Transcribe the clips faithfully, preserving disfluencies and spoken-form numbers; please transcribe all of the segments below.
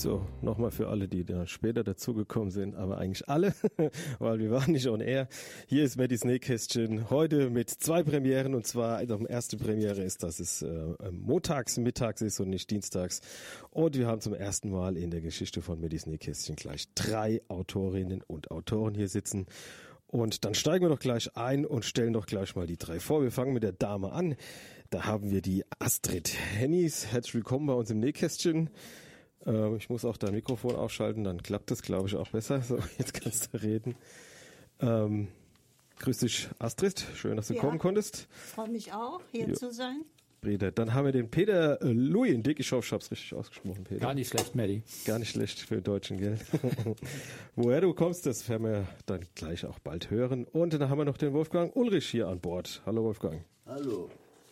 So, nochmal für alle, die dann später dazugekommen sind, aber eigentlich alle, weil wir waren nicht on air. Hier ist Maddys Nähkästchen, heute mit zwei Premieren, und zwar, also die erste Premiere ist, dass es äh, montags, mittags ist und nicht dienstags. Und wir haben zum ersten Mal in der Geschichte von Maddys Nähkästchen gleich drei Autorinnen und Autoren hier sitzen. Und dann steigen wir doch gleich ein und stellen doch gleich mal die drei vor. Wir fangen mit der Dame an. Da haben wir die Astrid Hennies. Herzlich willkommen bei uns im Nähkästchen. Äh, ich muss auch dein Mikrofon ausschalten, dann klappt das, glaube ich, auch besser. So, jetzt kannst du reden. Ähm, grüß dich, Astrid. Schön, dass du ja kommen konntest. Freue mich auch, hier jo. zu sein. Peter. Dann haben wir den Peter äh, Luyendick. Ich hoffe, ich habe es richtig ausgesprochen, Peter. Gar nicht schlecht, Maddy. Gar nicht schlecht für den Deutschen, gell? Woher du kommst, das werden wir dann gleich auch bald hören. Und dann haben wir noch den Wolfgang Ulrich hier an Bord. Hallo, Wolfgang. Hallo.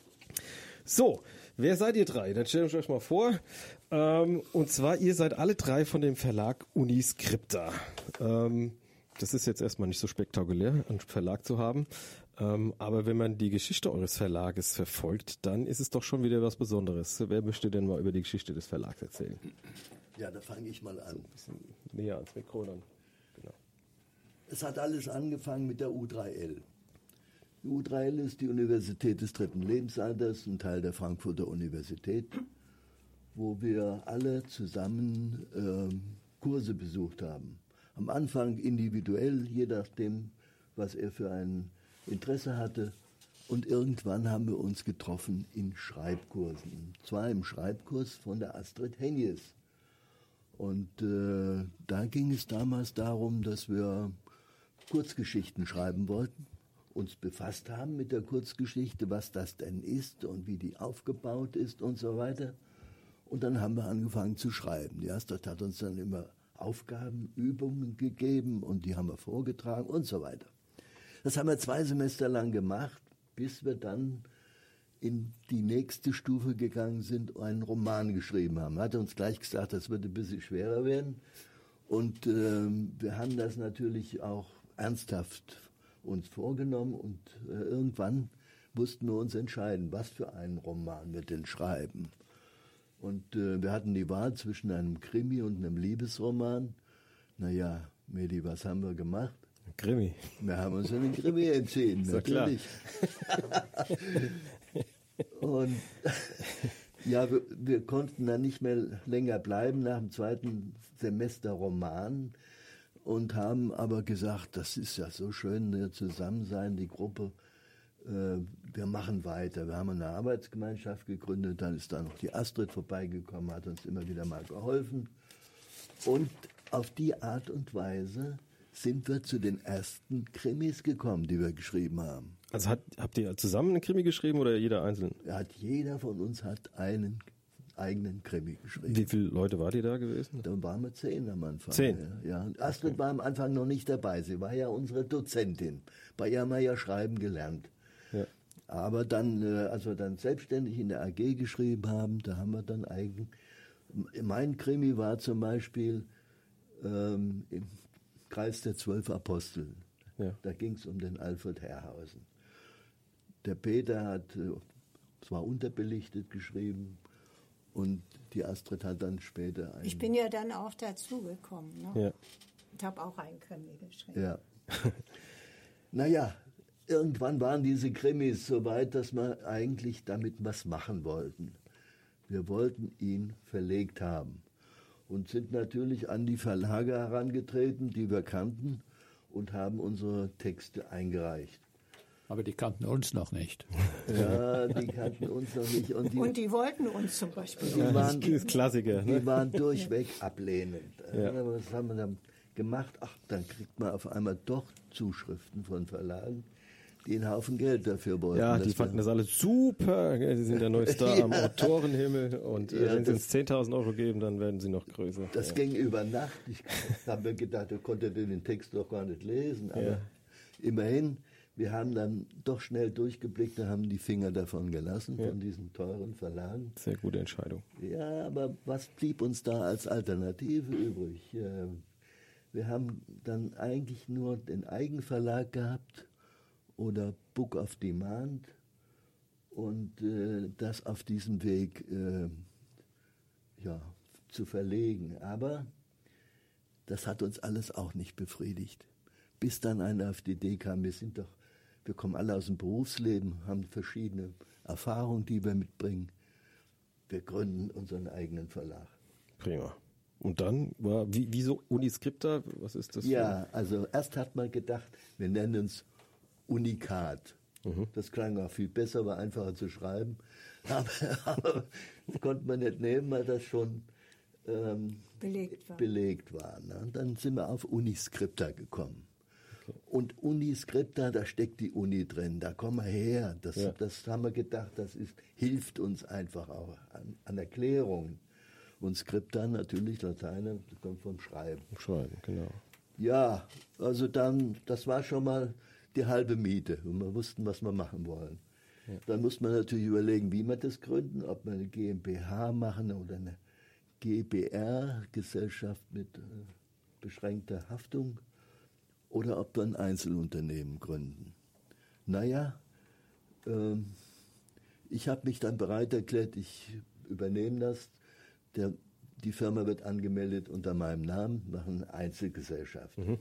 So, wer seid ihr drei? Dann stellt euch mal vor. Ähm, und zwar, ihr seid alle drei von dem Verlag Uniscripta. Ähm, das ist jetzt erstmal nicht so spektakulär, einen Verlag zu haben. Ähm, aber wenn man die Geschichte eures Verlages verfolgt, dann ist es doch schon wieder was Besonderes. Wer möchte denn mal über die Geschichte des Verlags erzählen? Ja, da fange ich mal an. Ein bisschen näher ans Mikro dann. Genau. Es hat alles angefangen mit der U drei L. Die U drei L ist die Universität des dritten Lebensalters, ein Teil der Frankfurter Universität, wo wir alle zusammen äh, Kurse besucht haben. Am Anfang individuell, je nachdem, was er für ein Interesse hatte. Und irgendwann haben wir uns getroffen in Schreibkursen. Und zwar im Schreibkurs von der Astrid Hennies. Und äh, da ging es damals darum, dass wir Kurzgeschichten schreiben wollten, uns befasst haben mit der Kurzgeschichte, was das denn ist und wie die aufgebaut ist und so weiter. Und dann haben wir angefangen zu schreiben. Die Astrid hat uns dann immer Aufgaben, Übungen gegeben und die haben wir vorgetragen und so weiter. Das haben wir zwei Semester lang gemacht, bis wir dann in die nächste Stufe gegangen sind und einen Roman geschrieben haben. Er hat uns gleich gesagt, das wird ein bisschen schwerer werden. Und äh, wir haben das natürlich auch ernsthaft uns vorgenommen und äh, irgendwann mussten wir uns entscheiden, was für einen Roman wir denn schreiben. Und äh, wir hatten die Wahl zwischen einem Krimi und einem Liebesroman. Naja, Medi, was haben wir gemacht? Krimi. Wir haben uns für einen Krimi entschieden, ist natürlich. Und ja, wir, wir konnten dann nicht mehr länger bleiben nach dem zweiten Semester Roman und haben aber gesagt, das ist ja so schön, ne, zusammen sein, die Gruppe. Äh, wir machen weiter. Wir haben eine Arbeitsgemeinschaft gegründet, dann ist da noch die Astrid vorbeigekommen, hat uns immer wieder mal geholfen. Und auf die Art und Weise sind wir zu den ersten Krimis gekommen, die wir geschrieben haben. Also hat, habt ihr zusammen einen Krimi geschrieben oder jeder einzeln? Hat, jeder von uns hat einen eigenen Krimi geschrieben. Wie viele Leute wart ihr da gewesen? Da waren wir zehn am Anfang. Zehn? Ja, ja. Und Astrid okay. war am Anfang noch nicht dabei. Sie war ja unsere Dozentin. Bei ihr haben wir ja schreiben gelernt. Ja. Aber dann, als wir dann selbstständig in der A G geschrieben haben, da haben wir dann eigen... Mein Krimi war zum Beispiel ähm, im Kreis der zwölf Apostel. Ja. Da ging es um den Alfred Herrhausen. Der Peter hat äh, zwar unterbelichtet geschrieben und die Astrid hat dann später... Ich bin ja dann auch dazugekommen. Ne? Ja. Ich habe auch einen Krimi geschrieben. Ja. Naja, irgendwann waren diese Krimis so weit, dass wir eigentlich damit was machen wollten. Wir wollten ihn verlegt haben und sind natürlich an die Verlage herangetreten, die wir kannten, und haben unsere Texte eingereicht. Aber die kannten uns noch nicht. Ja, die kannten uns noch nicht. Und die, und die wollten uns zum Beispiel. Die waren, das ist Klassiker. Ne? Die waren durchweg ablehnend. Ja. Was haben wir dann gemacht? Ach, dann kriegt man auf einmal doch Zuschriften von Verlagen, die einen Haufen Geld dafür wollten. Ja, die fanden das alles super. Sie sind der neue Star ja. am Autorenhimmel. Und äh, ja, wenn sie uns zehntausend Euro geben, dann werden sie noch größer. Das ja. ging über Nacht. Ich habe mir gedacht, er konnte den Text doch gar nicht lesen. Aber ja. immerhin, wir haben dann doch schnell durchgeblickt und haben die Finger davon gelassen, ja. von diesen teuren Verlagen. Sehr gute Entscheidung. Ja, aber was blieb uns da als Alternative übrig? Wir haben dann eigentlich nur den Eigenverlag gehabt oder Book of Demand und äh, das auf diesem Weg äh, ja, zu verlegen. Aber das hat uns alles auch nicht befriedigt. Bis dann einer auf die Idee kam, wir sind doch, wir kommen alle aus dem Berufsleben, haben verschiedene Erfahrungen, die wir mitbringen. Wir gründen unseren eigenen Verlag. Prima. Und dann war, wie, wieso Uniscripta? Was ist das? Ja, also erst hat man gedacht, wir nennen uns Unikat. Mhm. Das klang auch viel besser, war einfacher zu schreiben. Aber, aber das konnte man nicht nehmen, weil das schon ähm, belegt war. Belegt war, ne? Und dann sind wir auf Uniscripta gekommen. Okay. Und Uniscripta, da steckt die Uni drin, da kommen wir her. Das, ja. das haben wir gedacht, das ist, hilft uns einfach auch an, an Erklärungen. Und Scripta natürlich, Latein, das kommt vom Schreiben. Schreiben, genau. Ja, also dann, das war schon mal die halbe Miete. Und wir wussten, was wir machen wollen. Ja. Dann muss man natürlich überlegen, wie wir das gründen, ob wir eine GmbH machen oder eine GbR, Gesellschaft mit äh, beschränkter Haftung, oder ob wir ein Einzelunternehmen gründen. Naja, ähm, ich habe mich dann bereit erklärt, ich übernehme das. Der, die Firma wird angemeldet unter meinem Namen, machen eine Einzelgesellschaft. Mhm.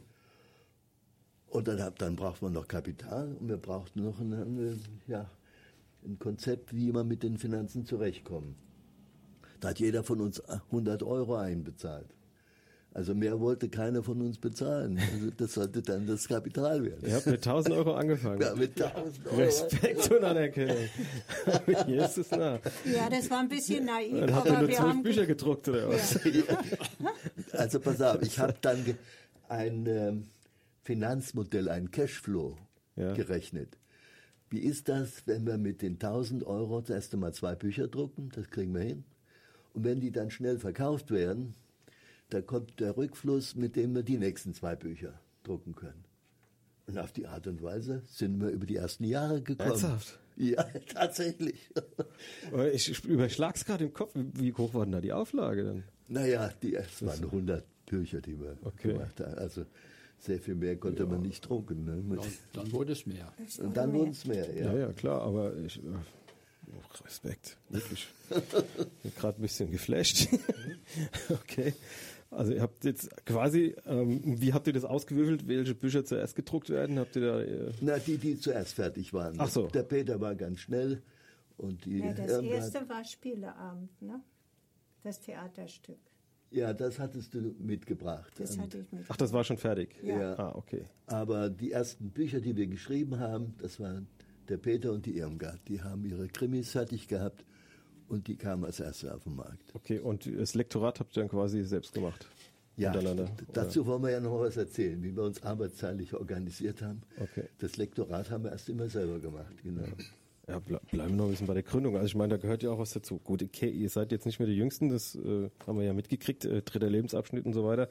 Und dann, dann braucht man noch Kapital und wir brauchten noch ein, ein, ja, ein Konzept, wie wir mit den Finanzen zurechtkommen. Da hat jeder von uns hundert Euro einbezahlt. Also mehr wollte keiner von uns bezahlen. Also das sollte dann das Kapital werden. Ihr habt mit tausend Euro angefangen. Ja, mit tausend Euro. Respekt und Anerkennung. Hier ist es nah. Ja, das war ein bisschen naiv. Dann habt ihr nur zwölf Bücher gedruckt, oder was? Ja. Also pass auf, ich habe dann ge- ein ähm, Finanzmodell, ein Cashflow ja. gerechnet. Wie ist das, wenn wir mit den tausend Euro das erste Mal zwei Bücher drucken? Das kriegen wir hin. Und wenn die dann schnell verkauft werden, da kommt der Rückfluss, mit dem wir die nächsten zwei Bücher drucken können. Und auf die Art und Weise sind wir über die ersten Jahre gekommen. Ernsthaft? Ja, tatsächlich. Ich überschlag's gerade im Kopf. Wie hoch war denn da die Auflage dann? Naja, die, es waren hundert Bücher, die wir okay. gemacht haben. Also sehr viel mehr konnte ja. man nicht drucken. Ne? Dann, dann wurde es mehr. Und dann wurde es mehr, ja. Ja, ja, klar, aber ich... Oh, Respekt, wirklich. Ich bin gerade ein bisschen geflasht. Okay. Also ihr habt jetzt quasi, ähm, wie habt ihr das ausgewürfelt, welche Bücher zuerst gedruckt werden? Habt ihr da? Äh Na, die, die zuerst fertig waren. Ach so. Der Peter war ganz schnell und die. Ja, das erste war Spieleabend, ne? Das Theaterstück. Ja, das hattest du mitgebracht. Das hatte ich mitgebracht. Ach, das war schon fertig. Ja. ja. Ah, okay. Aber die ersten Bücher, die wir geschrieben haben, das waren der Peter und die Irmgard. Die haben ihre Krimis fertig gehabt. Und die kamen als erste auf den Markt. Okay, und das Lektorat habt ihr dann quasi selbst gemacht? Ja, dazu wollen wir ja noch was erzählen, wie wir uns arbeitsteilig organisiert haben. Okay. Das Lektorat haben wir erst immer selber gemacht, genau. Ja, ble bleiben wir noch ein bisschen bei der Gründung. Also ich meine, da gehört ja auch was dazu. Gut, okay, ihr seid jetzt nicht mehr die Jüngsten, das äh, haben wir ja mitgekriegt, äh, dritter Lebensabschnitt und so weiter.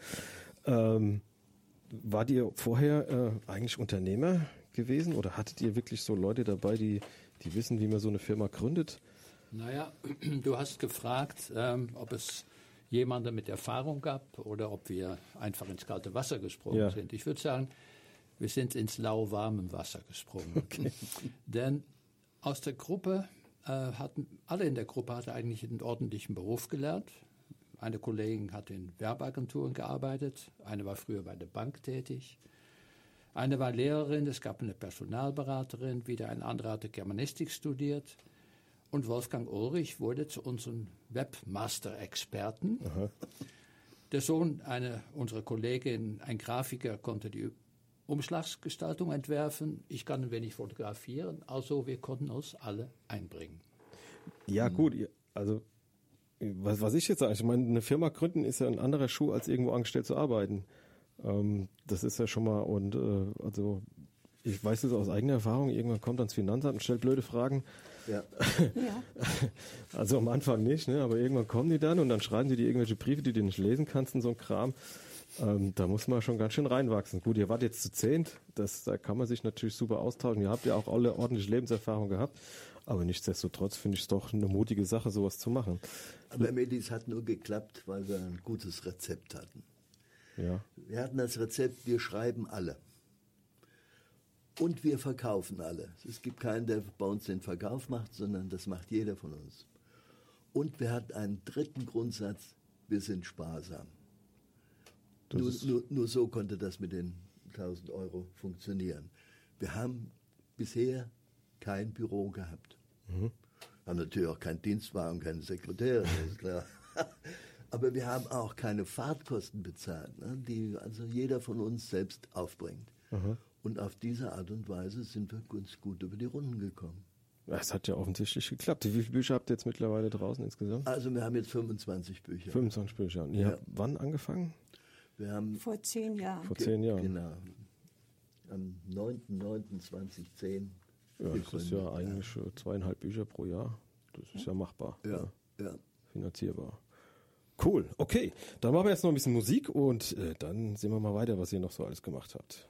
Ähm, wart ihr vorher äh, eigentlich Unternehmer gewesen oder hattet ihr wirklich so Leute dabei, die, die wissen, wie man so eine Firma gründet? Naja, du hast gefragt, ähm, ob es jemanden mit Erfahrung gab oder ob wir einfach ins kalte Wasser gesprungen ja. sind. Ich würde sagen, wir sind ins lauwarme Wasser gesprungen. Okay. Denn aus der Gruppe äh, hatten, alle in der Gruppe hatten eigentlich einen ordentlichen Beruf gelernt. Eine Kollegin hat in Werbeagenturen gearbeitet, eine war früher bei der Bank tätig. Eine war Lehrerin, es gab eine Personalberaterin, wieder ein anderer hatte Germanistik studiert. Und Wolfgang Ulrich wurde zu unserem Webmaster-Experten. Aha. Der Sohn einer unserer Kollegin, ein Grafiker, konnte die Umschlagsgestaltung entwerfen. Ich kann ein wenig fotografieren. Also wir konnten uns alle einbringen. Ja gut, also was, was ich jetzt sage, ich meine, eine Firma gründen ist ja ein anderer Schuh, als irgendwo angestellt zu arbeiten. Ähm, das ist ja schon mal, und äh, also ich weiß das aus eigener Erfahrung, irgendwann kommt ans Finanzamt und stellt blöde Fragen. Ja. Ja. Also am Anfang nicht, ne? Aber irgendwann kommen die dann und dann schreiben die dir irgendwelche Briefe, die du nicht lesen kannst und so ein Kram. Ähm, da muss man schon ganz schön reinwachsen. Gut, ihr wart jetzt zu zehnt, das, da kann man sich natürlich super austauschen. Ihr habt ja auch alle ordentliche Lebenserfahrung gehabt, aber nichtsdestotrotz finde ich es doch eine mutige Sache, sowas zu machen. Aber Medis hat nur geklappt, weil wir ein gutes Rezept hatten. Ja. Wir hatten das Rezept, wir schreiben alle. Und wir verkaufen alle. Es gibt keinen, der bei uns den Verkauf macht, sondern das macht jeder von uns. Und wir hatten einen dritten Grundsatz, wir sind sparsam. Das Nur, ist- nur, nur so konnte das mit den tausend Euro funktionieren. Wir haben bisher kein Büro gehabt. Mhm. Haben natürlich auch keinen Dienstwagen, keine Sekretärin, ist klar. Aber wir haben auch keine Fahrtkosten bezahlt, ne, die also jeder von uns selbst aufbringt. Mhm. Und auf diese Art und Weise sind wir ganz gut über die Runden gekommen. Es hat ja offensichtlich geklappt. Wie viele Bücher habt ihr jetzt mittlerweile draußen insgesamt? Also wir haben jetzt fünfundzwanzig Bücher. fünfundzwanzig Bücher. Und ihr Ja. habt wann angefangen? Wir haben Vor zehn Jahren. Vor zehn Jahren. Genau. Am neunten neunten zweitausendzehn Ja, das ist gegründet. ja eigentlich äh, zweieinhalb Bücher pro Jahr. Das ist ja machbar. Ja, ja. Finanzierbar. Cool, okay. Dann machen wir jetzt noch ein bisschen Musik und äh, dann sehen wir mal weiter, was ihr noch so alles gemacht habt.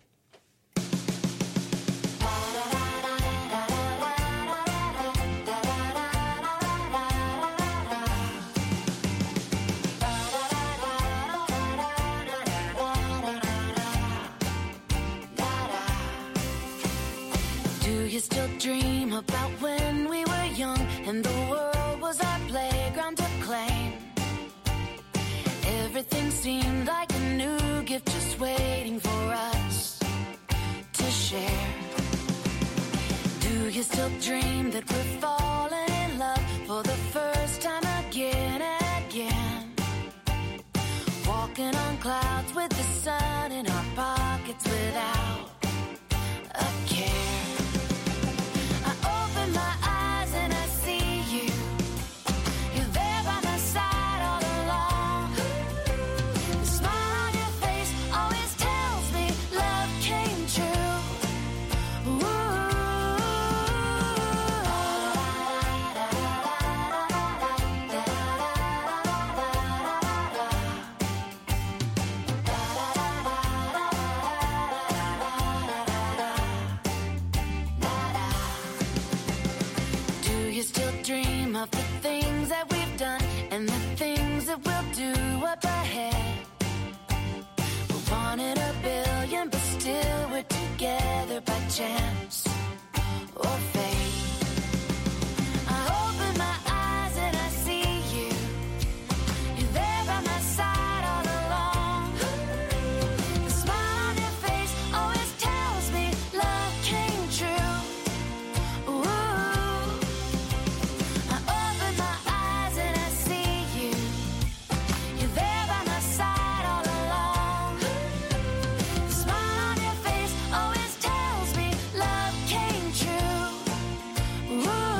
Do you still dream about when we were young and the world was our playground to claim? Everything seemed like a new gift just waiting for us to share. Do you still dream that we're falling in love for the first time again and again? Walking on clouds with the sun in our pockets without a care. I open my eyes and I see you. You're there by my side all along. The smile on your face always tells me love came true. Do you still dream of the things that we've done and the things that we'll do up ahead? We're one in a billion, but still we're together by chance or fate. I open my eyes and I see you. You're there by my side all along. The smile on your face always tells me love came true. Ooh. I open my eyes and I see you. You're there by my side all along. The smile on your face always tells me love came true. Ooh.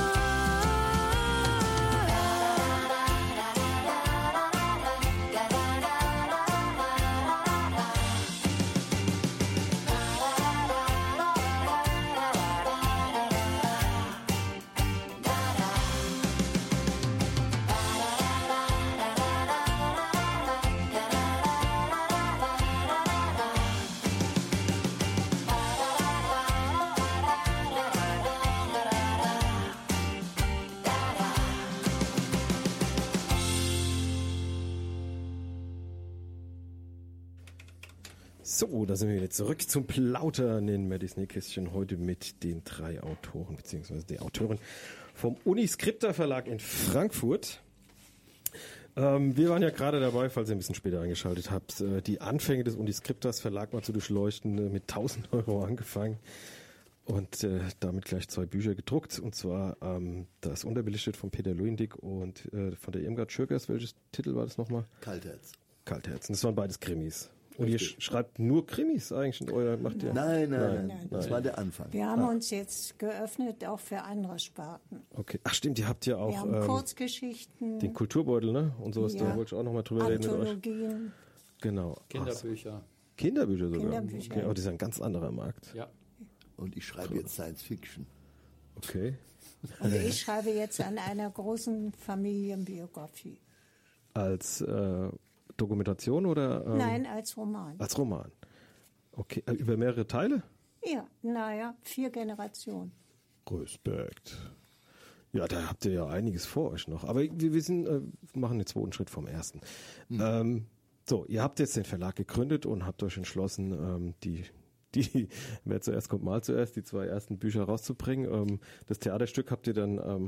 So, da sind wir wieder zurück zum Plaudern in Maddys Nähkästchen. Heute mit den drei Autoren, beziehungsweise der Autorin vom Uniscripta Verlag in Frankfurt. Ähm, wir waren ja gerade dabei, falls ihr ein bisschen später eingeschaltet habt, äh, die Anfänge des Uniscriptas Verlag mal zu durchleuchten, äh, mit tausend Euro angefangen und äh, damit gleich zwei Bücher gedruckt. Und zwar ähm, das Unterbelichtet von Peter Luindig und äh, von der Irmgard Schürkers. Welches Titel war das nochmal? Kaltherz. Kaltherzen. Das waren beides Krimis. Und ihr sch- schreibt nur Krimis eigentlich? Oder macht ihr? Nein, nein, nein, Nein. das war der Anfang. Wir haben uns jetzt geöffnet auch für andere Sparten. Okay. Ach stimmt, ihr habt ja Wir auch haben ähm, Kurzgeschichten, den Kulturbeutel, ne? Und sowas, da Ja. wollte ich auch nochmal drüber reden mit euch. Anthologien. Genau. Ach, Kinderbücher. Kinderbücher sogar. Kinderbücher. Okay, aber das ist ein ganz anderer Markt. Ja. Und ich schreibe jetzt Science Fiction. Okay. Und ich schreibe jetzt an einer großen Familienbiografie. Als äh, Dokumentation oder? Ähm, Nein, als Roman. Als Roman. Okay. Äh, über mehrere Teile? Ja, naja, vier Generationen. Respekt. Ja, da habt ihr ja einiges vor euch noch. Aber wir wissen, äh, machen den zweiten Schritt vom ersten. Mhm. Ähm, so, ihr habt jetzt den Verlag gegründet und habt euch entschlossen, ähm, die, die, wer zuerst kommt, mal zuerst, die zwei ersten Bücher rauszubringen. Ähm, das Theaterstück habt ihr dann ähm,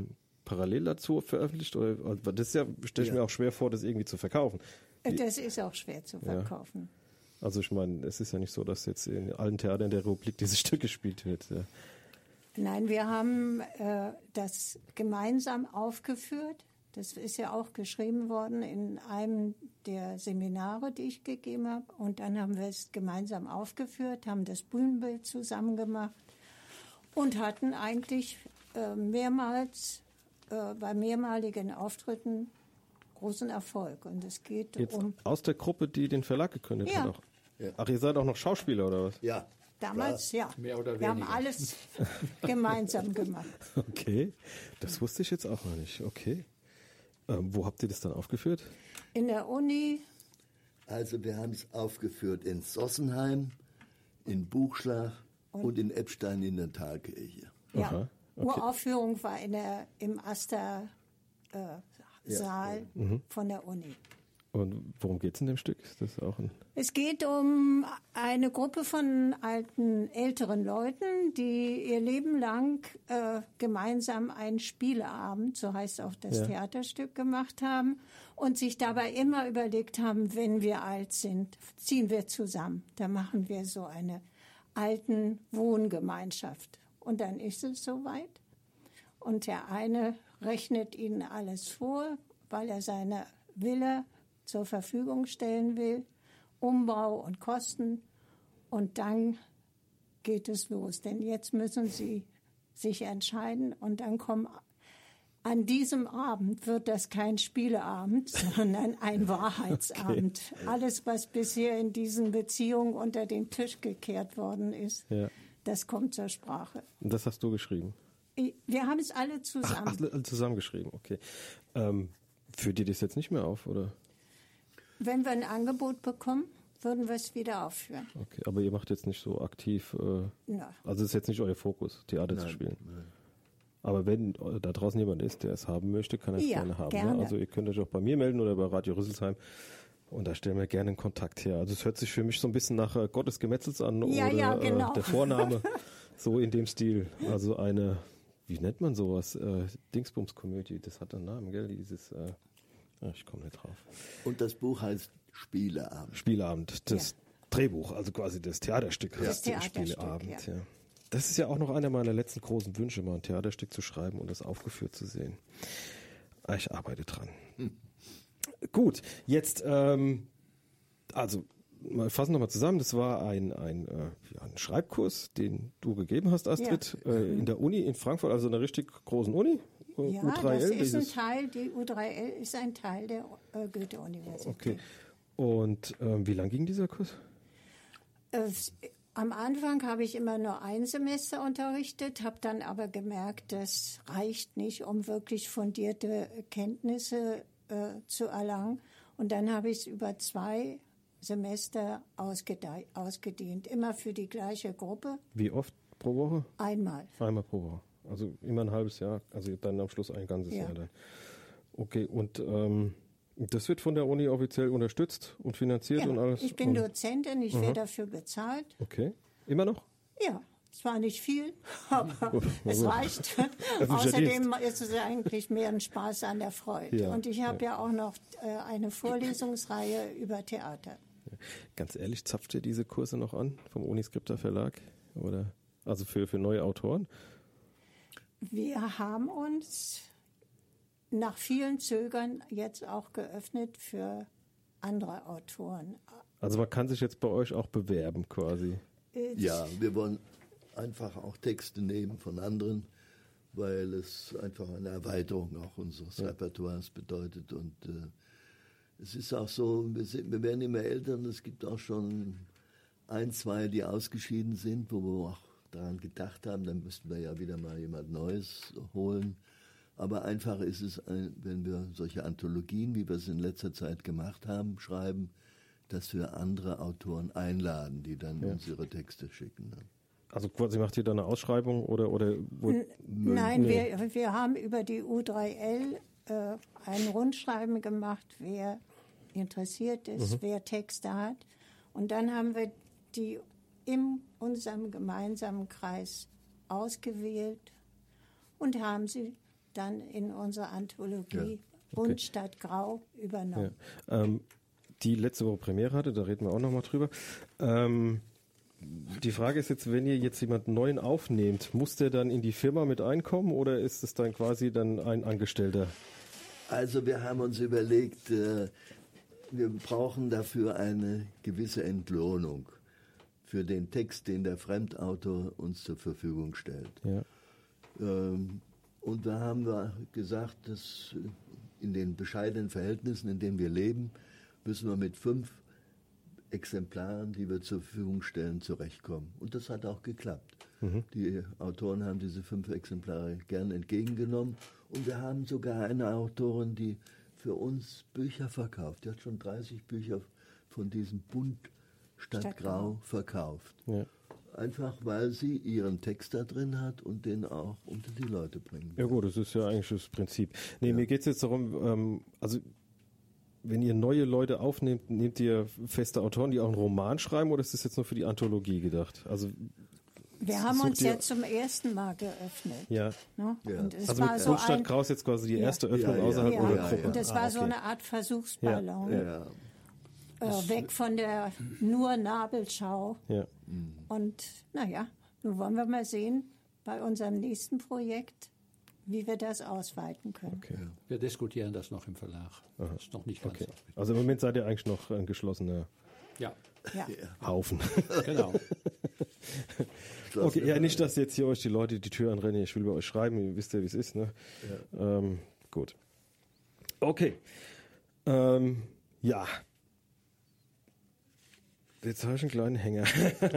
parallel dazu veröffentlicht? Oder, das ist ja, stelle ich Ja. mir auch schwer vor, das irgendwie zu verkaufen. Das ist auch schwer zu verkaufen. Also ich meine, es ist ja nicht so, dass jetzt in allen Theatern der Republik dieses Stück gespielt wird. Ja. Nein, wir haben äh, das gemeinsam aufgeführt. Das ist ja auch geschrieben worden in einem der Seminare, die ich gegeben habe. Und dann haben wir es gemeinsam aufgeführt, haben das Bühnenbild zusammen gemacht und hatten eigentlich äh, mehrmals, äh, bei mehrmaligen Auftritten großen Erfolg. Und es geht Jetzt um aus der Gruppe, die den Verlag gegründet Ja. hat. Auch. Ja. Ach, ihr seid auch noch Schauspieler oder was? Ja. damals, ja. Mehr oder Wir haben weniger. alles gemeinsam gemacht. Okay, das wusste ich jetzt auch noch nicht. Okay. Ähm, wo habt ihr das dann aufgeführt? In der Uni, Also wir haben es aufgeführt in Sossenheim, in Buchschlag und, in Eppstein in der Thalkirche. ja. Aha, Uraufführung war in der, im Aster äh, Saal von der Uni. Und worum geht es in dem Stück? Ist das auch ein Es geht um eine Gruppe von alten, älteren Leuten, die ihr Leben lang äh, gemeinsam einen Spieleabend, so heißt auch das Ja. Theaterstück, gemacht haben und sich dabei immer überlegt haben, wenn wir alt sind, ziehen wir zusammen. Da machen wir so eine alten Wohngemeinschaft. Und dann ist es soweit. Und der eine rechnet ihnen alles vor, weil er seine Villa zur Verfügung stellen will, Umbau und Kosten. Und dann geht es los, denn jetzt müssen sie sich entscheiden und dann kommen, an diesem Abend wird das kein Spieleabend, sondern ein Wahrheitsabend. Alles, was bisher in diesen Beziehungen unter den Tisch gekehrt worden ist, Ja. das kommt zur Sprache. Und das hast du geschrieben? Wir haben es alle Ach, zusammen. ach, alle zusammengeschrieben, okay. Ähm, führt ihr das jetzt nicht mehr auf, oder? Wenn wir ein Angebot bekommen, würden wir es wieder aufführen. Okay, aber ihr macht jetzt nicht so aktiv, äh, Ja. also es ist jetzt nicht euer Fokus, Theater zu spielen. Aber wenn da draußen jemand ist, der es haben möchte, kann er es Ja, gerne haben. gerne. Ne? Also ihr könnt euch auch bei mir melden oder bei Radio Rüsselsheim. Und da stellen wir gerne einen Kontakt her. Also es hört sich für mich so ein bisschen nach äh, Gottes Gemetzels an Ja, oder ja, genau. äh, der Vorname, so in dem Stil. Also eine, wie nennt man sowas? Äh, Dingsbums-Komödie, das hat einen Namen, gell? Dieses, äh, ach, ich komme nicht drauf. Und das Buch heißt Spieleabend. Spieleabend, das Ja. Drehbuch, also quasi das Theaterstück Das heißt der Theaterstück, Spieleabend. ja. Ja. Das ist ja auch noch einer meiner letzten großen Wünsche, mal ein Theaterstück zu schreiben und das aufgeführt zu sehen. Ah, Ich arbeite dran. Gut, jetzt, ähm, also mal fassen nochmal zusammen. Das war ein, ein, äh, ja, ein Schreibkurs, den du gegeben hast, Astrid, Ja. äh, in der Uni in Frankfurt, also einer richtig großen Uni. äh, Ja, U drei L. das ist ein dieses- Teil, die U drei L ist ein Teil der äh, Goethe-Universität. Okay. Und ähm, wie lang ging dieser Kurs? Äh, am Anfang habe ich immer nur ein Semester unterrichtet, habe dann aber gemerkt, das reicht nicht, um wirklich fundierte Kenntnisse äh, zu erlangen. Und dann habe ich es über zwei Semester ausgedei- ausgedehnt, immer für die gleiche Gruppe, Wie oft pro Woche? einmal. Einmal pro Woche. Also immer ein halbes Jahr, also dann am Schluss ein ganzes Ja. Jahr dann. Okay, und ähm, das wird von der Uni offiziell unterstützt und finanziert Ja, und alles? ich bin und, Dozentin, ich werde dafür bezahlt. Okay, immer noch? Ja, zwar nicht viel, aber es reicht. Öffentlicher Außerdem ist es eigentlich mehr ein Spaß an der Freude. Ja, Und ich habe ja. auch noch äh, eine Vorlesungsreihe über Theater. Ganz ehrlich, zapft ihr diese Kurse noch an vom Uniscripta Verlag? Oder, also für, für neue Autoren? Wir haben uns nach vielen Zögern jetzt auch geöffnet für andere Autoren. Also man kann sich jetzt bei euch auch bewerben quasi. Äh, Ja, wir wollen einfach auch Texte nehmen von anderen, weil es einfach eine Erweiterung auch unseres Repertoires bedeutet. Und äh, es ist auch so, wir, sind, wir werden immer älter und es gibt auch schon ein, zwei, die ausgeschieden sind, wo wir auch daran gedacht haben, dann müssten wir ja wieder mal jemand Neues holen. Aber einfach ist es, wenn wir solche Anthologien, wie wir es in letzter Zeit gemacht haben, schreiben, dass wir andere Autoren einladen, die dann Ja. uns ihre Texte schicken. Also quasi macht ihr da eine Ausschreibung oder... oder wo, Nein, Nee. wir, wir haben über die U drei L äh, ein Rundschreiben gemacht, wer interessiert ist, wer Texte hat. Und dann haben wir die in unserem gemeinsamen Kreis ausgewählt und haben sie dann in unsere Anthologie Bunt statt Grau übernommen. Ja. Ähm, die letzte Woche Premiere hatte, da reden wir auch nochmal drüber. Ähm, die Frage ist jetzt, wenn ihr jetzt jemanden Neuen aufnehmt, muss der dann in die Firma mit einkommen oder ist es dann quasi dann ein Angestellter? Also wir haben uns überlegt, äh, wir brauchen dafür eine gewisse Entlohnung für den Text, den der Fremdautor uns zur Verfügung stellt. Ja. Ähm, und da haben wir gesagt, dass in den bescheidenen Verhältnissen, in denen wir leben, müssen wir mit fünf Exemplaren, die wir zur Verfügung stellen, zurechtkommen. Und das hat auch geklappt. Mhm. Die Autoren haben diese fünf Exemplare gern entgegengenommen. Und wir haben sogar eine Autorin, die für uns Bücher verkauft. Die hat schon dreißig Bücher von diesem Bunt statt, statt Grau, Grau verkauft. Ja. Einfach, weil sie ihren Text da drin hat und den auch unter die Leute bringen will. Ja gut, das ist ja eigentlich das Prinzip. Nee, ja. Mir geht es jetzt darum, ähm, also wenn ihr neue Leute aufnehmt, nehmt ihr feste Autoren, die auch einen Roman schreiben, oder ist das jetzt nur für die Anthologie gedacht? Also wir haben uns ja zum ersten Mal geöffnet. Ja. Ne? ja. Und es also war mit so Bunt statt ein, Grau ist jetzt quasi die erste ja. Öffnung ja, ja, außerhalb ja, eurer ja, Gruppe. Und das ah, war okay. so eine Art Versuchsballon. Ja. Ja. Äh, weg von der nur Nabelschau. Ja. Und naja, nun wollen wir mal sehen bei unserem nächsten Projekt, wie wir das ausweiten können. Okay. Wir diskutieren das noch im Verlag. Aha. Das ist noch nicht ganz okay. Also im Moment seid ihr eigentlich noch ein geschlossener ja. Ja. Haufen. Genau. Okay, ja, nicht, dass jetzt hier euch die Leute die Tür anrennen, ich will bei euch schreiben, ihr wisst ja, wie es ist, ne? Ja. Ähm, gut. Okay. Ähm, ja. Jetzt habe ich einen kleinen Hänger.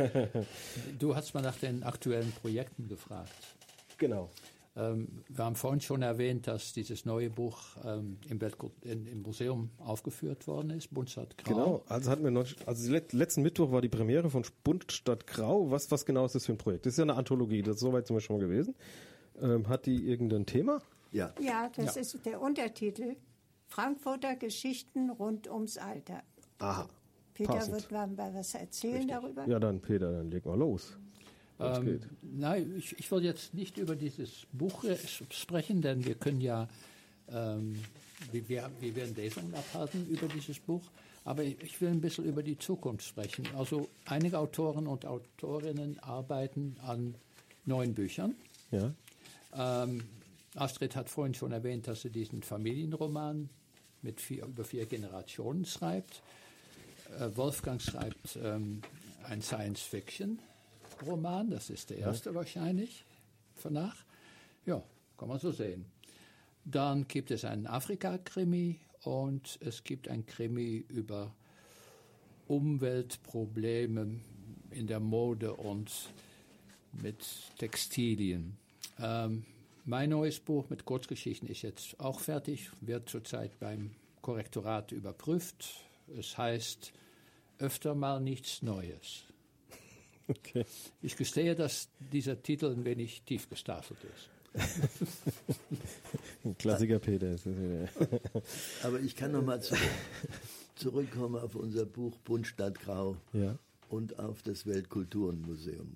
Du hast mal nach den aktuellen Projekten gefragt. Genau. Ähm, wir haben vorhin schon erwähnt, dass dieses neue Buch ähm, im, Weltkult, in, im Museum aufgeführt worden ist, Bunt statt Grau. Genau, also hatten wir noch, also letzten Mittwoch war die Premiere von Bunt statt Grau. Was, was genau ist das für ein Projekt? Das ist ja eine Anthologie, das ist soweit sind wir schon mal gewesen. Ähm, hat die irgendein Thema? Ja. Ja, das ja. ist der Untertitel. Frankfurter Geschichten rund ums Alter. Aha. Peter Passend. wird mal was erzählen Richtig. darüber. Ja, dann Peter, dann leg mal los. Ähm, nein, ich, ich will jetzt nicht über dieses Buch äh, sprechen, denn wir können ja, ähm, wir, wir, wir werden Lesungen abhalten über dieses Buch, aber ich, ich will ein bisschen über die Zukunft sprechen. Also einige Autoren und Autorinnen arbeiten an neuen Büchern. Ja. Ähm, Astrid hat vorhin schon erwähnt, dass sie diesen Familienroman mit vier, über vier Generationen schreibt. Äh, Wolfgang schreibt ähm, ein Science-Fiction Roman, das ist der erste ja. wahrscheinlich danach. Ja, kann man so sehen. Dann gibt es einen Afrika-Krimi und es gibt ein Krimi über Umweltprobleme in der Mode und mit Textilien. Ähm, mein neues Buch mit Kurzgeschichten ist jetzt auch fertig, wird zurzeit beim Korrektorat überprüft. Es heißt öfter mal nichts Neues. Okay. Ich gestehe, dass dieser Titel ein wenig tief gestaffelt ist. Ein Klassiker, Peter. Aber ich kann noch mal zurück, zurückkommen auf unser Buch Bunt statt Grau ja. und auf das Weltkulturenmuseum.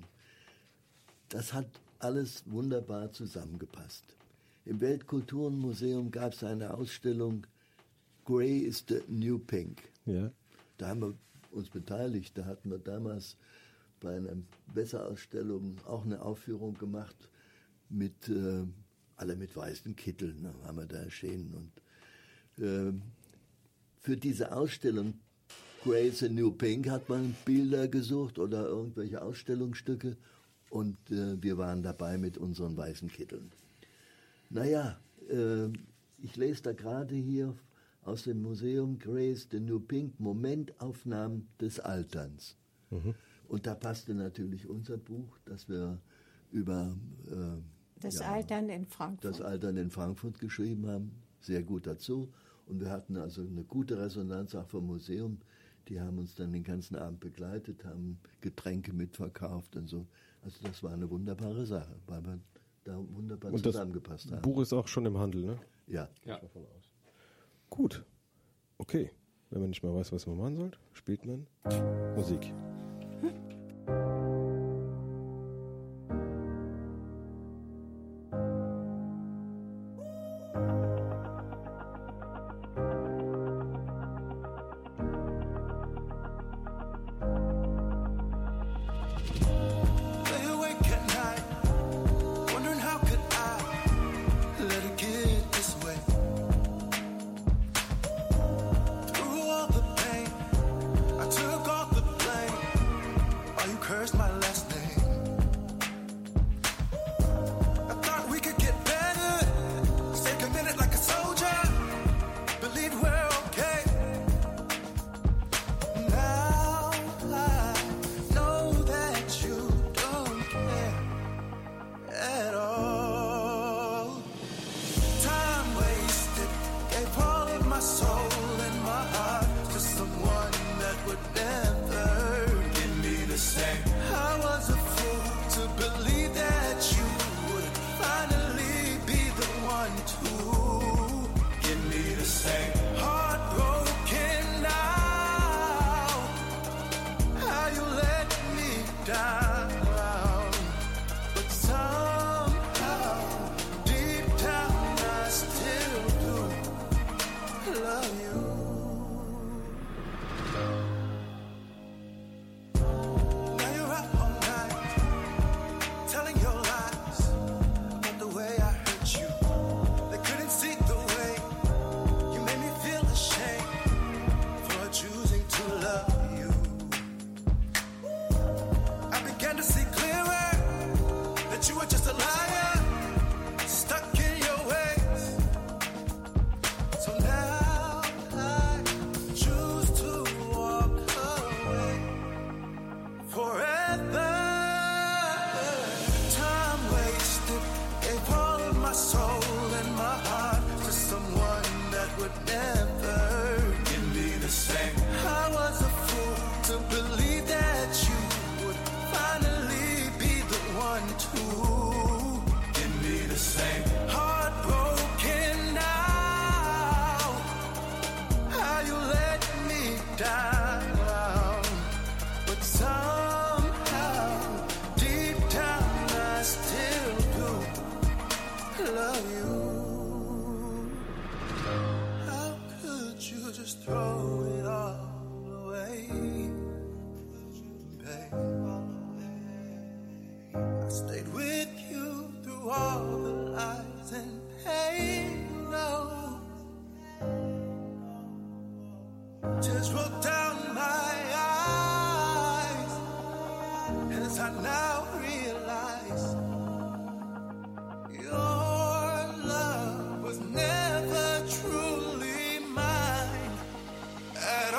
Das hat alles wunderbar zusammengepasst. Im Weltkulturenmuseum gab es eine Ausstellung Grey is the New Pink. Ja. Da haben wir uns beteiligt. Da hatten wir damals bei einer Besserausstellung auch eine Aufführung gemacht mit äh, alle mit weißen Kitteln, ne, haben wir da erschienen. Und äh, für diese Ausstellung Grey is the New Pink hat man Bilder gesucht oder irgendwelche Ausstellungsstücke und äh, wir waren dabei mit unseren weißen Kitteln. Naja, äh, ich lese da gerade hier aus dem Museum Grey is the New Pink Momentaufnahmen des Alterns. Mhm. Und da passte natürlich unser Buch, das wir über äh, das ja, Altern in Frankfurt. das Altern in Frankfurt geschrieben haben, sehr gut dazu. Und wir hatten also eine gute Resonanz auch vom Museum. Die haben uns dann den ganzen Abend begleitet, haben Getränke mitverkauft und so. Also das war eine wunderbare Sache, weil wir da wunderbar und zusammengepasst das haben. Buch ist auch schon im Handel, ne? Ja. Ja. Gut. Okay. Wenn man nicht mehr weiß, was man machen soll, spielt man Musik. first, my last name. I thought we could get better. Stay committed like a soldier. Believe we're okay. Now I know that you don't care at all. Time wasted. Gave all of my soul and my heart to someone that would never give me the same. I was a fool to believe that you would finally be the one to give me the same. Heartbroken now, how you let me down. But somehow, deep down, I still do love you. Now you're up all night, telling your lies about the way I hurt you. They couldn't see the way you made me feel ashamed for choosing to love you. I began to see clearer that you were just a liar, stuck in your ways. So now I choose to walk away forever. Time wasted, gave all of my soul and my heart to someone that would never give me the same. I was a fool to believe that you would finally be the one to give me the same. Heartbroken now, how you let me down. But somehow, deep down, I still do love you. How could you just throw it all away, babe? I stayed with you through all the lies and pain. No, tears rolled down my eyes as I now realize your love was never truly mine at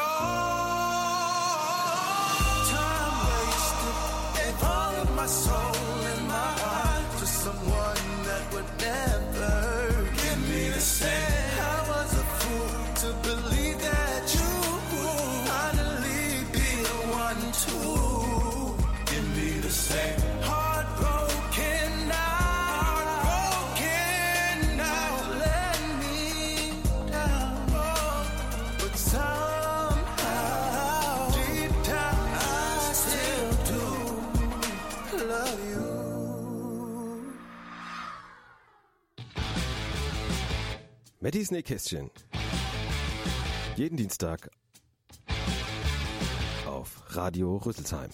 all. Time wasted, gave all of my soul and my heart to someone that would never give me the same. I was a fool to believe that you would finally be the one to give me the same. Heartbroken now, heartbroken now, let me down. But somehow, deep down, I still do love you. Maddys Nähkästchen. Jeden Dienstag auf Radio Rüsselsheim.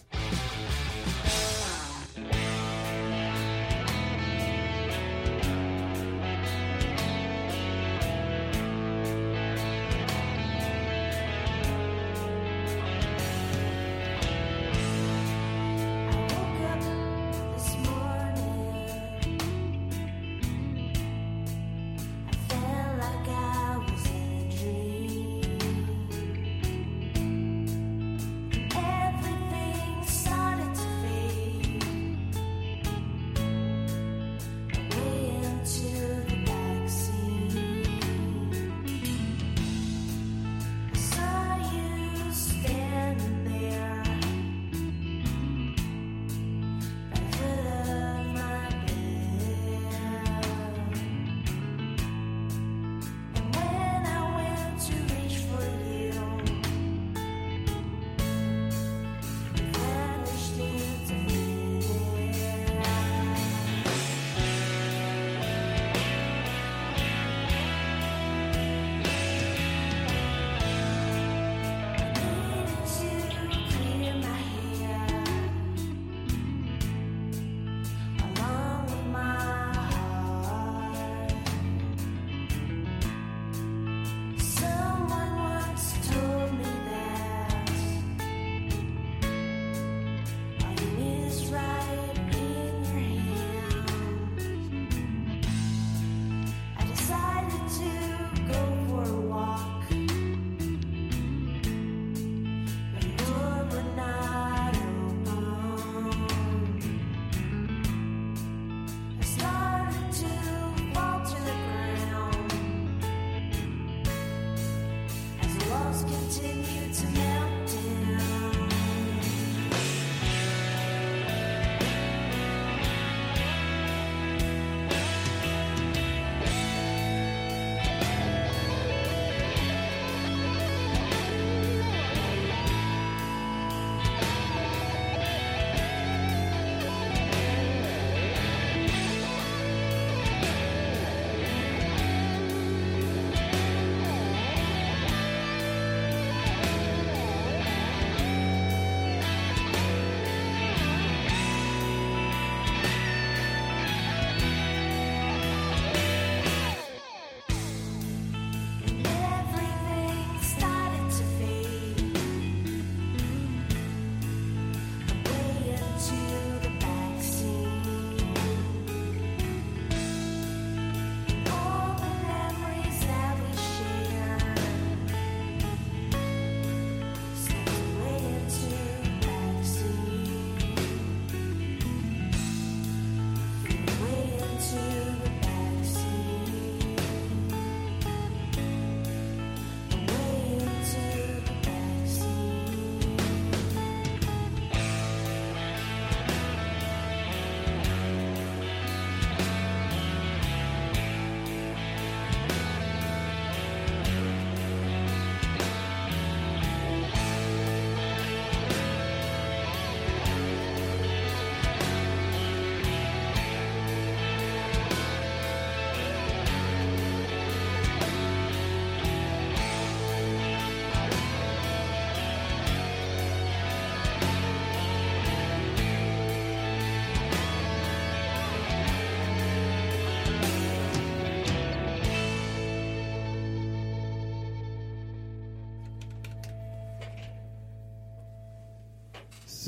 Everything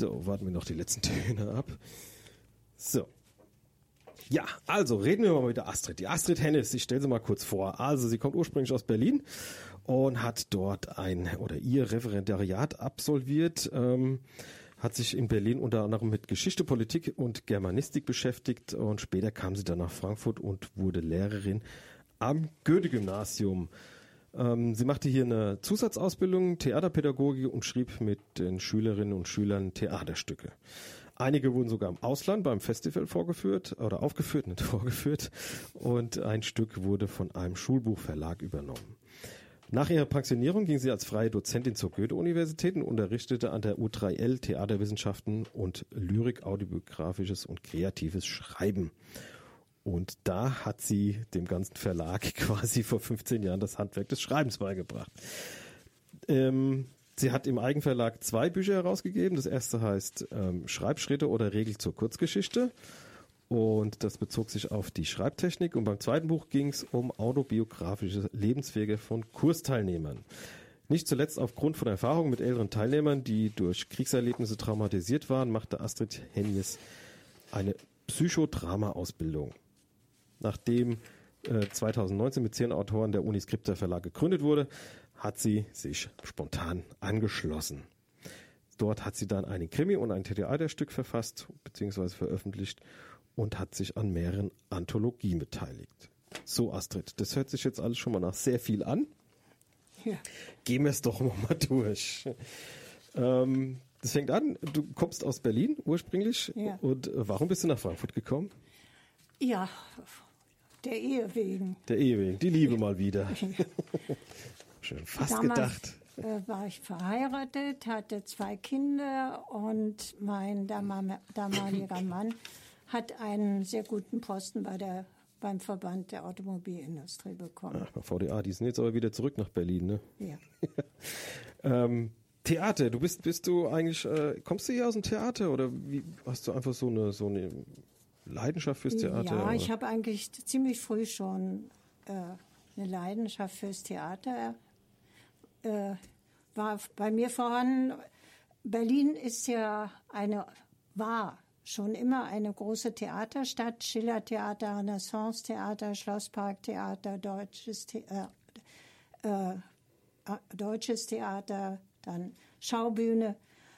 So, warten wir noch die letzten Töne ab. So. Ja, also reden wir mal mit der Astrid. Die Astrid Hennis, ich stelle sie mal kurz vor. Also sie kommt ursprünglich aus Berlin und hat dort ein oder ihr Referendariat absolviert, ähm, hat sich in Berlin unter anderem mit Geschichte, Politik und Germanistik beschäftigt und später kam sie dann nach Frankfurt und wurde Lehrerin am Goethe-Gymnasium. Ähm, sie machte hier eine Zusatzausbildung, Theaterpädagogik und schrieb mit den Schülerinnen und Schülern Theaterstücke. Einige wurden sogar im Ausland beim Festival vorgeführt oder aufgeführt, nicht vorgeführt. Und ein Stück wurde von einem Schulbuchverlag übernommen. Nach ihrer Pensionierung ging sie als freie Dozentin zur Goethe-Universität und unterrichtete an der U drei L Theaterwissenschaften und Lyrik, autobiografisches und kreatives Schreiben. Und da hat sie dem ganzen Verlag quasi vor fünfzehn Jahren das Handwerk des Schreibens beigebracht. Ähm, Sie hat im Eigenverlag zwei Bücher herausgegeben. Das erste heißt ähm, Schreibschritte oder Regel zur Kurzgeschichte. Und das bezog sich auf die Schreibtechnik. Und beim zweiten Buch ging es um autobiografische Lebenswege von Kursteilnehmern. Nicht zuletzt aufgrund von Erfahrungen mit älteren Teilnehmern, die durch Kriegserlebnisse traumatisiert waren, machte Astrid Hennis eine Psychodrama-Ausbildung. Nachdem äh, zweitausendneunzehn mit zehn Autoren der Uniscripta Verlag gegründet wurde, hat sie sich spontan angeschlossen. Dort hat sie dann einen Krimi und ein Theaterstück verfasst bzw. veröffentlicht und hat sich an mehreren Anthologien beteiligt. So, Astrid, das hört sich jetzt alles schon mal nach sehr viel an. Ja. Gehen wir es doch noch mal durch. Ähm, das fängt an, du kommst aus Berlin ursprünglich. Ja. Und warum bist du nach Frankfurt gekommen? Ja, der Ehe wegen. Der Ehe wegen, die Liebe mal wieder. Ja. Schon fast Damals, gedacht. Äh, war ich verheiratet, hatte zwei Kinder und mein damaliger Mann hat einen sehr guten Posten bei der, beim Verband der Automobilindustrie bekommen. Ach, V D A, die sind jetzt aber wieder zurück nach Berlin, ne? Ja. ähm, Theater, du bist, bist du eigentlich, äh, kommst du hier aus dem Theater oder wie, hast du einfach so eine, so eine Leidenschaft fürs Theater? Ja, oder? ich habe eigentlich ziemlich früh schon äh, eine Leidenschaft fürs Theater. Äh, war bei mir vorhanden. Berlin ist ja eine, war schon immer eine große Theaterstadt. Schillertheater, Renaissance-Theater, Schlossparktheater, Deutsches, The äh, äh, Deutsches Theater, dann Schaubühne.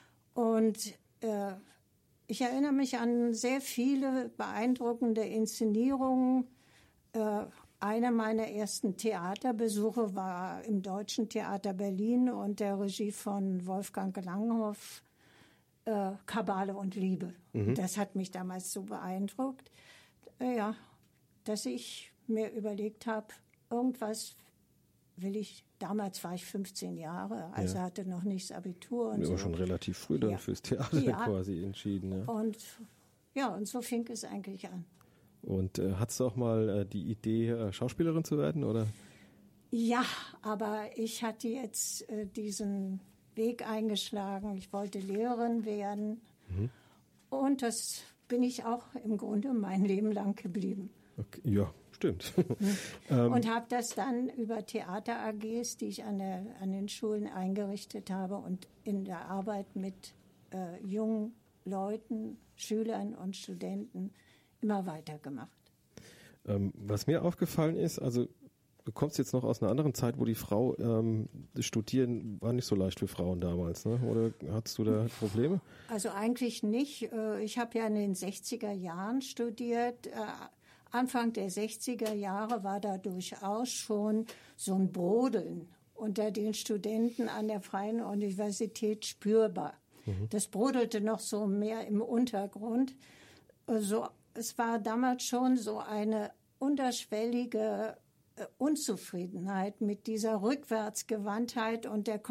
Und äh, ich erinnere mich an sehr viele beeindruckende Inszenierungen. Äh, Einer meiner ersten Theaterbesuche war im Deutschen Theater Berlin und der Regie von Wolfgang Langhoff, äh, Kabale und Liebe. Mhm. Das hat mich damals so beeindruckt, äh, ja, dass ich mir überlegt habe, irgendwas will ich, damals war ich fünfzehn Jahre, also ja. hatte noch nicht das Abitur. Und aber so. schon relativ früh dann ja. fürs Theater ja. quasi entschieden. Ja. Und, ja, und so fing es eigentlich an. Und äh, hattest du auch mal äh, die Idee, äh, Schauspielerin zu werden, oder? Ja, aber ich hatte jetzt äh, diesen Weg eingeschlagen. Ich wollte Lehrerin werden. Mhm. Und das bin ich auch im Grunde mein Leben lang geblieben. Okay. Ja, stimmt. Mhm. ähm. Und habe das dann über Theater-A Gs, die ich an, der, an den Schulen eingerichtet habe und in der Arbeit mit äh, jungen Leuten, Schülern und Studenten immer weitergemacht. Ähm, was mir aufgefallen ist, also du kommst jetzt noch aus einer anderen Zeit, wo die Frau, ähm, das Studieren war nicht so leicht für Frauen damals, ne? Oder hattest du da Probleme? Also eigentlich nicht. Ich habe ja in den sechziger Jahren studiert. Anfang der sechziger Jahre war da durchaus schon so ein Brodeln unter den Studenten an der Freien Universität spürbar. Mhm. Das brodelte noch so mehr im Untergrund. So Es war damals schon so eine unterschwellige äh, Unzufriedenheit mit dieser Rückwärtsgewandtheit und der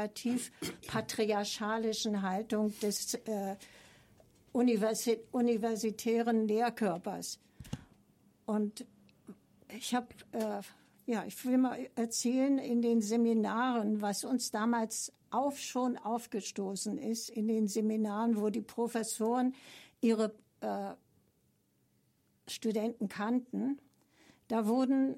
konservativ-patriarchalischen Haltung des äh, universi- universitären Lehrkörpers. Und ich habe, äh, ja, ich will mal erzählen, in den Seminaren, was uns damals auf, schon aufgestoßen ist, in den Seminaren, wo die Professoren ihre äh, Studenten kannten, da wurden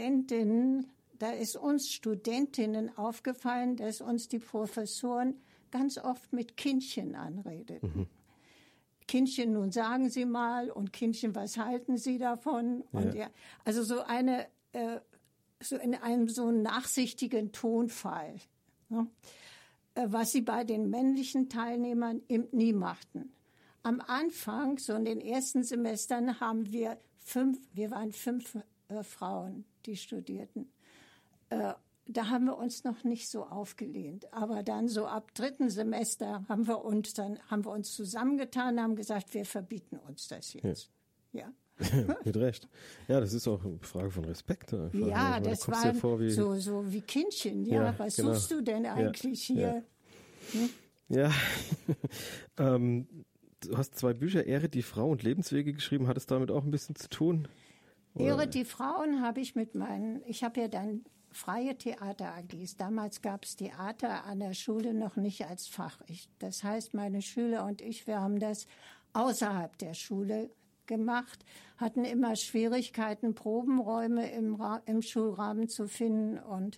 Studentinnen, da ist uns Studentinnen aufgefallen, dass uns die Professoren ganz oft mit Kindchen anredeten. Mhm. Kindchen, nun sagen Sie mal, und Kindchen, was halten Sie davon? Und ja. Ja, also so eine, äh, so in einem so nachsichtigen Tonfall, ne? äh, was sie bei den männlichen Teilnehmern eben nie machten. Am Anfang, so in den ersten Semestern, haben wir fünf, wir waren fünf äh, Frauen, die studierten. Äh, Da haben wir uns noch nicht so aufgelehnt. Aber dann so ab dritten Semester haben wir uns dann haben wir uns zusammengetan und haben gesagt, wir verbieten uns das jetzt. Ja. ja. Mit Recht. Ja, das ist auch eine Frage von Respekt. Einfach. Ja, meine, das war vor wie so, so wie Kindchen. Ja, ja was genau. suchst du denn eigentlich ja. hier? Ja. Hm? Ja. ähm, du hast zwei Bücher, Ehre die Frau und Lebenswege geschrieben. Hat es damit auch ein bisschen zu tun? Oder? Ehre die Frauen habe ich mit meinen, ich habe ja dann freie Theater-A Gs. Damals gab es Theater an der Schule noch nicht als Fach. Ich, das heißt, meine Schüler und ich, wir haben das außerhalb der Schule gemacht, hatten immer Schwierigkeiten, Probenräume im, Ra- im Schulrahmen zu finden. Und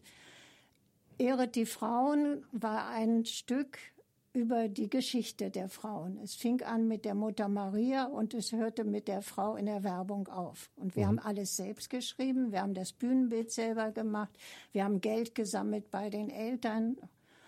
Ehret die Frauen war ein Stück über die Geschichte der Frauen. Es fing an mit der Mutter Maria und es hörte mit der Frau in der Werbung auf. Und wir mhm. haben alles selbst geschrieben, wir haben das Bühnenbild selber gemacht, wir haben Geld gesammelt bei den Eltern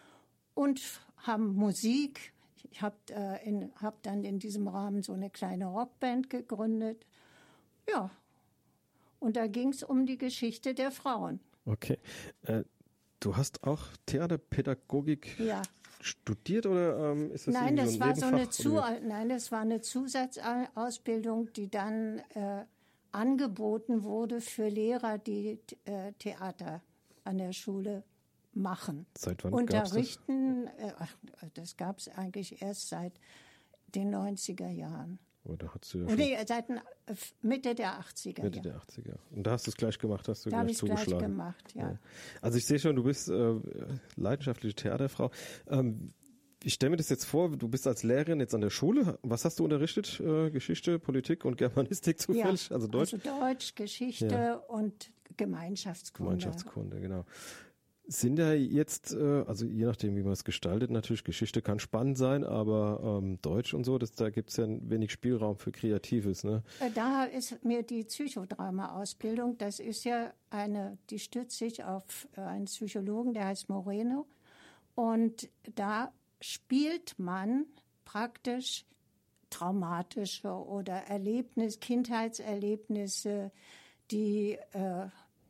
und haben Musik. Ich habe äh, hab dann in diesem Rahmen so eine kleine Rockband gegründet. Ja, und da ging es um die Geschichte der Frauen. Okay. Äh, du hast auch Theaterpädagogik ja. studiert oder ähm, ist das nein, das so ein war so eine Zu- Nein, das war eine Zusatzausbildung, die dann äh, angeboten wurde für Lehrer, die äh, Theater an der Schule machen. Seit wann Unterrichten, gab's das? Äh, ach, das gab es eigentlich erst seit den neunziger Jahren. Oder hast du ja nee, seit Mitte der achtziger. Mitte ja. der achtziger. Und da hast du es gleich gemacht, hast du da gleich zugeschlagen. Da habe ich gleich gemacht, ja. ja. Also ich sehe schon, du bist äh, leidenschaftliche Theaterfrau. Ähm, ich stelle mir das jetzt vor, du bist als Lehrerin jetzt an der Schule. Was hast du unterrichtet? Äh, Geschichte, Politik und Germanistik zufällig? Ja, also Deutsch? Also Deutsch, Geschichte ja. und Gemeinschaftskunde. Gemeinschaftskunde, genau. Sind da jetzt, äh, also je nachdem, wie man es gestaltet, natürlich Geschichte kann spannend sein, aber ähm, Deutsch und so, das, da gibt es ja wenig Spielraum für Kreatives, ne? Da ist mir die Psychodrama-Ausbildung, das ist ja eine, die stützt sich auf einen Psychologen, der heißt Moreno, und da spielt man praktisch traumatische oder Erlebnis, Kindheitserlebnisse, die äh,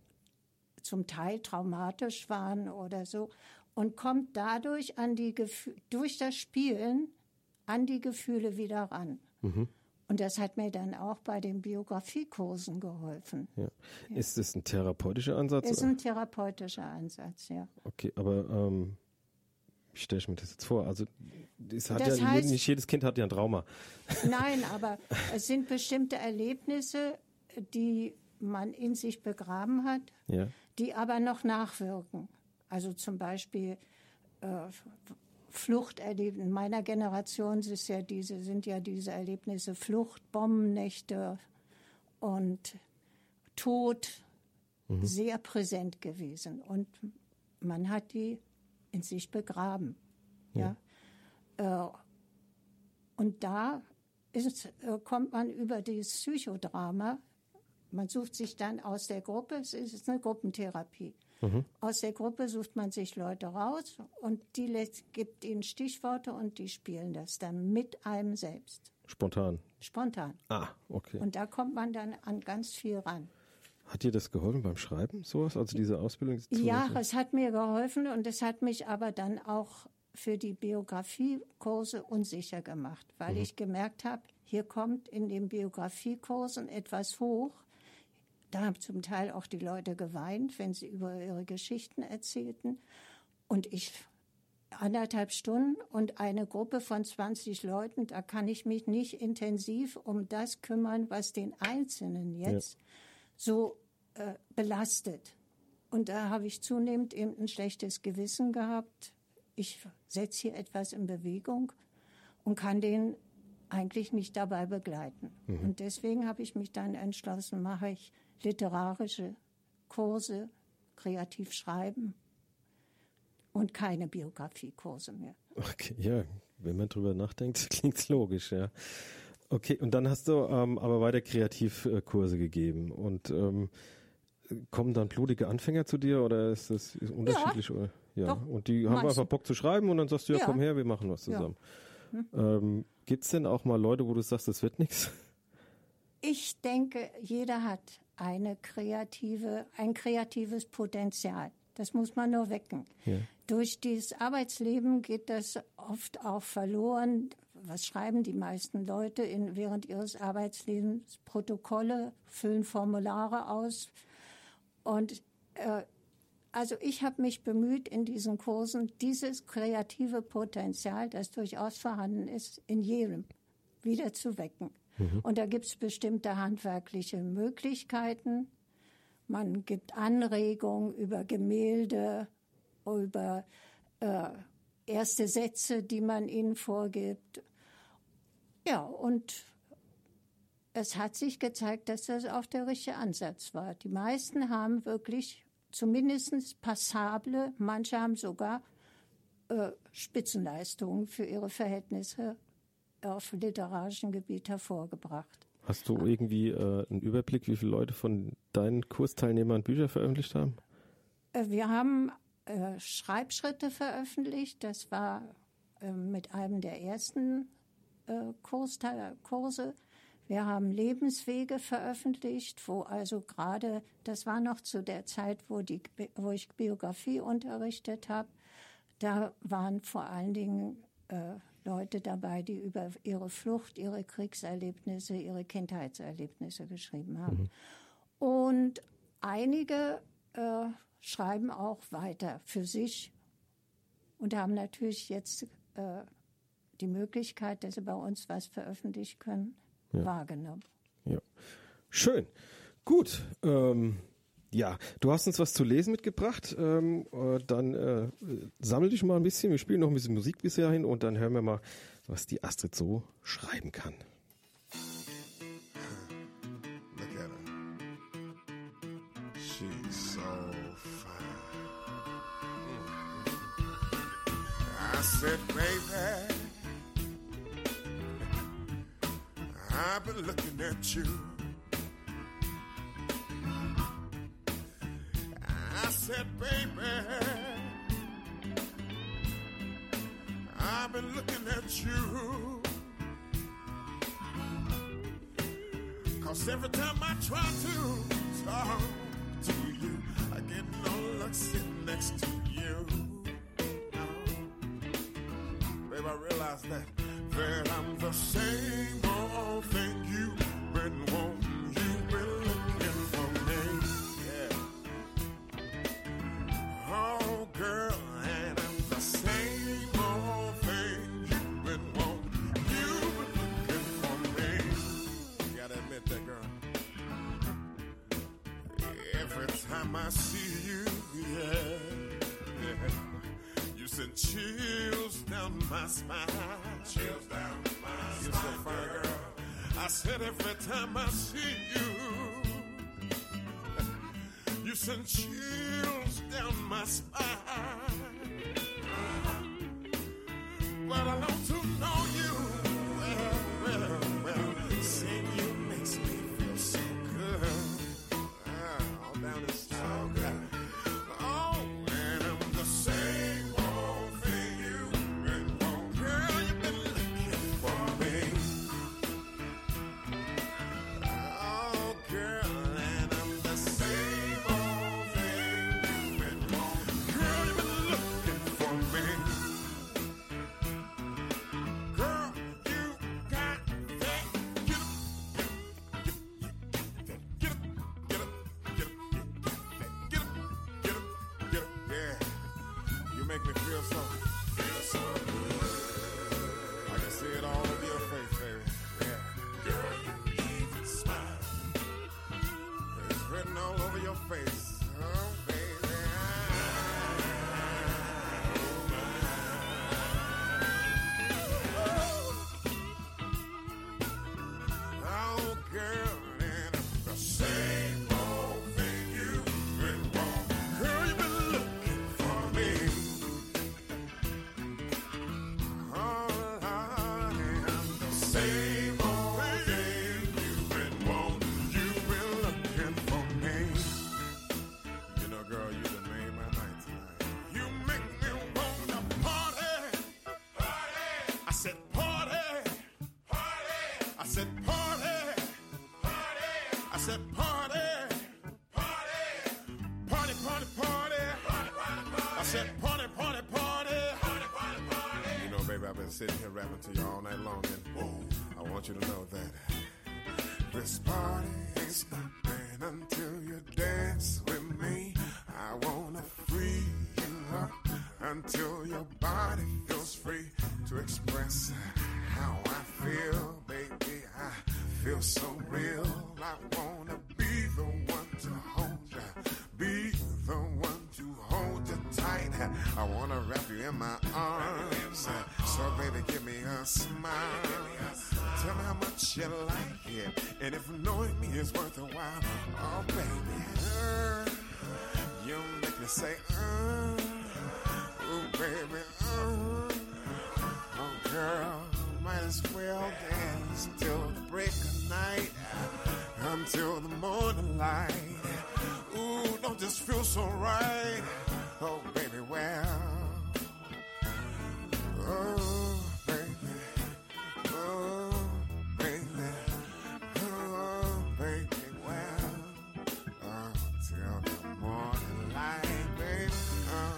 zum Teil traumatisch waren oder so, und kommt dadurch an die Gefü- durch das Spielen an die Gefühle wieder ran. Mhm. Und das hat mir dann auch bei den Biografiekursen geholfen. Ja. Ja. Ist das ein therapeutischer Ansatz? Ist ein therapeutischer Ansatz, ja. Okay, aber ähm, wie stelle ich mir das jetzt vor? Also es hat das ja heißt, nicht jedes Kind hat ja ein Trauma. Nein, aber es sind bestimmte Erlebnisse, die man in sich begraben hat, ja. die aber noch nachwirken. Also zum Beispiel äh, Fluchterlebnisse. In meiner Generation ist ja diese, sind ja diese Erlebnisse Flucht, Bombennächte und Tod mhm. sehr präsent gewesen. Und man hat die in sich begraben. Ja. Ja? Äh, und da ist, äh, kommt man über das Psychodrama. Man sucht sich dann aus der Gruppe, es ist eine Gruppentherapie. Mhm. Aus der Gruppe sucht man sich Leute raus und die lässt, gibt ihnen Stichworte und die spielen das dann mit einem selbst. Spontan? Spontan. Ah, okay. Und da kommt man dann an ganz viel ran. Hat dir das geholfen beim Schreiben, sowas, also diese Ausbildung? Ja, es hat mir geholfen und es hat mich aber dann auch für die Biografiekurse unsicher gemacht, weil mhm. ich gemerkt habe, hier kommt in den Biografiekursen etwas hoch. Da haben zum Teil auch die Leute geweint, wenn sie über ihre Geschichten erzählten. Und ich anderthalb Stunden und eine Gruppe von zwanzig Leuten, da kann ich mich nicht intensiv um das kümmern, was den Einzelnen jetzt ja. so äh, belastet. Und da habe ich zunehmend eben ein schlechtes Gewissen gehabt. Ich setze hier etwas in Bewegung und kann den eigentlich nicht dabei begleiten. Mhm. Und deswegen habe ich mich dann entschlossen, mache ich literarische Kurse, kreativ schreiben. und keine Biografiekurse mehr. Okay, ja, wenn man drüber nachdenkt, klingt's logisch, ja. Okay, und dann hast du ähm, aber weiter Kreativkurse gegeben und ähm, kommen dann blutige Anfänger zu dir oder ist das unterschiedlich? Ja, oder? Ja. doch, Und die haben meistens. einfach Bock zu schreiben und dann sagst du, ja, Ja. komm her, wir machen was zusammen. Ja. Hm. Ähm, gibt's denn auch mal Leute, wo du sagst, das wird nichts? Ich denke, jeder hat eine kreative, ein kreatives Potenzial. Das muss man nur wecken. Ja. Durch dieses Arbeitsleben geht das oft auch verloren. Was schreiben die meisten Leute in, während ihres Arbeitslebens? Protokolle, füllen Formulare aus. Und äh, also ich habe mich bemüht, in diesen Kursen dieses kreative Potenzial, das durchaus vorhanden ist, in jedem wieder zu wecken. Mhm. Und da gibt es bestimmte handwerkliche Möglichkeiten. Man gibt Anregungen über Gemälde, über äh, erste Sätze, die man ihnen vorgibt. Ja, und es hat sich gezeigt, dass das auch der richtige Ansatz war. Die meisten haben wirklich zumindest passable, manche haben sogar äh, Spitzenleistungen für ihre Verhältnisse auf literarischem Gebiet hervorgebracht. Hast du irgendwie äh, einen Überblick, wie viele Leute von deinen Kursteilnehmern Bücher veröffentlicht haben? Äh, wir haben äh, Schreibschritte veröffentlicht. Das war äh, mit einem der ersten äh, Kursteil- Kurse. Wir haben Lebenswege veröffentlicht, wo also gerade, das war noch zu der Zeit, wo, die, wo ich Biografie unterrichtet habe, da waren vor allen Dingen äh, Leute dabei, die über ihre Flucht, ihre Kriegserlebnisse, ihre Kindheitserlebnisse geschrieben haben. Mhm. Und einige äh, schreiben auch weiter für sich und haben natürlich jetzt äh, die Möglichkeit, dass sie bei uns was veröffentlichen können, ja. wahrgenommen. Ja. Schön. Gut. Ähm, ja, du hast uns was zu lesen mitgebracht. Ähm, äh, dann äh, sammel dich mal ein bisschen. Wir spielen noch ein bisschen Musik bis hierhin und dann hören wir mal, was die Astrid so schreiben kann. Look at her. She's so fine. I said, baby, I've been looking at you. I said, baby, I've been looking at you. 'Cause every time I try to talk to you, I get no luck sitting next to you. Oh, babe, I realize that, that I'm the same old thing you've been wanting. You've been looking for me. Yeah. Oh, girl, and I'm the same old thing you've been wanting. You've been looking for me. You gotta admit that, girl. Every time I see you, yeah, yeah, you send chills down my spine. Chills down my spine. You're so fine, girl. I said every time I see you, you send chills down my spine. But I long to know you. Well, well, well, seeing you makes me feel so good. Ah, all down this so good. Oh, and I'm the same old thing you've been wanting. Girl, you've been looking for me. Oh, girl, and I'm the same old thing you've been wanting. Girl, you've been looking for me. said party, party. I said party, party. Party, party, party. Party, party, party. I said party, party, party. Party, party, party. You know, baby, I've been sitting here rapping to you all night long, and whoa, I want you to know that this party ain't stopping until you dance with me. I wanna free you up until your body feels free to express how I feel, baby. I feel so real. I wanna be the one to hold you, be the one to hold you tight. I wanna wrap you in my arms. So baby, give me a smile. Tell me how much you like it, and if knowing me is worth a while. Oh baby, uh, you make me say, uh, oh baby, uh, oh girl, might as well dance till the break of night, until the morning light. Ooh, don't just feel so right. Oh baby, well, oh baby, oh baby, oh baby, well, oh, till the morning light, baby. Oh.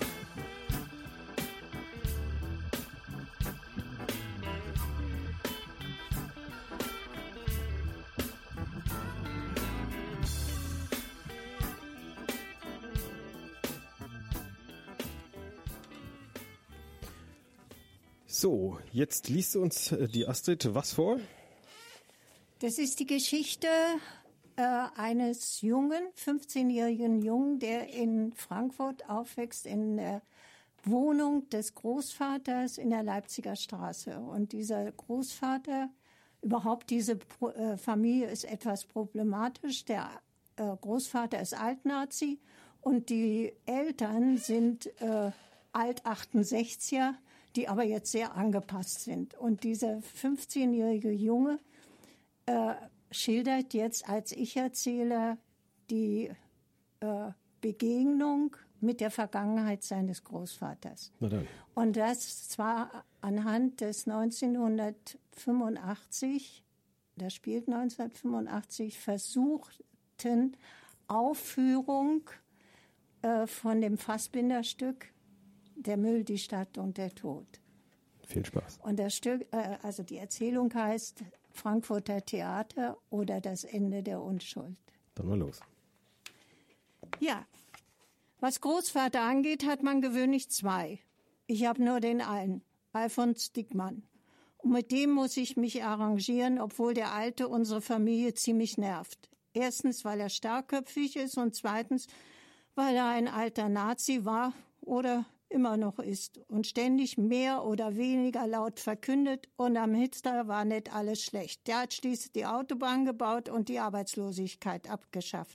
So, jetzt liest uns äh, die Astrid was vor? Das ist die Geschichte äh, eines jungen, fünfzehnjährigen Jungen, der in Frankfurt aufwächst, in der Wohnung des Großvaters in der Leipziger Straße. Und dieser Großvater, überhaupt diese Pro, äh, Familie ist etwas problematisch. Der äh, Großvater ist Altnazi und die Eltern sind äh, Alt-achtundsechziger, die aber jetzt sehr angepasst sind. Und dieser fünfzehnjährige Junge äh, schildert jetzt als Ich-Erzähler die äh, Begegnung mit der Vergangenheit seines Großvaters. Na dann. Und das zwar anhand des neunzehnhundertfünfundachtzig, das spielt neunzehnhundertfünfundachtzig, versuchten Aufführung äh, von dem Fassbinder-Stück Der Müll, die Stadt und der Tod. Viel Spaß. Und das Stück, äh, also die Erzählung heißt Frankfurter Theater oder das Ende der Unschuld. Dann mal los. Ja, was Großvater angeht, hat man gewöhnlich zwei. Ich habe nur den einen, Alfons Dickmann. Und mit dem muss ich mich arrangieren, obwohl der Alte unsere Familie ziemlich nervt. Erstens, weil er starkköpfig ist und zweitens, weil er ein alter Nazi war oder immer noch ist und ständig mehr oder weniger laut verkündet, und am Hitler war nicht alles schlecht. Der hat schließlich die Autobahn gebaut und die Arbeitslosigkeit abgeschafft.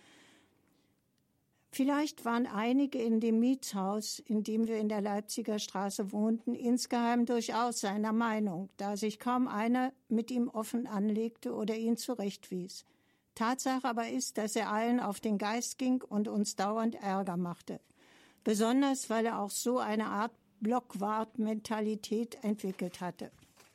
Vielleicht waren einige in dem Mietshaus, in dem wir in der Leipziger Straße wohnten, insgeheim durchaus seiner Meinung, da sich kaum einer mit ihm offen anlegte oder ihn zurechtwies. Tatsache aber ist, dass er allen auf den Geist ging und uns dauernd Ärger machte. Besonders, weil er auch so eine Art Blockwart-Mentalität entwickelt hatte.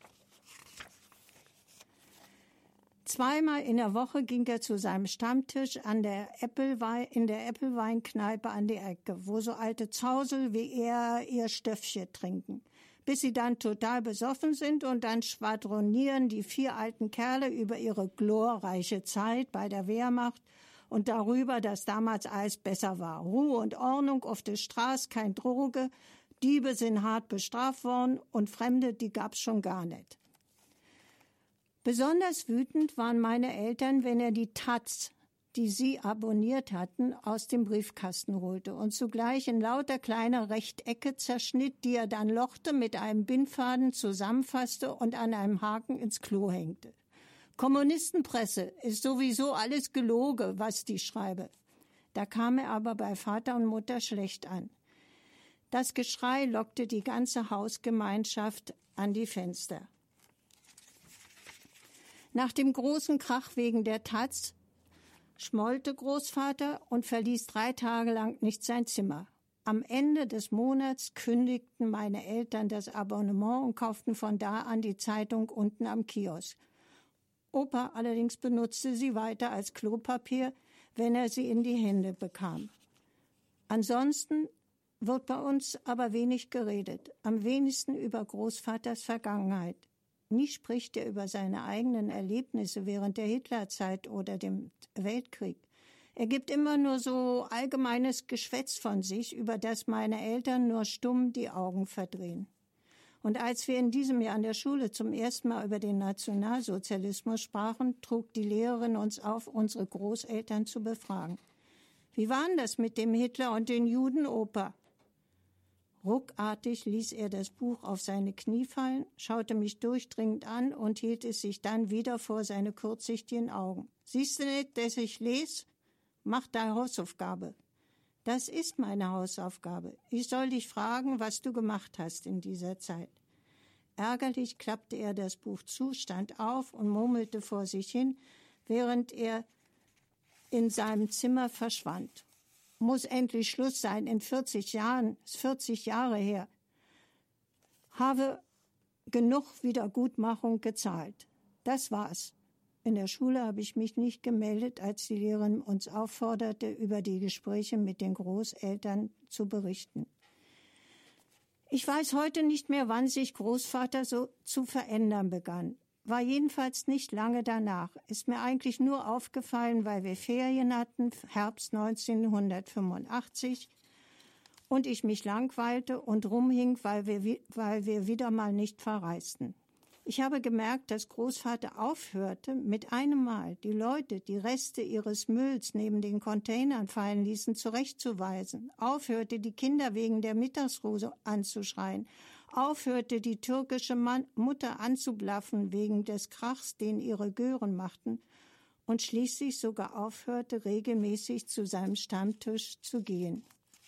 Zweimal in der Woche ging er zu seinem Stammtisch an der Äppelwein, in der Äppelweinkneipe an die Ecke, wo so alte Zausel wie er ihr Stöffchen trinken, bis sie dann total besoffen sind, und dann schwadronieren die vier alten Kerle über ihre glorreiche Zeit bei der Wehrmacht und darüber, dass damals alles besser war. Ruhe und Ordnung auf der Straße, kein Droge, Diebe sind hart bestraft worden und Fremde, die gab's schon gar nicht. Besonders wütend waren meine Eltern, wenn er die Taz, die sie abonniert hatten, aus dem Briefkasten holte und zugleich in lauter kleine Rechtecke zerschnitt, die er dann lochte, mit einem Bindfaden zusammenfasste und an einem Haken ins Klo hängte. Kommunistenpresse ist sowieso alles Geloge, was die schreibe. Da kam er aber bei Vater und Mutter schlecht an. Das Geschrei lockte die ganze Hausgemeinschaft an die Fenster. Nach dem großen Krach wegen der Taz schmollte Großvater und verließ drei Tage lang nicht sein Zimmer. Am Ende des Monats kündigten meine Eltern das Abonnement und kauften von da an die Zeitung unten am Kiosk. Opa allerdings benutzte sie weiter als Klopapier, wenn er sie in die Hände bekam. Ansonsten wird bei uns aber wenig geredet, am wenigsten über Großvaters Vergangenheit. Nie spricht er über seine eigenen Erlebnisse während der Hitlerzeit oder dem Weltkrieg. Er gibt immer nur so allgemeines Geschwätz von sich, über das meine Eltern nur stumm die Augen verdrehen. Und als wir in diesem Jahr an der Schule zum ersten Mal über den Nationalsozialismus sprachen, trug die Lehrerin uns auf, unsere Großeltern zu befragen. Wie war denn das mit dem Hitler und den Juden, Opa? Ruckartig ließ er das Buch auf seine Knie fallen, schaute mich durchdringend an und hielt es sich dann wieder vor seine kurzsichtigen Augen. Siehst du nicht, dass ich lese? Mach deine Hausaufgabe. Das ist meine Hausaufgabe. Ich soll dich fragen, was du gemacht hast in dieser Zeit. Ärgerlich klappte er das Buch zu, stand auf und murmelte vor sich hin, während er in seinem Zimmer verschwand. Muss endlich Schluss sein, in vierzig Jahren, ist vierzig Jahre her. Habe genug Wiedergutmachung gezahlt. Das war's. In der Schule habe ich mich nicht gemeldet, als die Lehrerin uns aufforderte, über die Gespräche mit den Großeltern zu berichten. Ich weiß heute nicht mehr, wann sich Großvater so zu verändern begann. War jedenfalls nicht lange danach. Ist mir eigentlich nur aufgefallen, weil wir Ferien hatten, Herbst neunzehnhundertfünfundachtzig, und ich mich langweilte und rumhing, weil wir, weil wir wieder mal nicht verreisten. Ich habe gemerkt, dass Großvater aufhörte, mit einem Mal die Leute, die Reste ihres Mülls neben den Containern fallen ließen, zurechtzuweisen, aufhörte, die Kinder wegen der Mittagsruhe anzuschreien, aufhörte, die türkische Mann, Mutter anzublaffen wegen des Krachs, den ihre Gören machten, und schließlich sogar aufhörte, regelmäßig zu seinem Stammtisch zu gehen.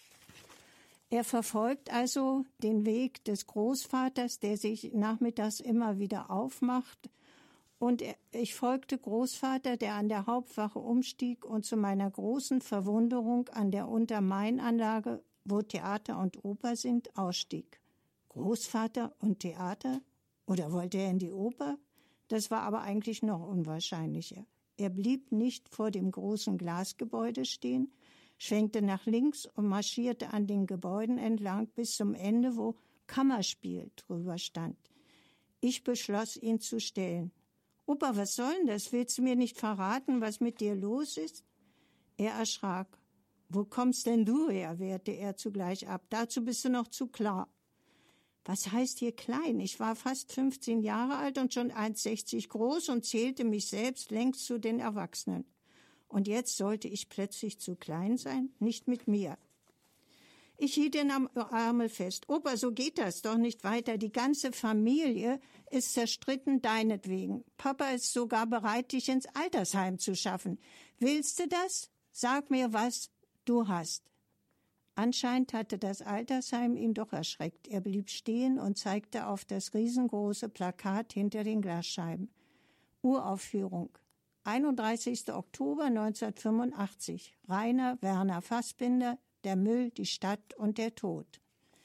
Er verfolgt also den Weg des Großvaters, der sich nachmittags immer wieder aufmacht. Und ich folgte Großvater, der an der Hauptwache umstieg und zu meiner großen Verwunderung an der Untermain-Anlage, wo Theater und Oper sind, ausstieg. Großvater und Theater? Oder wollte er in die Oper? Das war aber eigentlich noch unwahrscheinlicher. Er blieb nicht vor dem großen Glasgebäude stehen, schwenkte nach links und marschierte an den Gebäuden entlang bis zum Ende, wo Kammerspiel drüber stand. Ich beschloss, ihn zu stellen. »Opa, was soll denn das? Willst du mir nicht verraten, was mit dir los ist?« Er erschrak. »Wo kommst denn du her?« wehrte er zugleich ab. »Dazu bist du noch zu klar.« »Was heißt hier klein? Ich war fast fünfzehn Jahre alt und schon eins Komma sechzig groß und zählte mich selbst längst zu den Erwachsenen. Und jetzt sollte ich plötzlich zu klein sein? Nicht mit mir.« Ich hielt ihn am Ärmel fest. »Opa, so geht das doch nicht weiter. Die ganze Familie ist zerstritten deinetwegen. Papa ist sogar bereit, dich ins Altersheim zu schaffen. Willst du das? Sag mir, was du hast.« Anscheinend hatte das Altersheim ihn doch erschreckt. Er blieb stehen und zeigte auf das riesengroße Plakat hinter den Glasscheiben. Uraufführung. einunddreißigster Oktober neunzehnhundertfünfundachtzig. Rainer Werner Fassbinder, Der Müll, die Stadt und der Tod.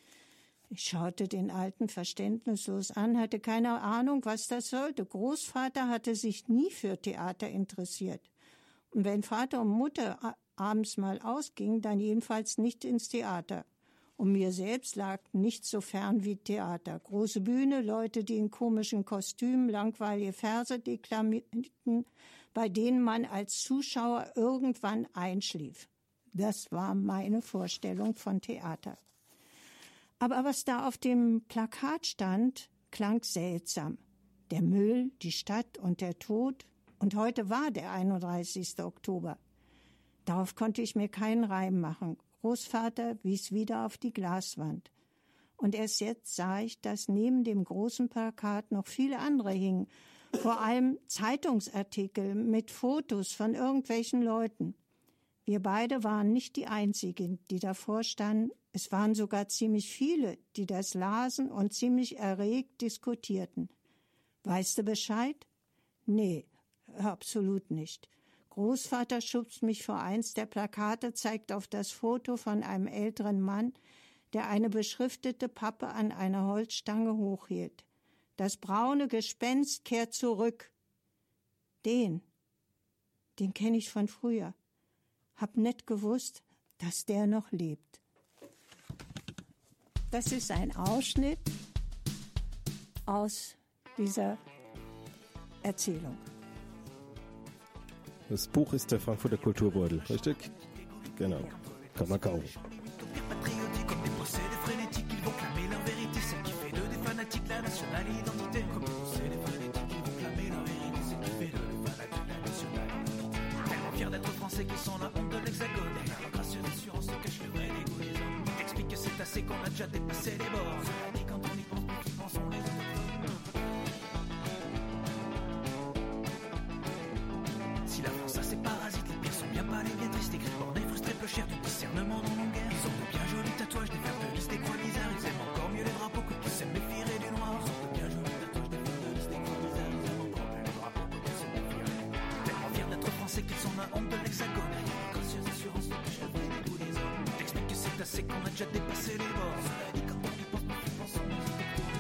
Ich schaute den Alten verständnislos an, hatte keine Ahnung, was das sollte. Großvater hatte sich nie für Theater interessiert. Und wenn Vater und Mutter abends mal ausgingen, dann jedenfalls nicht ins Theater. Und mir selbst lag nichts so fern wie Theater. Große Bühne, Leute, die in komischen Kostümen langweilige Verse deklamierten, bei denen man als Zuschauer irgendwann einschlief. Das war meine Vorstellung von Theater. Aber was da auf dem Plakat stand, klang seltsam. Der Müll, die Stadt und der Tod. Und heute war der einunddreißigster Oktober. Darauf konnte ich mir keinen Reim machen. Großvater wies wieder auf die Glaswand. Und erst jetzt sah ich, dass neben dem großen Plakat noch viele andere hingen. Vor allem Zeitungsartikel mit Fotos von irgendwelchen Leuten. Wir beide waren nicht die Einzigen, die davor standen. Es waren sogar ziemlich viele, die das lasen und ziemlich erregt diskutierten. Weißt du Bescheid? Nee, absolut nicht. Großvater schubst mich vor eins der Plakate, zeigt auf das Foto von einem älteren Mann, der eine beschriftete Pappe an einer Holzstange hochhielt. Das braune Gespenst kehrt zurück. den, den kenne ich von früher. Hab nicht gewusst, dass der noch lebt. Das ist ein Ausschnitt aus dieser Erzählung. Das Buch ist der Frankfurter Kulturbeutel, richtig? Genau, kann man kaufen. Patriotiques comme des procédés frénétiques, ils vont clamer leur vérité, celle qui fait d'eux des fanatiques, la nationale identité. Comme des procédés frénétiques, ils vont clamer leur vérité, celle qui fait d'eux des fanatiques, la nationale identité. Tellement fiers d'être français qu'ils sont la honte de l'hexagone. Derrière leur gracieuse assurance se cache le vrai dégoût des hommes. Ils t'expliquent que c'est assez, qu'on a déjà dépassé les bords. Cela dit, quand on y pense, plus qu'ils pensent, on les autochtones. Si la France a ses parasites, les pires sont bien pâles et bien tristes, écrits bornés, frustrés, peu chers, du discernement dans nos guerres. Ils ont de bien jolis tatouages, des fers de lys, des croix bizarres. Ils aiment encore mieux les drapeaux que qui s'aiment méfier du noir. Ils ont de bien jolis tatouages, des fers de lys, des croix bizarres. Ils aiment encore mieux les drapeaux que qui s'aiment méfier du noir. Tellement fiers d'être français qu'ils sont la honte de l'hexagone. Ayant une gracieuse assurance de cache le vrai dégoût des hommes. Ils t'expliquent que c'est assez, qu'on a déjà dépassé les bords. Cela dit, quand on y pense, plus qu'ils pensent, on les autochtones.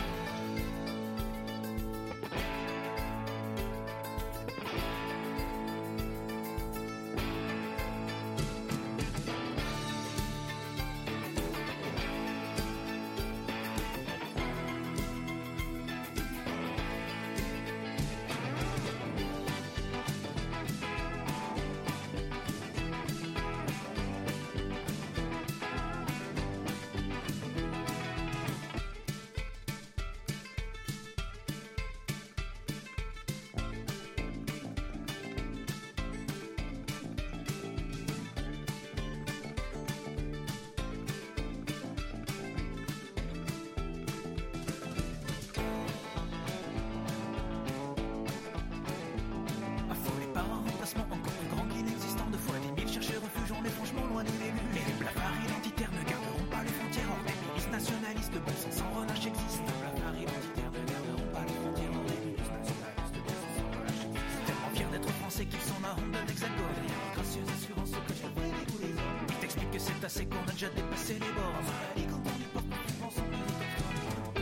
Affolés par un remplacement encore plus grand qu'inexistant, deux fois dix mille chercheurs refuge, on est franchement loin du début. Mais les blafards identitaires ne garderont pas les frontières hors des milices nationalistes, bon sang sans relâche existe. Les blafards identitaires ne garderont pas les frontières hors des milices nationalistes, bon sang sans relâche existe. Tellement fiers d'être français qu'ils sont la honte de l'hexagone. Derrière leur gracieuse assurance se cache le vrai dégoût des hommes. Ils t'expliquent que c'est assez, qu'on a déjà dépassé les bords. Cela dit, quand on y pense, plus qu'ils pensent, on les autochtones.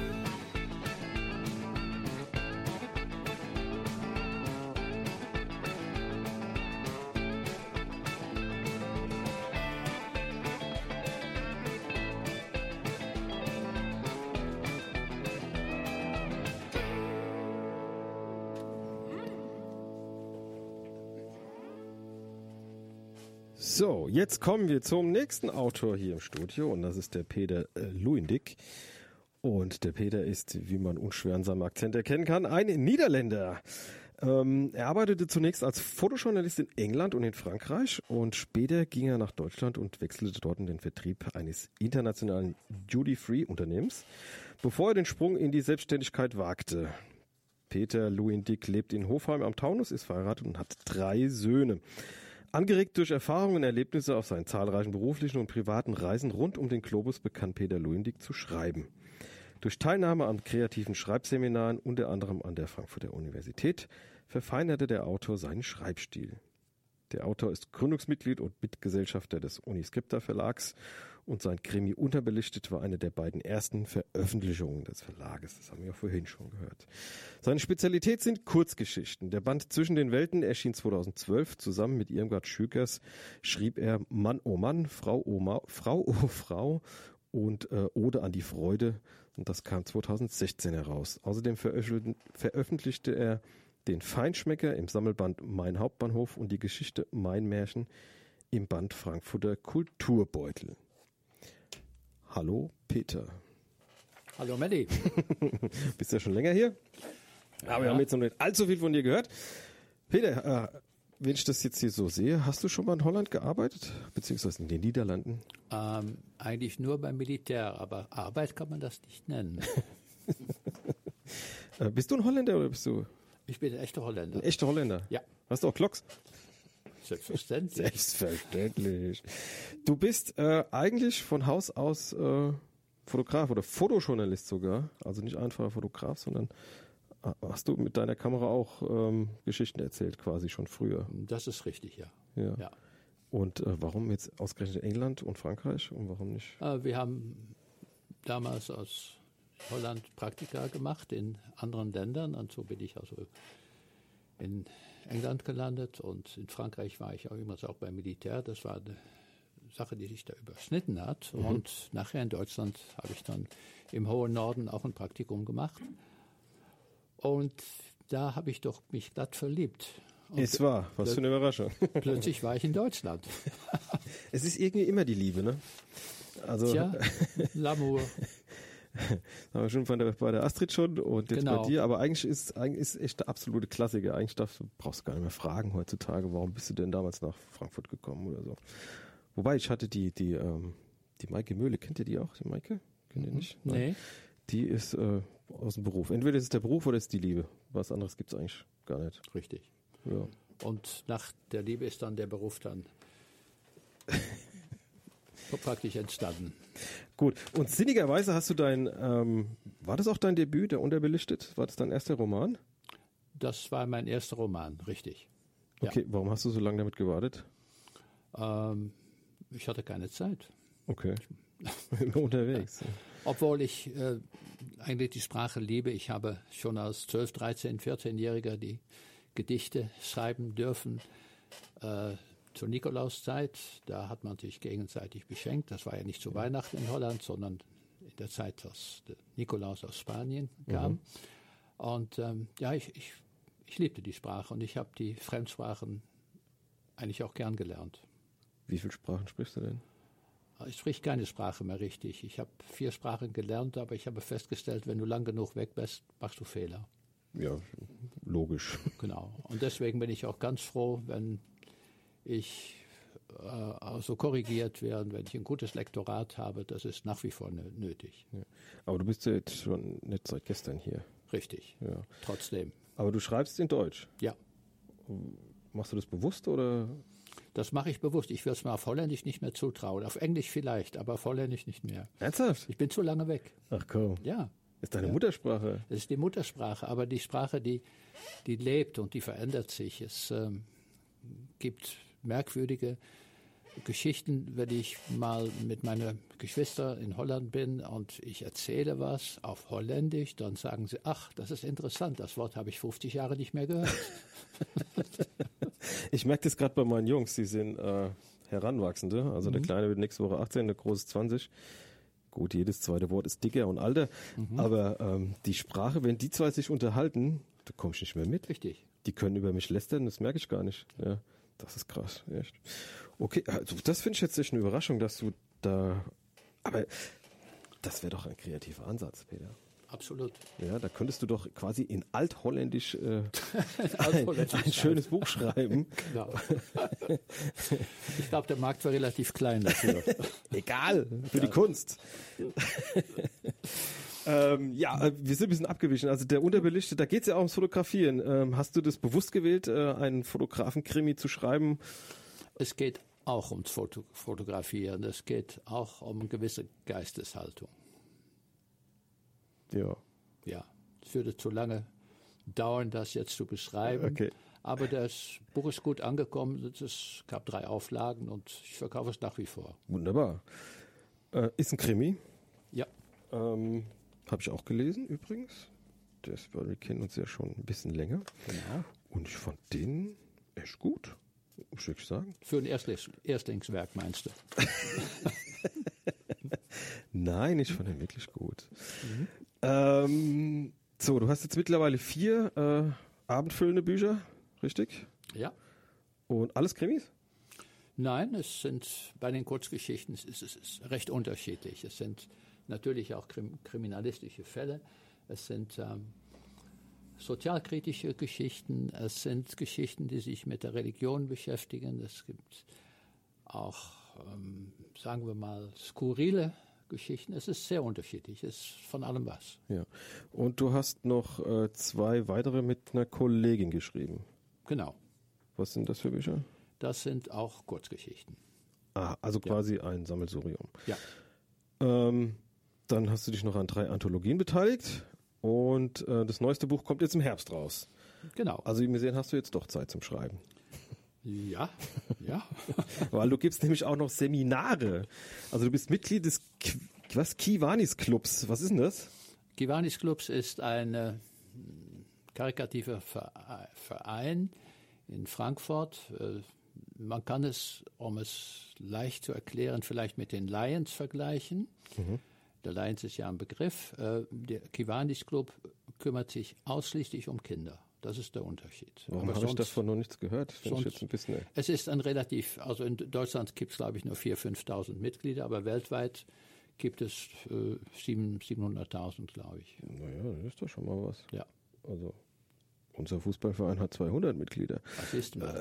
So, jetzt kommen wir zum nächsten Autor hier im Studio und das ist der Peter äh, Luindyk. Und der Peter ist, wie man unschwer an seinem Akzent erkennen kann, ein Niederländer. Ähm, er arbeitete zunächst als Fotojournalist in England und in Frankreich und später ging er nach Deutschland und wechselte dort in den Vertrieb eines internationalen Duty-Free-Unternehmens, bevor er den Sprung in die Selbstständigkeit wagte. Peter Luindyk lebt in Hofheim am Taunus, ist verheiratet und hat drei Söhne. Angeregt durch Erfahrungen und Erlebnisse auf seinen zahlreichen beruflichen und privaten Reisen rund um den Globus begann Peter Luindyk zu schreiben. Durch Teilnahme an kreativen Schreibseminaren, unter anderem an der Frankfurter Universität, verfeinerte der Autor seinen Schreibstil. Der Autor ist Gründungsmitglied und Mitgesellschafter des Uniscripta Verlags und sein Krimi Unterbelichtet war eine der beiden ersten Veröffentlichungen des Verlages. Das haben wir ja vorhin schon gehört. Seine Spezialität sind Kurzgeschichten. Der Band Zwischen den Welten erschien zweitausendzwölf. Zusammen mit Irmgard Schükers schrieb er Mann, oh Mann, Frau, oh Ma, Frau, oh Frau und äh, Ode an die Freude. Und das kam zweitausendsechzehn heraus. Außerdem veröffentlichte er den Feinschmecker im Sammelband Mein Hauptbahnhof und die Geschichte Mein Märchen im Band Frankfurter Kulturbeutel. Hallo Peter. Hallo Melli. Bist du ja schon länger hier? Ja. Aber wir haben jetzt noch nicht allzu viel von dir gehört. Peter, äh, wenn ich das jetzt hier so sehe, hast du schon mal in Holland gearbeitet? Beziehungsweise in den Niederlanden? Ähm, eigentlich nur beim Militär, aber Arbeit kann man das nicht nennen. äh, bist du ein Holländer oder bist du... Ich bin ein echter Holländer. Ein echter Holländer? Ja. Hast du auch Glocks? Selbstverständlich. Selbstverständlich. Du bist äh, eigentlich von Haus aus äh, Fotograf oder Fotojournalist sogar. Also nicht einfacher Fotograf, sondern äh, hast du mit deiner Kamera auch ähm, Geschichten erzählt, quasi schon früher. Das ist richtig, ja. Ja. ja. Und äh, warum jetzt ausgerechnet England und Frankreich und warum nicht? Äh, wir haben damals aus... Holland Praktika gemacht in anderen Ländern und so bin ich also in England gelandet und in Frankreich war ich auch übrigens auch beim Militär. Das war eine Sache, die sich da überschnitten hat. Mhm. Und nachher in Deutschland habe ich dann im hohen Norden auch ein Praktikum gemacht. Und da habe ich doch mich glatt verliebt. Und es war, was für eine Überraschung. Plötzlich war ich in Deutschland. Es ist irgendwie immer die Liebe, ne? Also, Tja, L'amour. haben wir schon bei der, bei der Astrid schon und jetzt Genau. bei dir, aber eigentlich ist eigentlich ist echt der absolute Klassiker. Eigentlich darfst, brauchst du gar nicht mehr fragen heutzutage, warum bist du denn damals nach Frankfurt gekommen oder so. Wobei, ich hatte die, die, ähm, die Maike Möhle, kennt ihr die auch, die Maike? Kennt ihr nicht? Nein. Nee. Die ist äh, aus dem Beruf. Entweder ist es der Beruf oder ist die Liebe. Was anderes gibt es eigentlich gar nicht. Richtig. Ja. Und nach der Liebe ist dann der Beruf dann praktisch entstanden. Gut, und sinnigerweise hast du dein, ähm, war das auch dein Debüt, der Unterbelichtet? War das dein erster Roman? Das war mein erster Roman, richtig. Okay, warum hast du so lange damit gewartet? Ähm, ich hatte keine Zeit. Okay, immer unterwegs. Obwohl ich äh, eigentlich die Sprache liebe. Ich habe schon als zwölf-, dreizehn-, vierzehnjähriger die Gedichte schreiben dürfen. Äh, zur Nikolauszeit, da hat man sich gegenseitig beschenkt. Das war ja nicht zu Weihnachten in Holland, sondern in der Zeit, als der Nikolaus aus Spanien kam. Mhm. Und ähm, ja, ich, ich, ich liebte die Sprache und ich habe die Fremdsprachen eigentlich auch gern gelernt. Wie viele Sprachen sprichst du denn? Ich spreche keine Sprache mehr richtig. Ich habe vier Sprachen gelernt, aber ich habe festgestellt, wenn du lang genug weg bist, machst du Fehler. Ja, logisch. Genau. Und deswegen bin ich auch ganz froh, wenn ich äh, so korrigiert werde, wenn ich ein gutes Lektorat habe. Das ist nach wie vor nötig. Ja. Aber du bist ja jetzt schon nicht seit gestern hier. Richtig. Ja. Trotzdem. Aber du schreibst in Deutsch? Ja. Machst du das bewusst oder? Das mache ich bewusst. Ich würde es mir auf Holländisch nicht mehr zutrauen. Auf Englisch vielleicht, aber auf Holländisch nicht mehr. Ernsthaft? Ich bin zu lange weg. Ach komm. Ja. Ist deine ja. Muttersprache? Das ist die Muttersprache, aber die Sprache, die, die lebt und die verändert sich. Es ähm, gibt merkwürdige Geschichten, wenn ich mal mit meinen Geschwistern in Holland bin und ich erzähle was auf Holländisch, dann sagen sie, ach, das ist interessant, das Wort habe ich fünfzig Jahre nicht mehr gehört. Ich merke das gerade bei meinen Jungs, die sind äh, Heranwachsende, also mhm. der Kleine wird nächste Woche achtzehn, der Große zwanzig. Gut, jedes zweite Wort ist dicker und alter, mhm. aber ähm, die Sprache, wenn die zwei sich unterhalten, da komme ich nicht mehr mit. Richtig. Die können über mich lästern, das merke ich gar nicht. Ja, das ist krass, echt. Okay, also das finde ich jetzt echt eine Überraschung, dass du da, aber das wäre doch ein kreativer Ansatz, Peter. Absolut. Ja, da könntest du doch quasi in Altholländisch, äh, Altholländisch ein, ein schönes Buch schreiben. Genau. Ich glaube, der Markt war relativ klein dafür. Egal, für die Kunst. ähm, ja, wir sind ein bisschen abgewichen. Also der Unterbelichtete, da geht es ja auch ums Fotografieren. Ähm, hast du das bewusst gewählt, äh, einen Fotografen-Krimi zu schreiben? Es geht auch ums Foto- Fotografieren. Es geht auch um eine gewisse Geisteshaltung. Ja. Ja, es würde zu lange dauern, das jetzt zu beschreiben. Okay. Aber das Buch ist gut angekommen. Es gab drei Auflagen und ich verkaufe es nach wie vor. Wunderbar. Äh, ist ein Krimi. Ja. Ähm, Habe ich auch gelesen übrigens. Das, wir kennen uns ja schon ein bisschen länger. Genau. Und ich fand den echt gut, muss ich sagen. Für ein Erstlings- Erstlingswerk meinst du? Nein, ich fand den wirklich gut. Mhm. Ähm, so, du hast jetzt mittlerweile vier äh, abendfüllende Bücher, richtig? Ja. Und alles Krimis? Nein, es sind bei den Kurzgeschichten es ist es ist recht unterschiedlich. Es sind natürlich auch krim- kriminalistische Fälle. Es sind ähm, sozialkritische Geschichten. Es sind Geschichten, die sich mit der Religion beschäftigen. Es gibt auch, ähm, sagen wir mal, skurrile Geschichten. Es ist sehr unterschiedlich. Es ist von allem was. Ja. Und du hast noch äh, zwei weitere mit einer Kollegin geschrieben. Genau. Was sind das für Bücher? Das sind auch Kurzgeschichten. Ah, also quasi ja. ein Sammelsurium. Ja. Ähm, dann hast du dich noch an drei Anthologien beteiligt und äh, das neueste Buch kommt jetzt im Herbst raus. Genau. Also wie wir sehen, hast du jetzt doch Zeit zum Schreiben. Ja, ja. Weil du gibst nämlich auch noch Seminare. Also du bist Mitglied des K- was Kiwanis Clubs. Was ist denn das? Kiwanis Clubs ist ein äh, karikativer Verein in Frankfurt. Äh, man kann es, um es leicht zu erklären, vielleicht mit den Lions vergleichen. Mhm. Der Lions ist ja ein Begriff. Äh, der Kiwanis Club kümmert sich ausschließlich um Kinder. Das ist der Unterschied. Warum habe ich davon noch nichts gehört? Sonst, ich jetzt ein bisschen, es ist ein relativ, also in Deutschland gibt es, glaube ich, nur viertausend, fünftausend Mitglieder, aber weltweit gibt es äh, siebenhunderttausend, glaube ich. Naja, das ist doch schon mal was. Ja. Also unser Fußballverein hat zweihundert Mitglieder. Was ist denn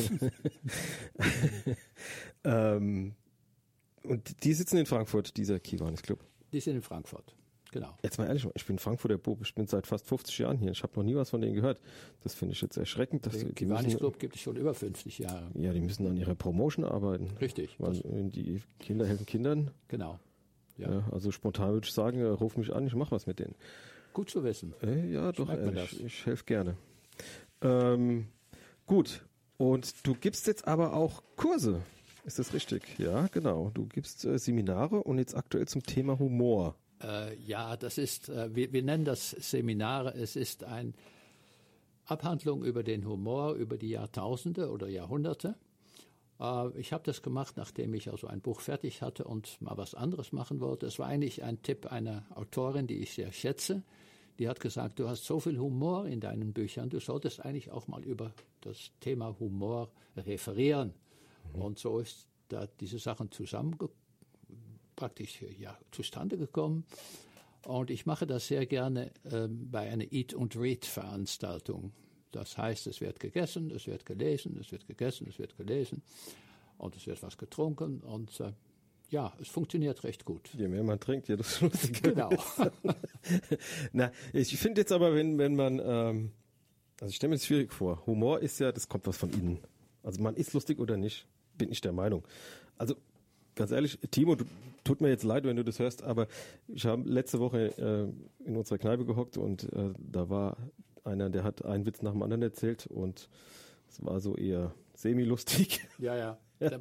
ähm, Und die sitzen in Frankfurt, dieser Kiwanis Club? Die sind in Frankfurt. Genau. Jetzt mal ehrlich, ich bin Frankfurter Bub, ich bin seit fast fünfzig Jahren hier. Ich habe noch nie was von denen gehört. Das finde ich jetzt erschreckend. Dass Der Kiwanis Club gibt es schon über fünfzig Jahre. Ja, die müssen an ihrer Promotion arbeiten. Richtig. Weil die Kinder helfen Kindern. Genau. Ja. Ja, also spontan würde ich sagen, ruf mich an, ich mache was mit denen. Gut zu wissen. Äh, ja, doch, ehrlich, ich helfe gerne. Ähm, gut, und du gibst jetzt aber auch Kurse. Ist das richtig? Ja, genau. Du gibst äh, Seminare und jetzt aktuell zum Thema Humor. Äh, ja, das ist, äh, wir, wir nennen das Seminare, es ist eine Abhandlung über den Humor über die Jahrtausende oder Jahrhunderte. Äh, ich habe das gemacht, nachdem ich also ein Buch fertig hatte und mal was anderes machen wollte. Es war eigentlich ein Tipp einer Autorin, die ich sehr schätze. Die hat gesagt, du hast so viel Humor in deinen Büchern, du solltest eigentlich auch mal über das Thema Humor referieren. Mhm. Und so ist da diese Sachen zusammengekommen. praktisch ja, zustande gekommen. Und ich mache das sehr gerne äh, bei einer Eat-and-Read-Veranstaltung. Das heißt, es wird gegessen, es wird gelesen, es wird gegessen, es wird gelesen und es wird was getrunken. Und äh, ja, es funktioniert recht gut. Je mehr man trinkt, je lustiger. Genau. Na, ich finde jetzt aber, wenn, wenn man, ähm, also ich stelle mir das schwierig vor. Humor ist ja, das kommt was von innen. Also man ist lustig oder nicht, bin ich der Meinung. Also ganz ehrlich, Timo, du, tut mir jetzt leid, wenn du das hörst, aber ich habe letzte Woche äh, in unserer Kneipe gehockt und äh, da war einer, der hat einen Witz nach dem anderen erzählt und es war so eher semi-lustig. Ja, ja.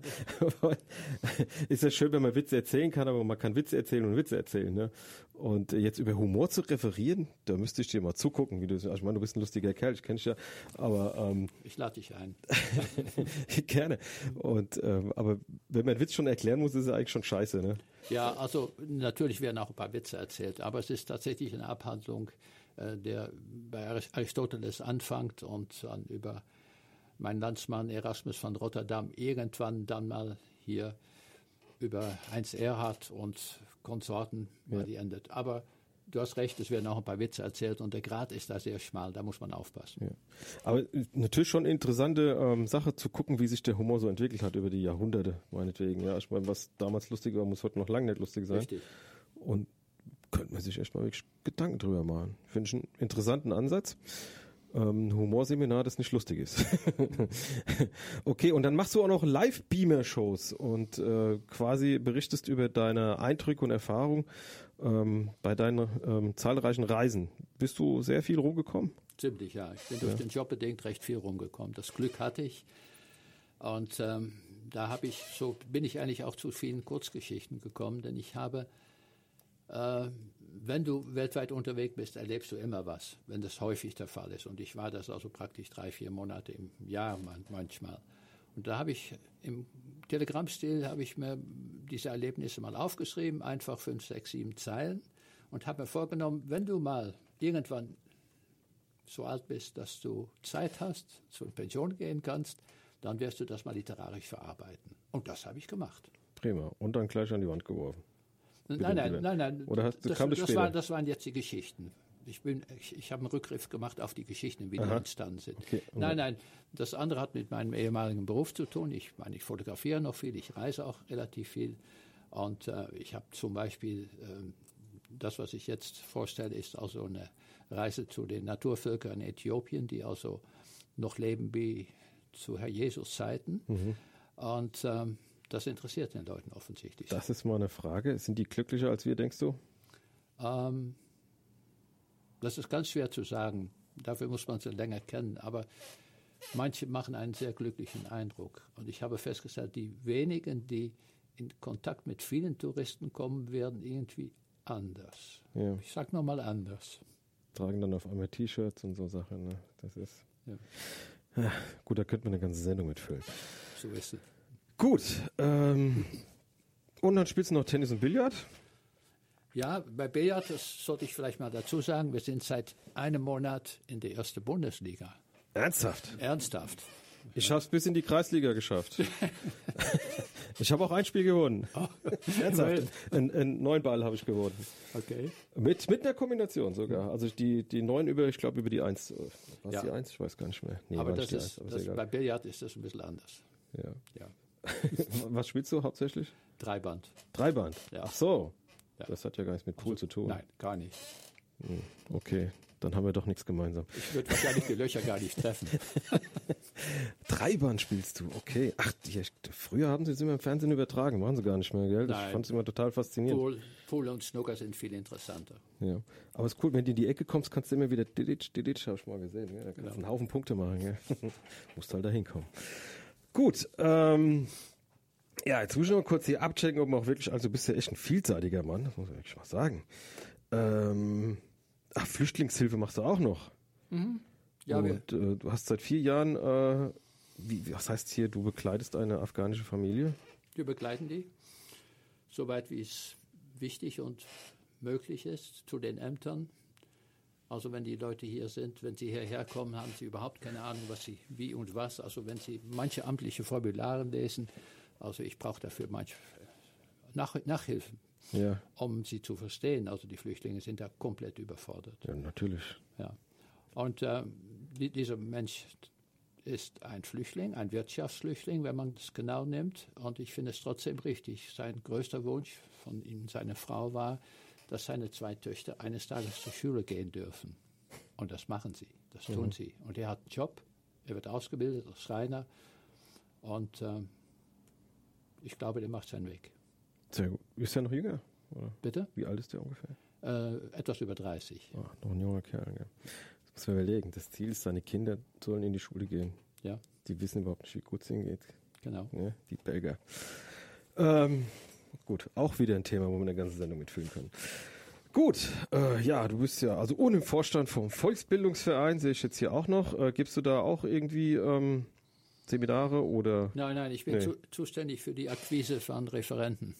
Ist ja schön, wenn man Witze erzählen kann, aber man kann Witze erzählen und Witze erzählen. Ne? Und jetzt über Humor zu referieren, da müsste ich dir mal zugucken, wie du, ich meine, du bist ein lustiger Kerl, ich kenne dich ja, aber ähm, ich lade dich ein. Gerne. Und ähm, aber wenn man einen Witz schon erklären muss, ist es eigentlich schon scheiße, ne? Ja, also natürlich werden auch ein paar Witze erzählt, aber es ist tatsächlich eine Abhandlung, äh, der bei Aristoteles anfängt und dann über mein Landsmann Erasmus von Rotterdam irgendwann dann mal hier über Heinz Erhardt und Konsorten mal ja. die endet. Aber du hast recht, es werden auch ein paar Witze erzählt und der Grat ist da sehr schmal, da muss man aufpassen. Ja. Aber natürlich schon eine interessante ähm, Sache zu gucken, wie sich der Humor so entwickelt hat über die Jahrhunderte, meinetwegen. Ja, ich meine, was damals lustig war, muss heute noch lange nicht lustig sein. Richtig. Und könnte man sich echt mal wirklich Gedanken drüber machen. Finde ich einen interessanten Ansatz. Ähm, ein Humorseminar, das nicht lustig ist. Okay, und dann machst du auch noch Live-Beamer-Shows und äh, quasi berichtest über deine Eindrücke und Erfahrungen ähm, bei deinen ähm, zahlreichen Reisen. Bist du sehr viel rumgekommen? Ziemlich, ja. Ich bin ja. durch den Job bedingt recht viel rumgekommen. Das Glück hatte ich. Und ähm, da habe ich, so bin ich eigentlich auch zu vielen Kurzgeschichten gekommen, denn ich habe äh, wenn du weltweit unterwegs bist, erlebst du immer was, wenn das häufig der Fall ist. Und ich war das also praktisch drei, vier Monate im Jahr manchmal. Und da habe ich im Telegrammstil habe ich mir diese Erlebnisse mal aufgeschrieben, einfach fünf, sechs, sieben Zeilen und habe mir vorgenommen, wenn du mal irgendwann so alt bist, dass du Zeit hast, zur Pension gehen kannst, dann wirst du das mal literarisch verarbeiten. Und das habe ich gemacht. Prima. Und dann gleich an die Wand geworfen. Nein, nein, nein, nein. Oder hast, das, kam das, das, war, das waren jetzt die Geschichten. Ich, bin, ich, ich habe einen Rückgriff gemacht auf die Geschichten, wie Aha. die entstanden sind. Okay. Nein, nein, das andere hat mit meinem ehemaligen Beruf zu tun. Ich meine, ich fotografiere noch viel, ich reise auch relativ viel. Und äh, ich habe zum Beispiel, äh, das, was ich jetzt vorstelle, ist also eine Reise zu den Naturvölkern in Äthiopien, die also noch leben wie zu Herr Jesus Zeiten. Mhm. Und ähm, das interessiert den Leuten offensichtlich. Das ist mal eine Frage. Sind die glücklicher als wir, denkst du? Ähm, das ist ganz schwer zu sagen. Dafür muss man sie länger kennen. Aber manche machen einen sehr glücklichen Eindruck. Und ich habe festgestellt, die wenigen, die in Kontakt mit vielen Touristen kommen, werden irgendwie anders. Ja. Ich sage nochmal anders. tragen dann auf einmal T-Shirts und so Sachen. Ne? Das ist Ja. ja, gut, da könnte man eine ganze Sendung mitfüllen. So ist es. Gut, ähm, und dann spielst du noch Tennis und Billard? Ja, bei Billard, das sollte ich vielleicht mal dazu sagen, wir sind seit einem Monat in der ersten Bundesliga. Ernsthaft? Ernsthaft. Ich habe es bis in die Kreisliga geschafft. Ich habe auch ein Spiel gewonnen. Ernsthaft. Ein, ein neun Ball habe ich gewonnen. Okay. Mit, mit einer Kombination sogar. Also die, die neun über, ich glaube über die eins. Was Ja. die eins? Ich weiß gar nicht mehr. Nee, Aber, war das nicht die ist, eins, aber das, ist egal. bei Billard ist das ein bisschen anders. Ja. Ja. Was spielst du hauptsächlich? Dreiband. Dreiband. Ja. Ach so. Ja. Das hat ja gar nichts mit Pool zu tun. Nein, gar nicht. Okay, dann haben wir doch nichts gemeinsam. Ich würde wahrscheinlich die Löcher gar nicht treffen. Dreiband spielst du, okay. Ach, die, früher haben sie es immer im Fernsehen übertragen, machen sie gar nicht mehr, gell? Ich Nein. fand es immer total faszinierend. Pool, Pool und Snooker sind viel interessanter. Ja. Aber es ist cool, wenn du in die Ecke kommst, kannst du immer wieder Diditsch, Diditsch, habe ich mal gesehen. Gell? Da kannst du Genau. einen Haufen Punkte machen. Gell? Musst halt da hinkommen. Gut, ähm, ja, jetzt muss ich noch mal kurz hier abchecken, ob man auch wirklich, also du bist ja echt ein vielseitiger Mann, das muss man wirklich mal sagen. Ähm, ach, Flüchtlingshilfe machst du auch noch. Ja, wir, Und äh, du hast seit vier Jahren, äh, wie, was heißt hier, du begleitest eine afghanische Familie? wir begleiten die, soweit wie es wichtig und möglich ist, zu den Ämtern. Also wenn die Leute hier sind, wenn sie hierher kommen, haben sie überhaupt keine Ahnung, was sie, wie und was. Also wenn sie manche amtliche Formulare lesen, also ich brauche dafür manche Nach Nachhilfen, Ja, um sie zu verstehen. Also die Flüchtlinge sind da komplett überfordert. ja, natürlich. Ja. Und äh, die, dieser Mensch ist ein Flüchtling, ein Wirtschaftsflüchtling, wenn man es genau nimmt. Und ich finde es trotzdem richtig. Sein größter Wunsch von ihm und seiner Frau war, dass seine zwei Töchter eines Tages zur Schule gehen dürfen. Und das machen sie, das tun Mhm. sie. Und er hat einen Job, er wird ausgebildet als Schreiner. Und äh, ich glaube, der macht seinen Weg. Sehr gut. Ist ja noch jünger, oder? Bitte? Wie alt ist der ungefähr? Äh, etwas über dreißig. Ah, noch ein junger Kerl, gell? Das muss man überlegen. Das Ziel ist, seine Kinder sollen in die Schule gehen. Ja, Die wissen überhaupt nicht, wie gut es ihnen geht. genau. Ja, die Belgier. Ähm, gut, auch wieder ein Thema, wo wir eine ganze Sendung mitfüllen können. Gut, äh, ja, du bist ja, also ohne im Vorstand vom Volksbildungsverein sehe ich jetzt hier auch noch. Äh, gibst du da auch irgendwie ähm, Seminare oder? Nein, nein, ich bin Nee. zu, zuständig für die Akquise von Referenten.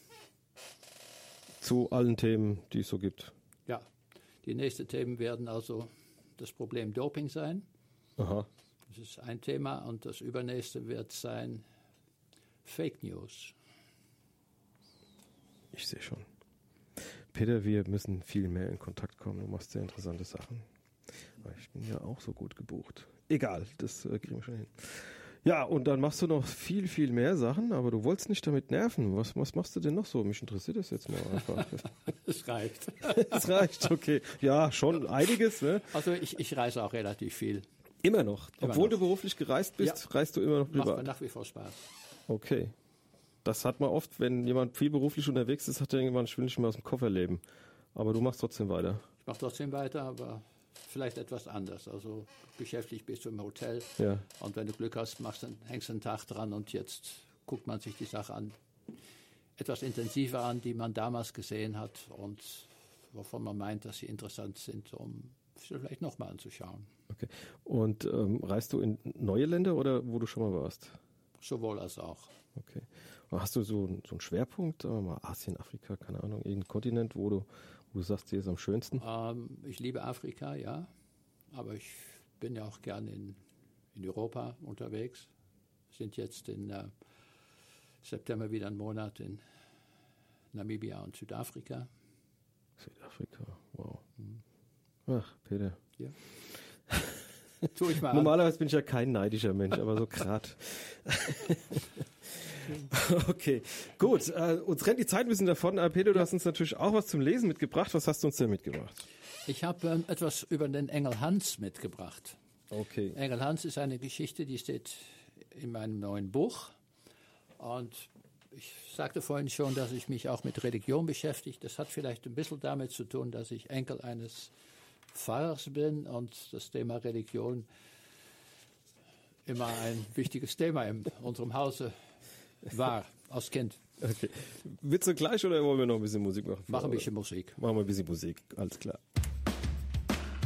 Zu allen Themen, die es so gibt. Ja, die nächsten Themen werden also das Problem Doping sein. Aha. Das ist ein Thema. Und das übernächste wird sein Fake News. Ich sehe schon. Peter, wir müssen viel mehr in Kontakt kommen. Du machst sehr interessante Sachen. Aber ich bin ja auch so gut gebucht. Egal, das äh, kriegen wir schon hin. Ja, und dann machst du noch viel, viel mehr Sachen, aber du wolltest nicht damit nerven. Was, was machst du denn noch so? Mich interessiert das jetzt mal einfach. Das reicht. Das reicht, okay. Ja, schon einiges, ne? Also ich, ich reise auch relativ viel. Immer noch. Immer Obwohl noch. du beruflich gereist bist, Ja. reist du immer noch Macht mir privat. nach wie vor Spaß. Okay. Das hat man oft, wenn jemand viel beruflich unterwegs ist, hat er irgendwann, ich will nicht mehr aus dem Koffer leben. Aber du machst trotzdem weiter. Ich mache trotzdem weiter, aber vielleicht etwas anders. Also geschäftlich bist du im Hotel. Ja. Und wenn du Glück hast, machst, dann hängst du einen Tag dran und jetzt guckt man sich die Sache an, etwas intensiver an, die man damals gesehen hat und wovon man meint, dass sie interessant sind, um sie vielleicht nochmal anzuschauen. Okay. Und ähm, reist du in neue Länder oder wo du schon mal warst? Sowohl als auch. Okay. Und hast du so, so einen Schwerpunkt, sagen wir mal Asien, Afrika, keine Ahnung, irgendein Kontinent, wo du, wo du sagst, hier ist am schönsten? Ähm, ich liebe Afrika, ja, aber ich bin ja auch gern in, in Europa unterwegs. Sind jetzt im äh, September wieder einen Monat in Namibia und Südafrika. Südafrika, wow. Ach, Peter. Ja. Tu ich mal an. Normalerweise bin ich ja kein neidischer Mensch, aber so gerade. Okay, gut. Äh, uns rennt die Zeit ein bisschen davon. Äh, Peter, du hast uns natürlich auch was zum Lesen mitgebracht. Was hast du uns denn mitgebracht? Ich habe ähm, etwas über den Engel Hans mitgebracht. Okay. Engel Hans ist eine Geschichte, die steht in meinem neuen Buch. Und ich sagte vorhin schon, dass ich mich auch mit Religion beschäftige. Das hat vielleicht ein bisschen damit zu tun, dass ich Enkel eines Pfarrers bin und das Thema Religion immer ein wichtiges Thema in unserem Hause war, als Kind. Okay. Willst du gleich oder wollen wir noch ein bisschen Musik machen? Mach ein bisschen Musik. Machen wir ein bisschen Musik, alles klar.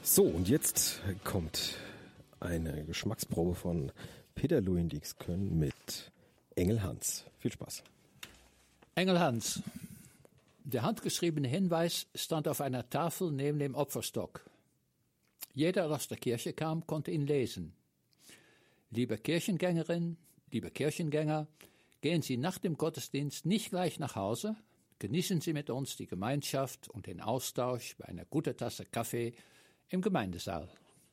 So, und jetzt kommt eine Geschmacksprobe von Peter Luyendijk-Köhn mit Engel Hans. Viel Spaß. Engel Hans. Der handgeschriebene Hinweis stand auf einer Tafel neben dem Opferstock. Jeder, der aus der Kirche kam, konnte ihn lesen. Liebe Kirchengängerin, liebe Kirchengänger, gehen Sie nach dem Gottesdienst nicht gleich nach Hause, genießen Sie mit uns die Gemeinschaft und den Austausch bei einer guten Tasse Kaffee im Gemeindesaal.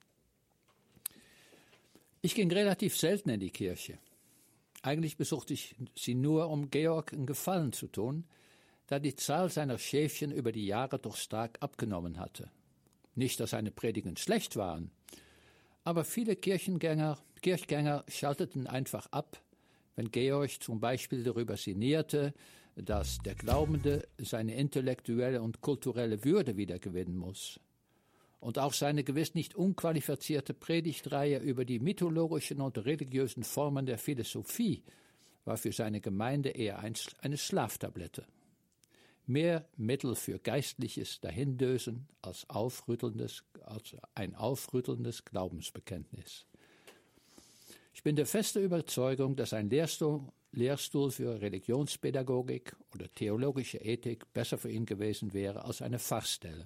Ich ging relativ selten in die Kirche. Eigentlich besuchte ich sie nur, um Georg einen Gefallen zu tun, da die Zahl seiner Schäfchen über die Jahre doch stark abgenommen hatte. Nicht, dass seine Predigten schlecht waren, aber viele Kirchengänger, Kirchgänger schalteten einfach ab, wenn Georg zum Beispiel darüber sinnierte, dass der Glaubende seine intellektuelle und kulturelle Würde wiedergewinnen muss. Und auch seine gewiss nicht unqualifizierte Predigtreihe über die mythologischen und religiösen Formen der Philosophie war für seine Gemeinde eher ein, eine Schlaftablette. Mehr Mittel für geistliches Dahindösen als, aufrüttelndes, als ein aufrüttelndes Glaubensbekenntnis. Ich bin der festen Überzeugung, dass ein Lehrstuhl, Lehrstuhl für Religionspädagogik oder theologische Ethik besser für ihn gewesen wäre als eine Fachstelle.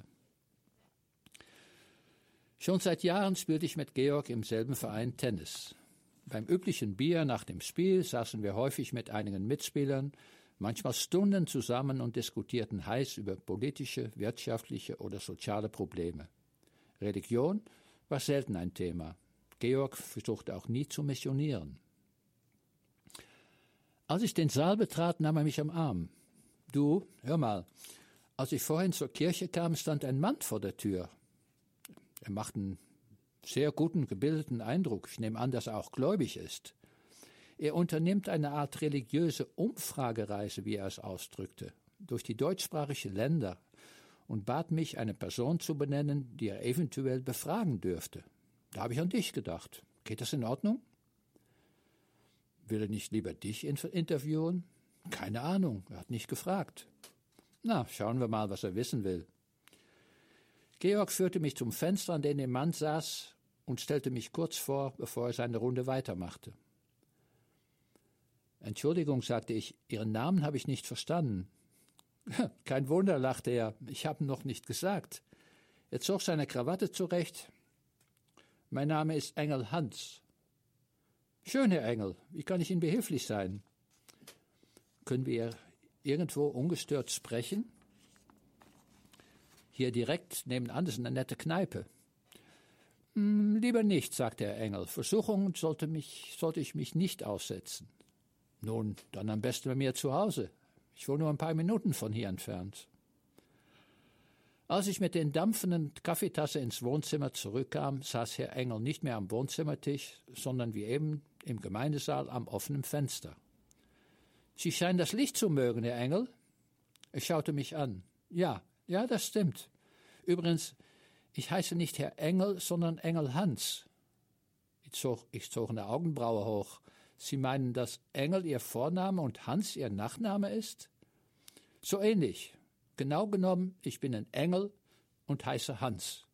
Schon seit Jahren spielte ich mit Georg im selben Verein Tennis. Beim üblichen Bier nach dem Spiel saßen wir häufig mit einigen Mitspielern, manchmal Stunden zusammen und diskutierten heiß über politische, wirtschaftliche oder soziale Probleme. Religion war selten ein Thema. Georg versuchte auch nie zu missionieren. Als ich den Saal betrat, nahm er mich am Arm. »Du, hör mal, als ich vorhin zur Kirche kam, stand ein Mann vor der Tür. Er macht einen sehr guten, gebildeten Eindruck. Ich nehme an, dass er auch gläubig ist. Er unternimmt eine Art religiöse Umfragereise, wie er es ausdrückte, durch die deutschsprachigen Länder und bat mich, eine Person zu benennen, die er eventuell befragen dürfte. Da habe ich an dich gedacht. Geht das in Ordnung? Will er nicht lieber dich interviewen? Keine Ahnung, er hat nicht gefragt. Na, schauen wir mal, was er wissen will. Georg führte mich zum Fenster, an dem der Mann saß, und stellte mich kurz vor, bevor er seine Runde weitermachte. Entschuldigung, sagte ich, Ihren Namen habe ich nicht verstanden. Kein Wunder, lachte er, ich habe ihn noch nicht gesagt. Er zog seine Krawatte zurecht. Mein Name ist Engel Hans. Schön, Herr Engel, wie kann ich Ihnen behilflich sein? Können wir irgendwo ungestört sprechen? Hier direkt nebenan ist eine nette Kneipe. Hm, lieber nicht, sagte Herr Engel. Versuchungen sollte, mich, sollte ich mich nicht aussetzen. Nun, dann am besten bei mir zu Hause. Ich wohne nur ein paar Minuten von hier entfernt. Als ich mit den dampfenden Kaffeetasse ins Wohnzimmer zurückkam, saß Herr Engel nicht mehr am Wohnzimmertisch, sondern wie eben im Gemeindesaal am offenen Fenster. Sie scheinen das Licht zu mögen, Herr Engel. Er schaute mich an. Ja, ja, das stimmt. Übrigens, ich heiße nicht Herr Engel, sondern Engel Hans. Ich zog, ich zog eine Augenbraue hoch. Sie meinen, dass Engel Ihr Vorname und Hans Ihr Nachname ist? So ähnlich. Genau genommen, ich bin ein Engel und heiße Hans.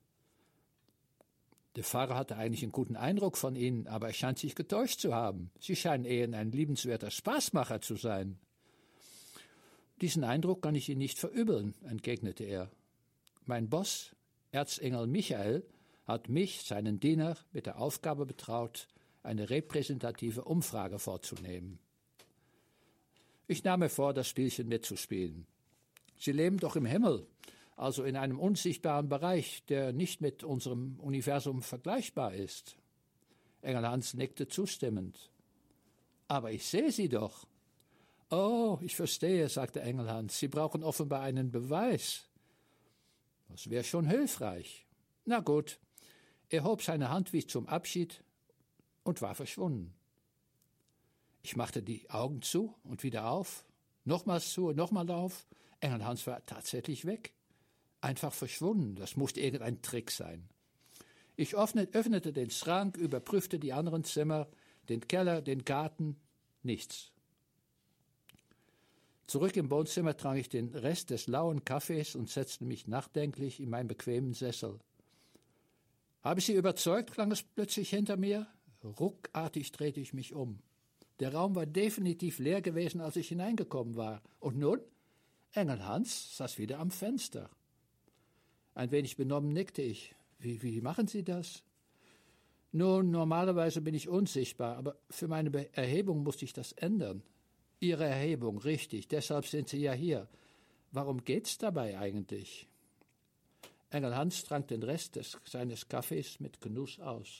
Der Pfarrer hatte eigentlich einen guten Eindruck von Ihnen, aber er scheint sich getäuscht zu haben. Sie scheinen eher ein liebenswerter Spaßmacher zu sein. Diesen Eindruck kann ich Ihnen nicht verübeln, entgegnete er. Mein Boss, Erzengel Michael, hat mich, seinen Diener, mit der Aufgabe betraut, eine repräsentative Umfrage vorzunehmen. Ich nahm mir vor, das Spielchen mitzuspielen. Sie leben doch im Himmel, also in einem unsichtbaren Bereich, der nicht mit unserem Universum vergleichbar ist. Engel Hans nickte zustimmend. Aber ich sehe Sie doch. Oh, ich verstehe, sagte Engel Hans. Sie brauchen offenbar einen Beweis. Das wäre schon hilfreich. Na gut. Er hob seine Hand wie zum Abschied und war verschwunden. Ich machte die Augen zu und wieder auf, nochmals zu und nochmal auf. Engel Hans war tatsächlich weg. Einfach verschwunden. Das musste irgendein Trick sein. Ich öffnete, öffnete den Schrank, überprüfte die anderen Zimmer, den Keller, den Garten. Nichts. Zurück im Wohnzimmer trank ich den Rest des lauen Kaffees und setzte mich nachdenklich in meinen bequemen Sessel. Habe ich Sie überzeugt, klang es plötzlich hinter mir. Ruckartig drehte ich mich um. Der Raum war definitiv leer gewesen, als ich hineingekommen war. Und nun? Engel Hans saß wieder am Fenster. Ein wenig benommen nickte ich. Wie, wie machen Sie das? Nun, normalerweise bin ich unsichtbar, aber für meine Be- Erhebung musste ich das ändern. Ihre Erhebung, richtig, deshalb sind Sie ja hier. Warum geht's dabei eigentlich? Engel Hans trank den Rest des, seines Kaffees mit Genuss aus.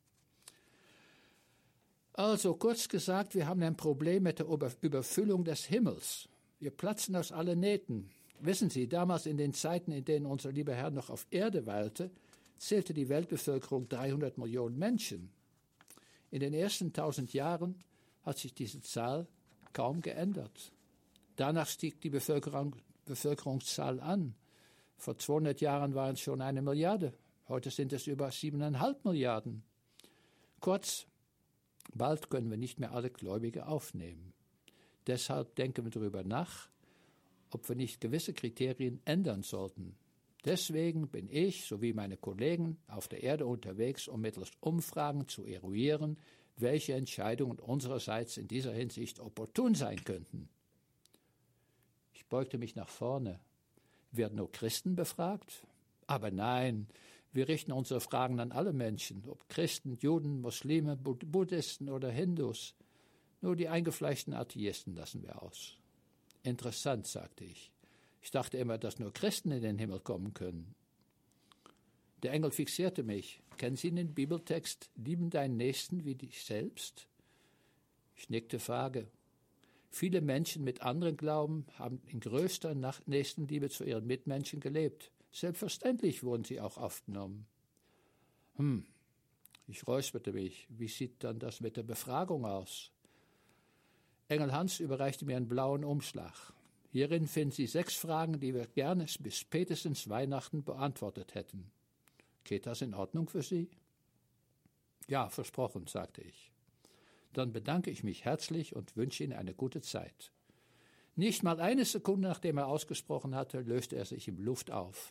Also, kurz gesagt, wir haben ein Problem mit der Über- Überfüllung des Himmels. Wir platzen aus allen Nähten. Wissen Sie, damals in den Zeiten, in denen unser lieber Herr noch auf Erde weilte, zählte die Weltbevölkerung dreihundert Millionen Menschen. In den ersten tausend Jahren hat sich diese Zahl kaum geändert. Danach stieg die Bevölkerung, Bevölkerungszahl an. Vor zweihundert Jahren waren es schon eine Milliarde. Heute sind es über siebeneinhalb Milliarden. Kurz, bald können wir nicht mehr alle Gläubige aufnehmen. Deshalb denken wir darüber nach, ob wir nicht gewisse Kriterien ändern sollten. Deswegen bin ich sowie meine Kollegen auf der Erde unterwegs, um mittels Umfragen zu eruieren, welche Entscheidungen unsererseits in dieser Hinsicht opportun sein könnten. Ich beugte mich nach vorne. Werden nur Christen befragt? Aber nein, wir richten unsere Fragen an alle Menschen, ob Christen, Juden, Muslime, Bud- Buddhisten oder Hindus. Nur die eingefleischten Atheisten lassen wir aus. Interessant, sagte ich. Ich dachte immer, dass nur Christen in den Himmel kommen können. Der Engel fixierte mich. Kennen Sie den Bibeltext, lieben deinen Nächsten wie dich selbst? Ich nickte vage. Viele Menschen mit anderen Glauben haben in größter Nächstenliebe zu ihren Mitmenschen gelebt. Selbstverständlich wurden sie auch aufgenommen. Hm, ich räusperte mich. Wie sieht dann das mit der Befragung aus? Engel Hans überreichte mir einen blauen Umschlag. Hierin finden Sie sechs Fragen, die wir gerne bis spätestens Weihnachten beantwortet hätten. Geht das in Ordnung für Sie? Ja, versprochen, sagte ich. Dann bedanke ich mich herzlich und wünsche Ihnen eine gute Zeit. Nicht mal eine Sekunde, nachdem er ausgesprochen hatte, löste er sich in Luft auf.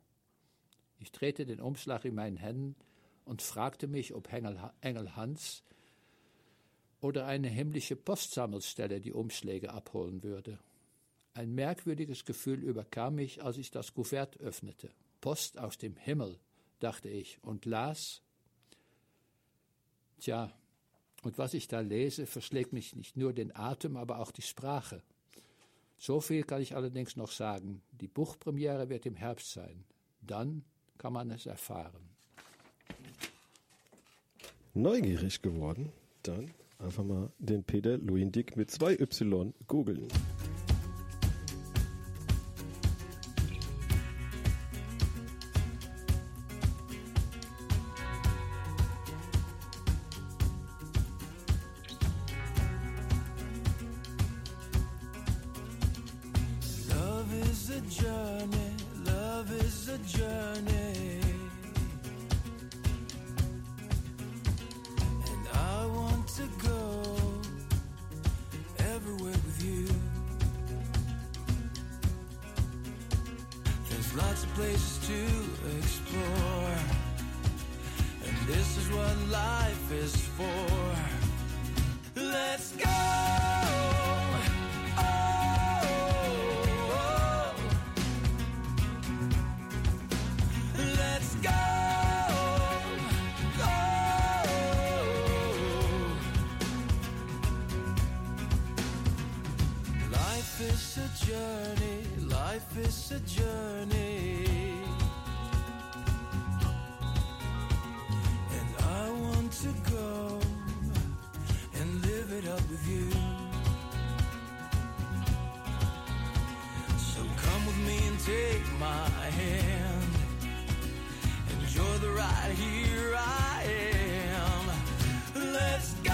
Ich drehte den Umschlag in meinen Händen und fragte mich, ob Engel Hans oder eine himmlische Postsammelstelle die Umschläge abholen würde. Ein merkwürdiges Gefühl überkam mich, als ich das Kuvert öffnete. Post aus dem Himmel, dachte ich, und las. Tja, und was ich da lese, verschlägt mich nicht nur den Atem, aber auch die Sprache. So viel kann ich allerdings noch sagen. Die Buchpremiere wird im Herbst sein. Dann kann man es erfahren. Neugierig geworden? Dann einfach mal den Peter Luindick mit zwei Y googeln. Journey, love is a journey, and I want to go everywhere with you. There's lots of places to explore, and this is what life is for. Let's go! It's a journey, and I want to go and live it up with you. So come with me and take my hand. Enjoy the ride, here I am. Let's go.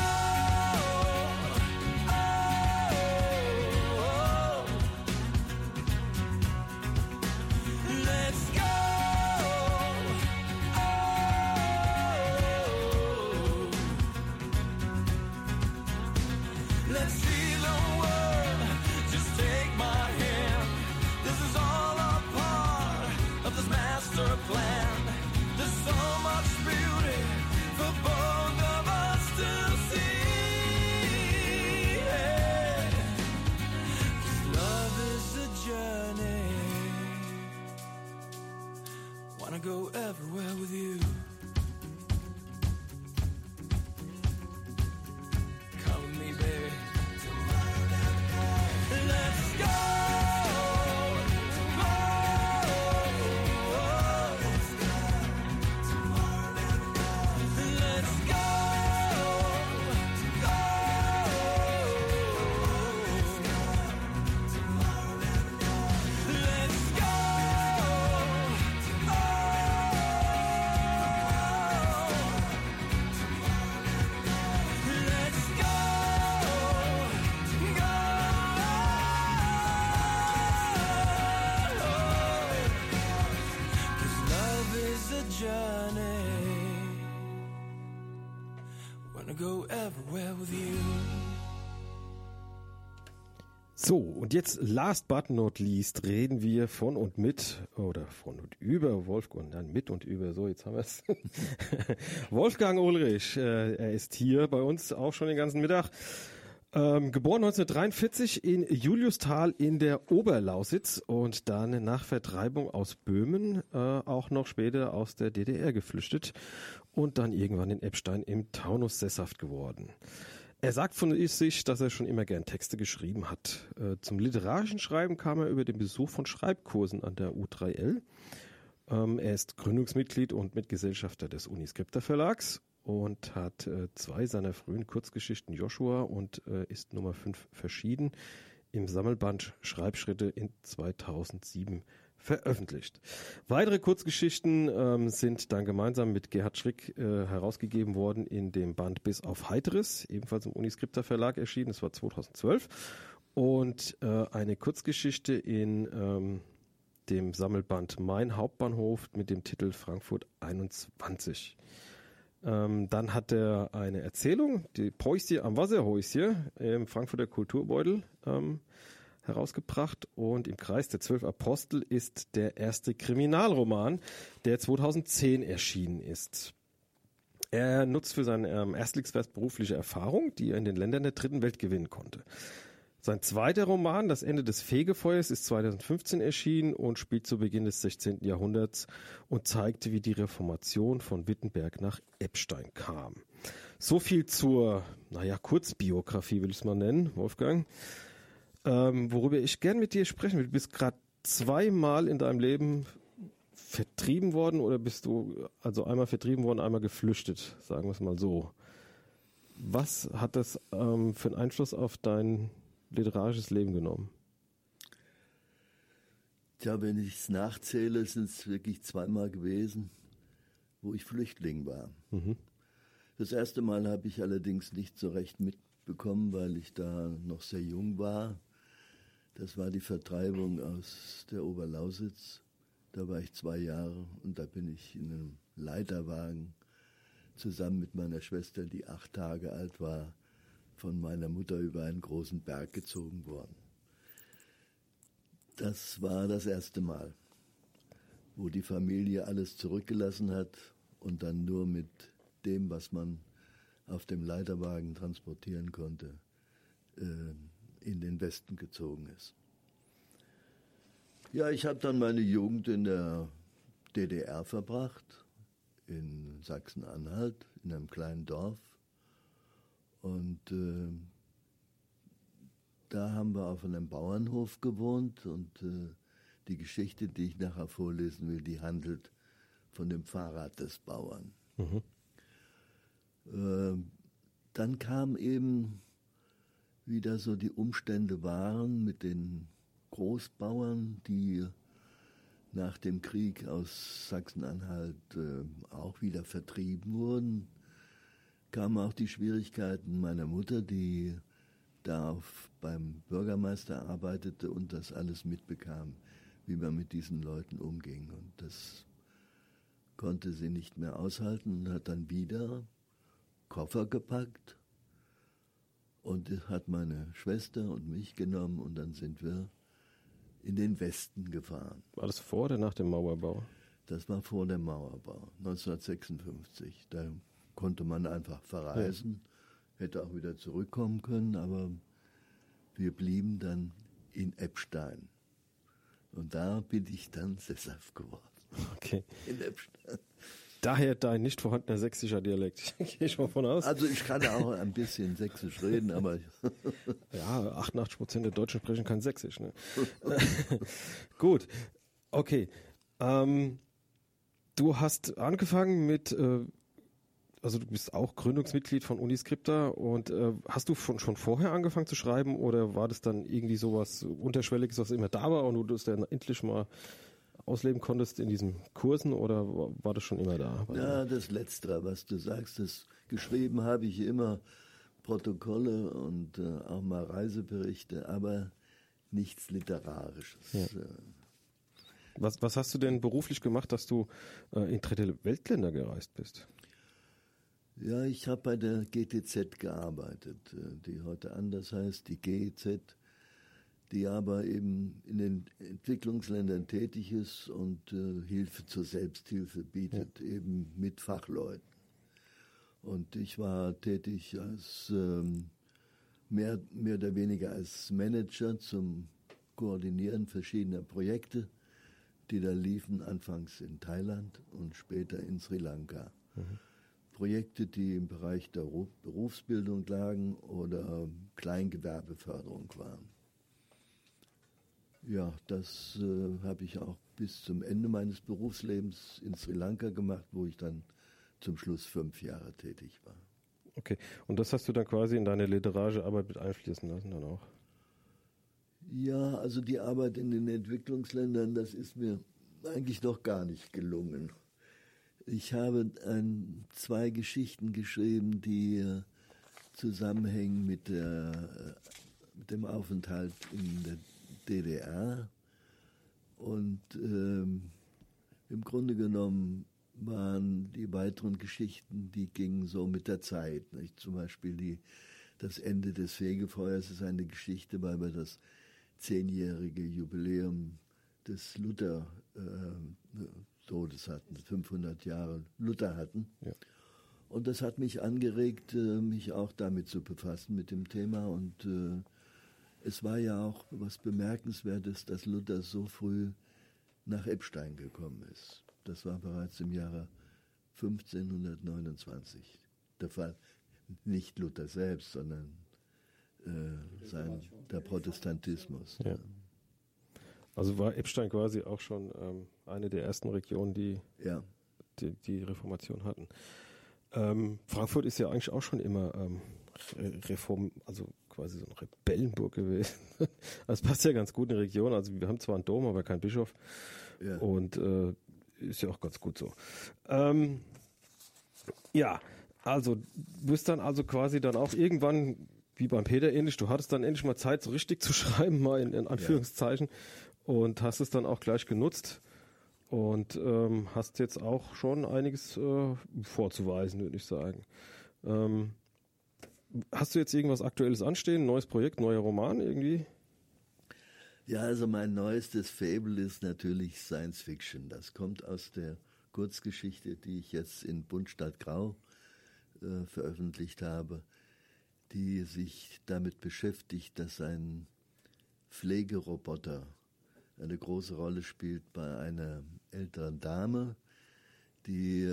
Plan. There's so much go everywhere with you. Come with me, baby. Let's go. So, und jetzt last but not least reden wir von und mit, oder von und über Wolfgang, dann mit und über, so jetzt haben wir es. Wolfgang Ulrich, äh, er ist hier bei uns auch schon den ganzen Mittag. Ähm, geboren neunzehnhundertdreiundvierzig in Juliusthal in der Oberlausitz und dann nach Vertreibung aus Böhmen äh, auch noch später aus der D D R geflüchtet und dann irgendwann in Eppstein im Taunus sesshaft geworden. Er sagt von sich, dass er schon immer gern Texte geschrieben hat. Äh, zum literarischen Schreiben kam er über den Besuch von Schreibkursen an der U drei L. Ähm, er ist Gründungsmitglied und Mitgesellschafter des Uniscripta Verlags und hat äh, zwei seiner frühen Kurzgeschichten Joshua und äh, ist Nummer fünf verschieden im Sammelband Schreibschritte in zweitausendsieben veröffentlicht. Weitere Kurzgeschichten ähm, sind dann gemeinsam mit Gerhard Schrick äh, herausgegeben worden in dem Band Bis auf Heiteres, ebenfalls im Uniscripta Verlag erschienen, das war zweitausendzwölf. Und äh, eine Kurzgeschichte in ähm, dem Sammelband Mein Hauptbahnhof mit dem Titel Frankfurt einundzwanzig. Ähm, dann hat er eine Erzählung, die Päuschen am Wasserhäuschen im Frankfurter Kulturbeutel ähm, herausgebracht, und im Kreis der zwölf Apostel ist der erste Kriminalroman, der zweitausendzehn erschienen ist. Er nutzt für sein ähm, Erstlingswerk berufliche Erfahrung, die er in den Ländern der dritten Welt gewinnen konnte. Sein zweiter Roman, Das Ende des Fegefeuers, ist zweitausendfünfzehn erschienen und spielt zu Beginn des sechzehnten Jahrhunderts und zeigte, wie die Reformation von Wittenberg nach Eppstein kam. So viel zur, naja, Kurzbiografie will ich es mal nennen, Wolfgang. Ähm, worüber ich gern mit dir sprechen will. Du bist gerade zweimal in deinem Leben vertrieben worden, oder bist du also einmal vertrieben worden, einmal geflüchtet, sagen wir es mal so. Was hat das ähm, für einen Einfluss auf dein literarisches Leben genommen? Tja, wenn ich es nachzähle, sind es wirklich zweimal gewesen, wo ich Flüchtling war. Mhm. Das erste Mal habe ich allerdings nicht so recht mitbekommen, weil ich da noch sehr jung war. Das war die Vertreibung aus der Oberlausitz. Da war ich zwei Jahre und da bin ich in einem Leiterwagen zusammen mit meiner Schwester, die acht Tage alt war, von meiner Mutter über einen großen Berg gezogen worden. Das war das erste Mal, wo die Familie alles zurückgelassen hat und dann nur mit dem, was man auf dem Leiterwagen transportieren konnte, äh, in den Westen gezogen ist. Ja, ich habe dann meine Jugend in der D D R verbracht, in Sachsen-Anhalt, in einem kleinen Dorf. Und äh, da haben wir auf einem Bauernhof gewohnt und äh, die Geschichte, die ich nachher vorlesen will, die handelt von dem Fahrrad des Bauern. Mhm. Äh, dann kam eben, wie da so die Umstände waren mit den Großbauern, die nach dem Krieg aus Sachsen-Anhalt äh, auch wieder vertrieben wurden, kamen auch die Schwierigkeiten meiner Mutter, die da auf, beim Bürgermeister arbeitete und das alles mitbekam, wie man mit diesen Leuten umging. Und das konnte sie nicht mehr aushalten und hat dann wieder Koffer gepackt und hat meine Schwester und mich genommen und dann sind wir in den Westen gefahren. War das vor oder nach dem Mauerbau? Das war vor dem Mauerbau, neunzehnhundertsechsundfünfzig. Da konnte man einfach verreisen, ja. Hätte auch wieder zurückkommen können, aber wir blieben dann in Eppstein. Und da bin ich dann sesshaft geworden. Okay. in Eppstein. Daher dein nicht vorhandener sächsischer Dialekt. Gehe ich mal von aus. Also ich kann auch ein bisschen Sächsisch reden, aber Ja, achtundachtzig Prozent der Deutschen sprechen kein Sächsisch. Ne? Gut, okay. Ähm, du hast angefangen mit, äh, also du bist auch Gründungsmitglied von Uniscripta und äh, hast du schon, schon vorher angefangen zu schreiben oder war das dann irgendwie sowas Unterschwelliges, was immer da war und du das dann endlich mal ausleben konntest in diesen Kursen oder war das schon immer da? ja, das Letztere, was du sagst, das geschrieben habe ich immer Protokolle und äh, auch mal Reiseberichte, aber nichts Literarisches. Ja. Äh, Was, was hast du denn beruflich gemacht, dass du äh, in dritte Weltländer gereist bist? Ja, ich habe bei der G T Z gearbeitet, äh, die heute anders heißt, die G E Z, die aber eben in den Entwicklungsländern tätig ist und äh, Hilfe zur Selbsthilfe bietet, ja. eben mit Fachleuten. Und ich war tätig als ähm, mehr, mehr oder weniger als Manager zum Koordinieren verschiedener Projekte, die da liefen, anfangs in Thailand und später in Sri Lanka. Mhm. Projekte, die im Bereich der Berufsbildung lagen oder Kleingewerbeförderung waren. Ja, das äh, habe ich auch bis zum Ende meines Berufslebens in Sri Lanka gemacht, wo ich dann zum Schluss fünf Jahre tätig war. Okay, und das hast du dann quasi in deine literarische Arbeit mit einfließen lassen dann auch? Ja, also die Arbeit in den Entwicklungsländern, das ist mir eigentlich noch gar nicht gelungen. Ich habe ein, zwei Geschichten geschrieben, die äh, zusammenhängen mit, der, äh, mit dem Aufenthalt in der D D R. Und ähm, im Grunde genommen waren die weiteren Geschichten, die gingen so mit der Zeit. Nicht? Zum Beispiel die, das Ende des Fegefeuers ist eine Geschichte, weil wir das zehnjährige Jubiläum des Luther äh, Todes hatten, fünfhundert Jahre Luther hatten. Ja. Und das hat mich angeregt, mich auch damit zu befassen, mit dem Thema. Und äh, es war ja auch was Bemerkenswertes, dass Luther so früh nach Eppstein gekommen ist. Das war bereits im Jahre fünfzehnhundertneunundzwanzig. Der Fall nicht Luther selbst, sondern äh, sein, der Protestantismus. Ja. Also war Eppstein quasi auch schon ähm, eine der ersten Regionen, die, ja. die die Reformation hatten. Ähm, Frankfurt ist ja eigentlich auch schon immer ähm, Reform, also quasi so eine Rebellenburg gewesen. Das passt ja ganz gut in die Region. Also wir haben zwar einen Dom, aber keinen Bischof. Ja. Und äh, ist ja auch ganz gut so. Ähm, ja, also du bist dann also quasi dann auch irgendwann, wie beim Peter ähnlich, du hattest dann endlich mal Zeit, so richtig zu schreiben, mal in, in Anführungszeichen. Ja. Und hast es dann auch gleich genutzt und ähm, hast jetzt auch schon einiges äh, vorzuweisen, würde ich sagen. Ähm, hast du jetzt irgendwas Aktuelles anstehen? Neues Projekt, neuer Roman irgendwie? Ja, also mein neuestes Faible ist natürlich Science Fiction. Das kommt aus der Kurzgeschichte, die ich jetzt in Buntstadt Grau äh, veröffentlicht habe, die sich damit beschäftigt, dass ein Pflegeroboter eine große Rolle spielt bei einer älteren Dame, die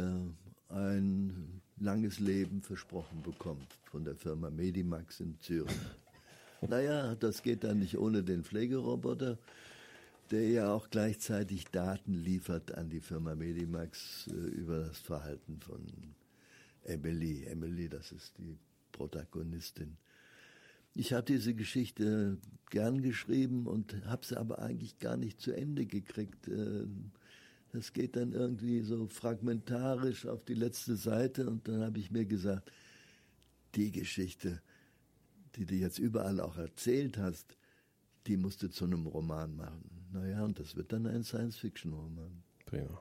ein langes Leben versprochen bekommt von der Firma Medimax in Zürich. Naja, das geht dann nicht ohne den Pflegeroboter, der ja auch gleichzeitig Daten liefert an die Firma Medimax äh, über das Verhalten von Emily. Emily, das ist die Protagonistin. Ich habe diese Geschichte gern geschrieben und habe sie aber eigentlich gar nicht zu Ende gekriegt. Das geht dann irgendwie so fragmentarisch auf die letzte Seite und dann habe ich mir gesagt, die Geschichte, die du jetzt überall auch erzählt hast, die musst du zu einem Roman machen. Naja, und das wird dann ein Science-Fiction-Roman. Prima.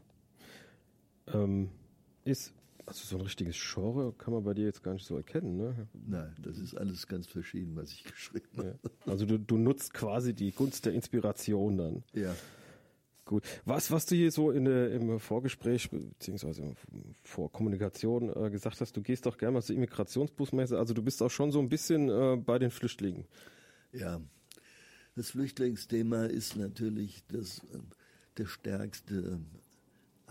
Ähm, ist Also so ein richtiges Genre kann man bei dir jetzt gar nicht so erkennen, ne? Nein, das ist alles ganz verschieden, was ich geschrieben habe. Ja. Also du, du nutzt quasi die Gunst der Inspiration dann. Ja. Gut. Was, was du hier so in der, im Vorgespräch beziehungsweise vor Kommunikation äh, gesagt hast, du gehst doch gerne mal zur Immigrationsbusmesse, also du bist auch schon so ein bisschen äh, bei den Flüchtlingen. Ja, das Flüchtlingsthema ist natürlich das, der stärkste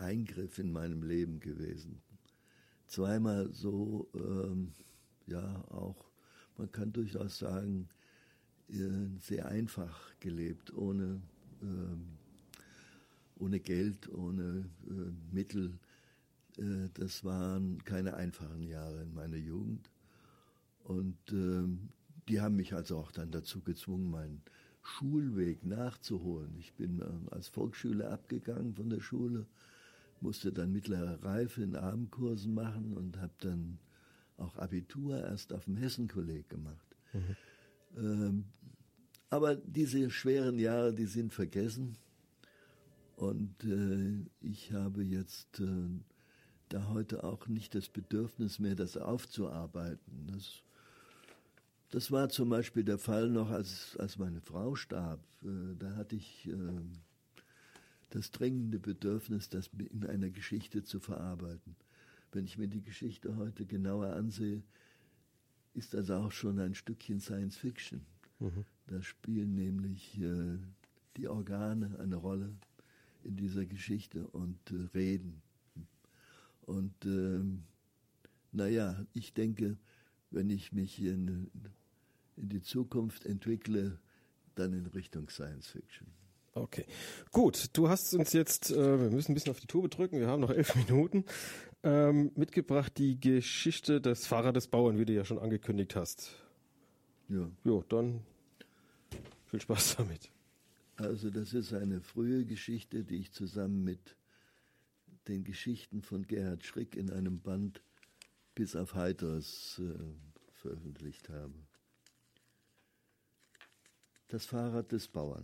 Eingriff in meinem Leben gewesen. Zweimal so, ähm, ja, auch, man kann durchaus sagen, äh, sehr einfach gelebt, ohne, ähm, ohne Geld, ohne äh, Mittel. Äh, das waren keine einfachen Jahre in meiner Jugend. Und ähm, die haben mich also auch dann dazu gezwungen, meinen Schulweg nachzuholen. Ich bin äh, als Volksschüler abgegangen von der Schule, musste dann mittlere Reife in Abendkursen machen und habe dann auch Abitur erst auf dem Hessenkolleg gemacht. Mhm. Ähm, aber diese schweren Jahre, die sind vergessen. Und äh, ich habe jetzt äh, da heute auch nicht das Bedürfnis mehr, das aufzuarbeiten. Das, das war zum Beispiel der Fall noch, als, als meine Frau starb. Äh, da hatte ich äh, das dringende Bedürfnis, das in einer Geschichte zu verarbeiten. Wenn ich mir die Geschichte heute genauer ansehe, ist das auch schon ein Stückchen Science Fiction. Mhm. Da spielen nämlich äh, die Organe eine Rolle in dieser Geschichte und äh, Reden. Und äh, naja, ich denke, wenn ich mich in, in die Zukunft entwickle, dann in Richtung Science Fiction. Okay, gut. Du hast uns jetzt, äh, wir müssen ein bisschen auf die Tube drücken, wir haben noch elf Minuten, ähm, mitgebracht die Geschichte des Fahrer des Bauern, wie du ja schon angekündigt hast. Ja. Jo, dann viel Spaß damit. Also das ist eine frühe Geschichte, die ich zusammen mit den Geschichten von Gerhard Schrick in einem Band bis auf Heiteres äh, veröffentlicht habe. Das Fahrrad des Bauern.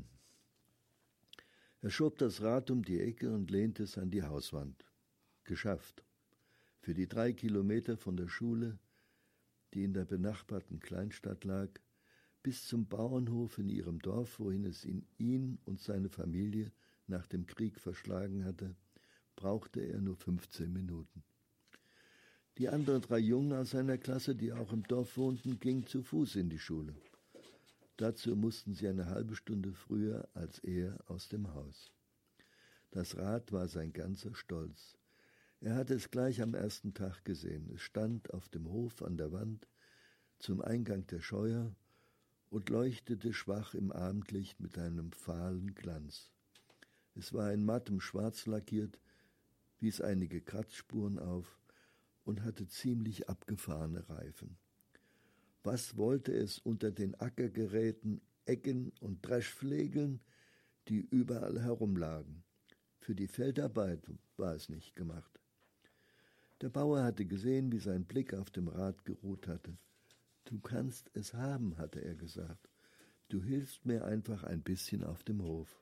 Er schob das Rad um die Ecke und lehnte es an die Hauswand. Geschafft. Für die drei Kilometer von der Schule, die in der benachbarten Kleinstadt lag, bis zum Bauernhof in ihrem Dorf, wohin es ihn, ihn und seine Familie nach dem Krieg verschlagen hatte, brauchte er nur fünfzehn Minuten. Die anderen drei Jungen aus seiner Klasse, die auch im Dorf wohnten, gingen zu Fuß in die Schule. Dazu mussten sie eine halbe Stunde früher als er aus dem Haus. Das Rad war sein ganzer Stolz. Er hatte es gleich am ersten Tag gesehen. Es stand auf dem Hof an der Wand zum Eingang der Scheuer und leuchtete schwach im Abendlicht mit einem fahlen Glanz. Es war in mattem Schwarz lackiert, wies einige Kratzspuren auf und hatte ziemlich abgefahrene Reifen. Was wollte es unter den Ackergeräten, Eggen und Dreschflegeln, die überall herumlagen? Für die Feldarbeit war es nicht gemacht. Der Bauer hatte gesehen, wie sein Blick auf dem Rad geruht hatte. »Du kannst es haben«, hatte er gesagt. »Du hilfst mir einfach ein bisschen auf dem Hof.«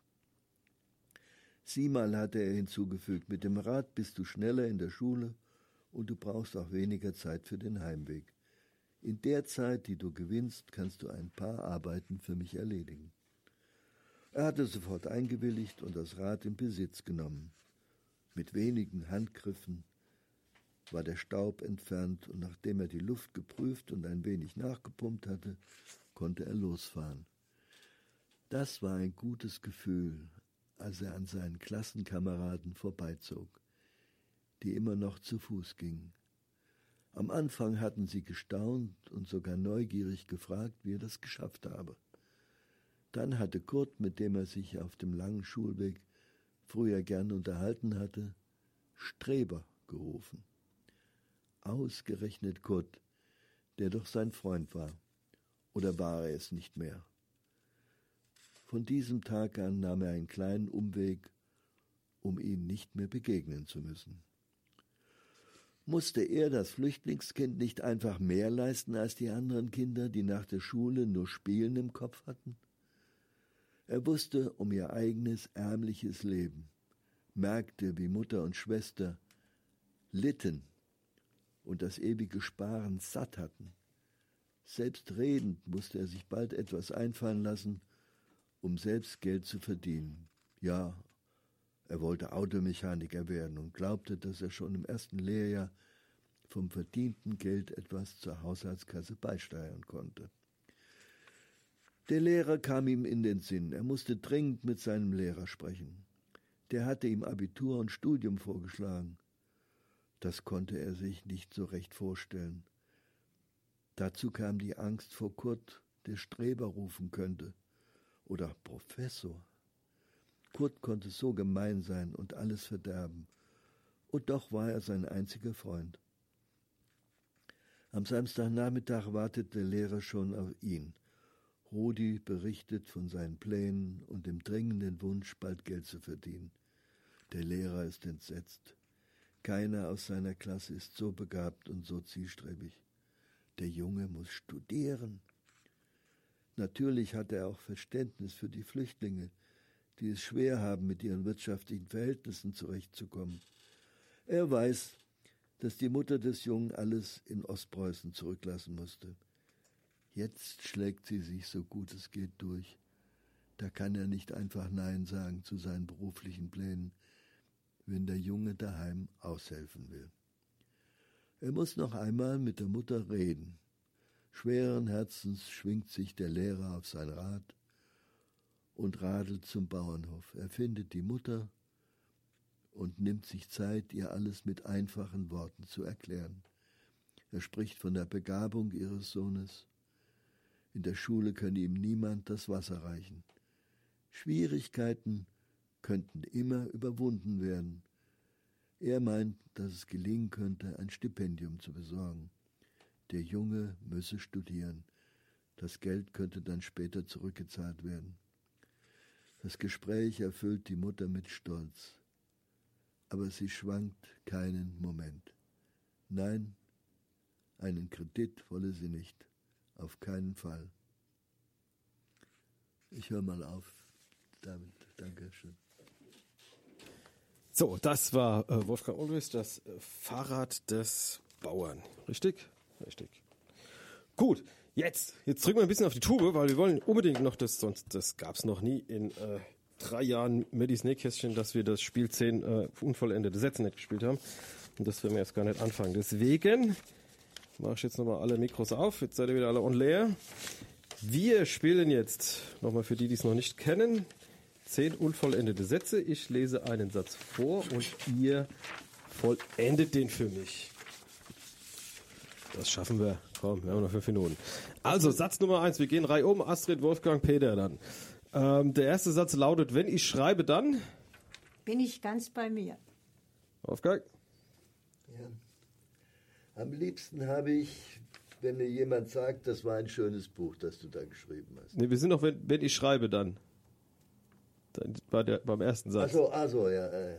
Sieh mal, hatte er hinzugefügt, mit dem Rad bist du schneller in der Schule und du brauchst auch weniger Zeit für den Heimweg. In der Zeit, die du gewinnst, kannst du ein paar Arbeiten für mich erledigen. Er hatte sofort eingewilligt und das Rad in Besitz genommen. Mit wenigen Handgriffen war der Staub entfernt und nachdem er die Luft geprüft und ein wenig nachgepumpt hatte, konnte er losfahren. Das war ein gutes Gefühl, als er an seinen Klassenkameraden vorbeizog, die immer noch zu Fuß gingen. Am Anfang hatten sie gestaunt und sogar neugierig gefragt, wie er das geschafft habe. Dann hatte Kurt, mit dem er sich auf dem langen Schulweg früher gern unterhalten hatte, Streber gerufen. Ausgerechnet Kurt, der doch sein Freund war. Oder war er es nicht mehr? Von diesem Tag an nahm er einen kleinen Umweg, um ihm nicht mehr begegnen zu müssen. Musste er, das Flüchtlingskind, nicht einfach mehr leisten als die anderen Kinder, die nach der Schule nur Spielen im Kopf hatten? Er wusste um ihr eigenes ärmliches Leben, merkte, wie Mutter und Schwester litten und das ewige Sparen satt hatten. Selbst redend musste er sich bald etwas einfallen lassen, um selbst Geld zu verdienen. Ja, er wollte Automechaniker werden und glaubte, dass er schon im ersten Lehrjahr vom verdienten Geld etwas zur Haushaltskasse beisteuern konnte. Der Lehrer kam ihm in den Sinn. Er musste dringend mit seinem Lehrer sprechen. Der hatte ihm Abitur und Studium vorgeschlagen. Das konnte er sich nicht so recht vorstellen. Dazu kam die Angst vor Kurt, der Streber rufen könnte. Oder Professor. Kurt konnte so gemein sein und alles verderben. Und doch war er sein einziger Freund. Am Samstagnachmittag wartete der Lehrer schon auf ihn. Rudi berichtet von seinen Plänen und dem dringenden Wunsch, bald Geld zu verdienen. Der Lehrer ist entsetzt. Keiner aus seiner Klasse ist so begabt und so zielstrebig. Der Junge muss studieren. Natürlich hat er auch Verständnis für die Flüchtlinge, die es schwer haben, mit ihren wirtschaftlichen Verhältnissen zurechtzukommen. Er weiß, dass die Mutter des Jungen alles in Ostpreußen zurücklassen musste. Jetzt schlägt sie sich so gut es geht durch. Da kann er nicht einfach Nein sagen zu seinen beruflichen Plänen, wenn der Junge daheim aushelfen will. Er muss noch einmal mit der Mutter reden. Schweren Herzens schwingt sich der Lehrer auf sein Rad und radelt zum Bauernhof. Er findet die Mutter und nimmt sich Zeit, ihr alles mit einfachen Worten zu erklären. Er spricht von der Begabung ihres Sohnes. In der Schule könne ihm niemand das Wasser reichen. Schwierigkeiten könnten immer überwunden werden. Er meint, dass es gelingen könnte, ein Stipendium zu besorgen. Der Junge müsse studieren. Das Geld könnte dann später zurückgezahlt werden. Das Gespräch erfüllt die Mutter mit Stolz. Aber sie schwankt keinen Moment. Nein, einen Kredit wolle sie nicht. Auf keinen Fall. Ich höre mal auf damit. Danke schön. So, das war äh, Wolfgang Ulrich, das äh, Fahrrad des Bauern. Richtig? Richtig. Gut, jetzt, jetzt drücken wir ein bisschen auf die Tube, weil wir wollen unbedingt noch das, sonst das gab es noch nie in äh, drei Jahren Medis Nähkästchen, dass wir das Spiel zehn äh, unvollendete Sätze nicht gespielt haben. Und das werden wir jetzt gar nicht anfangen. Deswegen mache ich jetzt nochmal alle Mikros auf. Jetzt seid ihr wieder alle on leer. Wir spielen jetzt, nochmal für die, die es noch nicht kennen, zehn unvollendete Sätze. Ich lese einen Satz vor und ihr vollendet den für mich. Das schaffen wir. Komm, wir haben noch fünf Minuten. Also, Satz Nummer eins. Wir gehen Reihe um. Astrid, Wolfgang, Peter dann. Ähm, der erste Satz lautet, wenn ich schreibe, dann... Bin ich ganz bei mir. Wolfgang? Ja. Am liebsten habe ich, wenn mir jemand sagt, das war ein schönes Buch, das du da geschrieben hast. Nee, wir sind noch, wenn, wenn ich schreibe, dann. dann bei der, beim ersten Satz. Ach so, ach so, ja. Äh,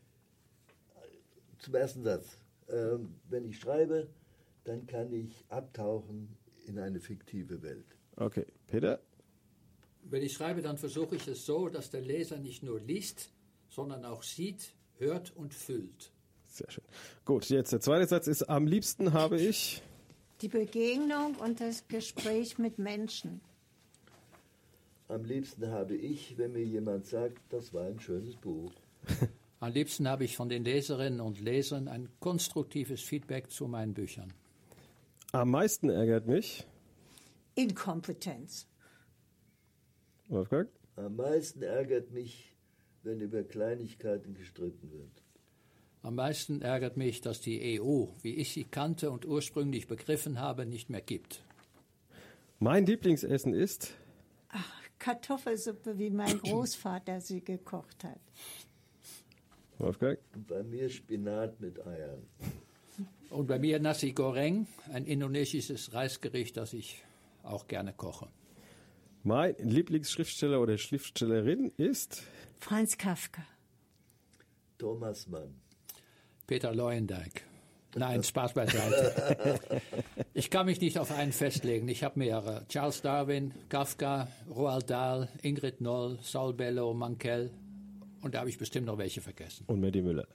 zum ersten Satz. Ähm, wenn ich schreibe, dann kann ich abtauchen in eine fiktive Welt. Okay, Peter? Wenn ich schreibe, dann versuche ich es so, dass der Leser nicht nur liest, sondern auch sieht, hört und fühlt. Sehr schön. Gut, jetzt der zweite Satz ist, am liebsten habe ich... Die Begegnung und das Gespräch mit Menschen. Am liebsten habe ich, wenn mir jemand sagt, das war ein schönes Buch. Am liebsten habe ich von den Leserinnen und Lesern ein konstruktives Feedback zu meinen Büchern. Am meisten ärgert mich... Inkompetenz. Wolfgang? Am meisten ärgert mich, wenn über Kleinigkeiten gestritten wird. Am meisten ärgert mich, dass die E U, wie ich sie kannte und ursprünglich begriffen habe, nicht mehr gibt. Mein Lieblingsessen ist... Ach, Kartoffelsuppe, wie mein Großvater sie gekocht hat. Wolfgang? Und bei mir Spinat mit Eiern. Und bei mir Nasi Goreng, ein indonesisches Reisgericht, das ich auch gerne koche. Mein Lieblingsschriftsteller oder Schriftstellerin ist... Franz Kafka. Thomas Mann. Peter Leuendijk. Nein, Spaß beiseite. Ich kann mich nicht auf einen festlegen. Ich habe mehrere. Charles Darwin, Kafka, Roald Dahl, Ingrid Noll, Saul Bellow, Mankell. Und da habe ich bestimmt noch welche vergessen. Und Medi Müller.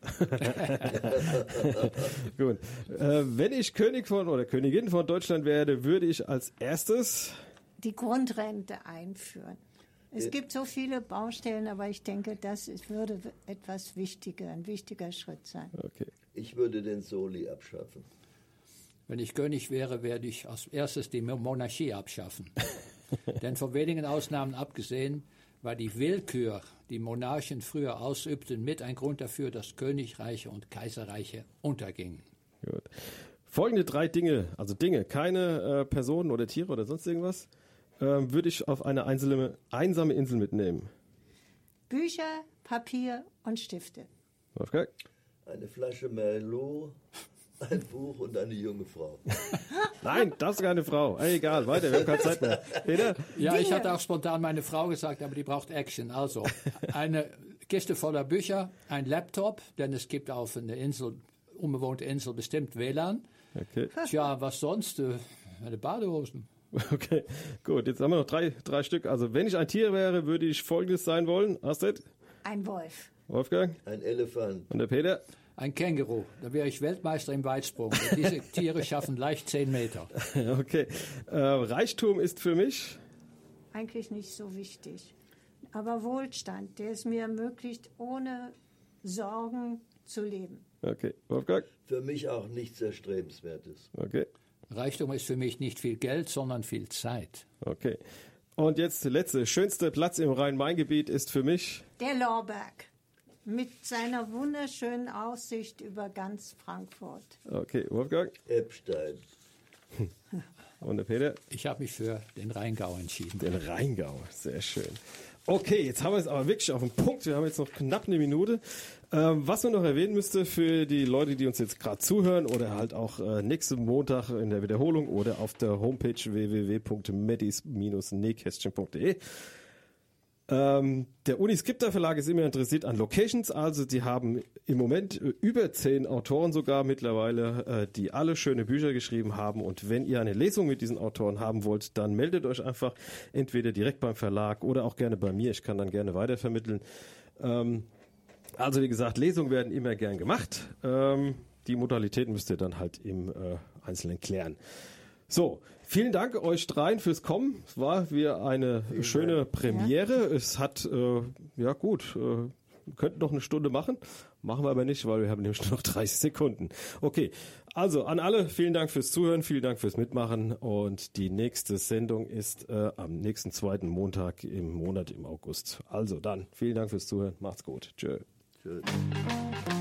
Gut. Äh, wenn ich König von oder Königin von Deutschland werde, würde ich als erstes... Die Grundrente einführen. Es gibt so viele Baustellen, aber ich denke, das ist, würde etwas wichtiger, ein wichtiger Schritt sein. Okay. Ich würde den Soli abschaffen. Wenn ich König wäre, werde ich als erstes die Monarchie abschaffen. Denn von wenigen Ausnahmen abgesehen war die Willkür, die Monarchen früher ausübten, mit ein Grund dafür, dass Königreiche und Kaiserreiche untergingen. Gut. Folgende drei Dinge, also Dinge, keine äh, Personen oder Tiere oder sonst irgendwas, äh, würde ich auf eine einzelne, einsame Insel mitnehmen. Bücher, Papier und Stifte. Wolfgang? Eine Flasche Merlot, ein Buch und eine junge Frau. Nein, das ist keine Frau. Ey, egal, weiter, wir haben keine Zeit mehr. Peter? Ja, ich Dinge. hatte auch spontan meine Frau gesagt, aber die braucht Action. Also, eine Kiste voller Bücher, ein Laptop, denn es gibt auf einer Insel, unbewohnte Insel, bestimmt W L A N. Okay. Tja, was sonst? Äh, Meine Badehosen. Okay, gut, jetzt haben wir noch drei, drei Stück. Also, wenn ich ein Tier wäre, würde ich Folgendes sein wollen. Astrid? Ein Wolf. Wolfgang? Ein Elefant. Und der Peter? Ein Känguru, da wäre ich Weltmeister im Weitsprung. Diese Tiere schaffen leicht zehn Meter. Okay. Äh, Reichtum ist für mich? Eigentlich nicht so wichtig. Aber Wohlstand, der es mir ermöglicht, ohne Sorgen zu leben. Okay. Wolfgang? Für mich auch nichts Erstrebenswertes. Okay. Reichtum ist für mich nicht viel Geld, sondern viel Zeit. Okay. Und jetzt der letzte, schönste Platz im Rhein-Main-Gebiet ist für mich? Der Lorberg mit seiner wunderschönen Aussicht über ganz Frankfurt. Okay, Wolfgang? Eppstein. Und der Peter? Ich habe mich für den Rheingau entschieden. Den Rheingau, sehr schön. Okay, jetzt haben wir es aber wirklich auf den Punkt. Wir haben jetzt noch knapp eine Minute. Ähm, was man noch erwähnen müsste für die Leute, die uns jetzt gerade zuhören oder halt auch äh, nächsten Montag in der Wiederholung oder auf der Homepage w w w punkt medis Bindestrich nähkästchen punkt de. Ähm, der Uniskipta Verlag ist immer interessiert an Locations, also die haben im Moment äh, über zehn Autoren sogar mittlerweile, äh, die alle schöne Bücher geschrieben haben, und wenn ihr eine Lesung mit diesen Autoren haben wollt, dann meldet euch einfach entweder direkt beim Verlag oder auch gerne bei mir, ich kann dann gerne weitervermitteln. Ähm, also wie gesagt, Lesungen werden immer gern gemacht, ähm, die Modalitäten müsst ihr dann halt im äh, Einzelnen klären. So, vielen Dank euch dreien fürs Kommen. Es war wieder eine vielen schöne Dank. Premiere. Ja. Es hat, äh, ja gut, äh, wir könnten noch eine Stunde machen. Machen wir aber nicht, weil wir haben nämlich nur noch dreißig Sekunden. Okay, also an alle, vielen Dank fürs Zuhören, vielen Dank fürs Mitmachen. Und die nächste Sendung ist äh, am nächsten zweiten Montag im Monat im August. Also dann, vielen Dank fürs Zuhören. Macht's gut. Tschö. Tschö.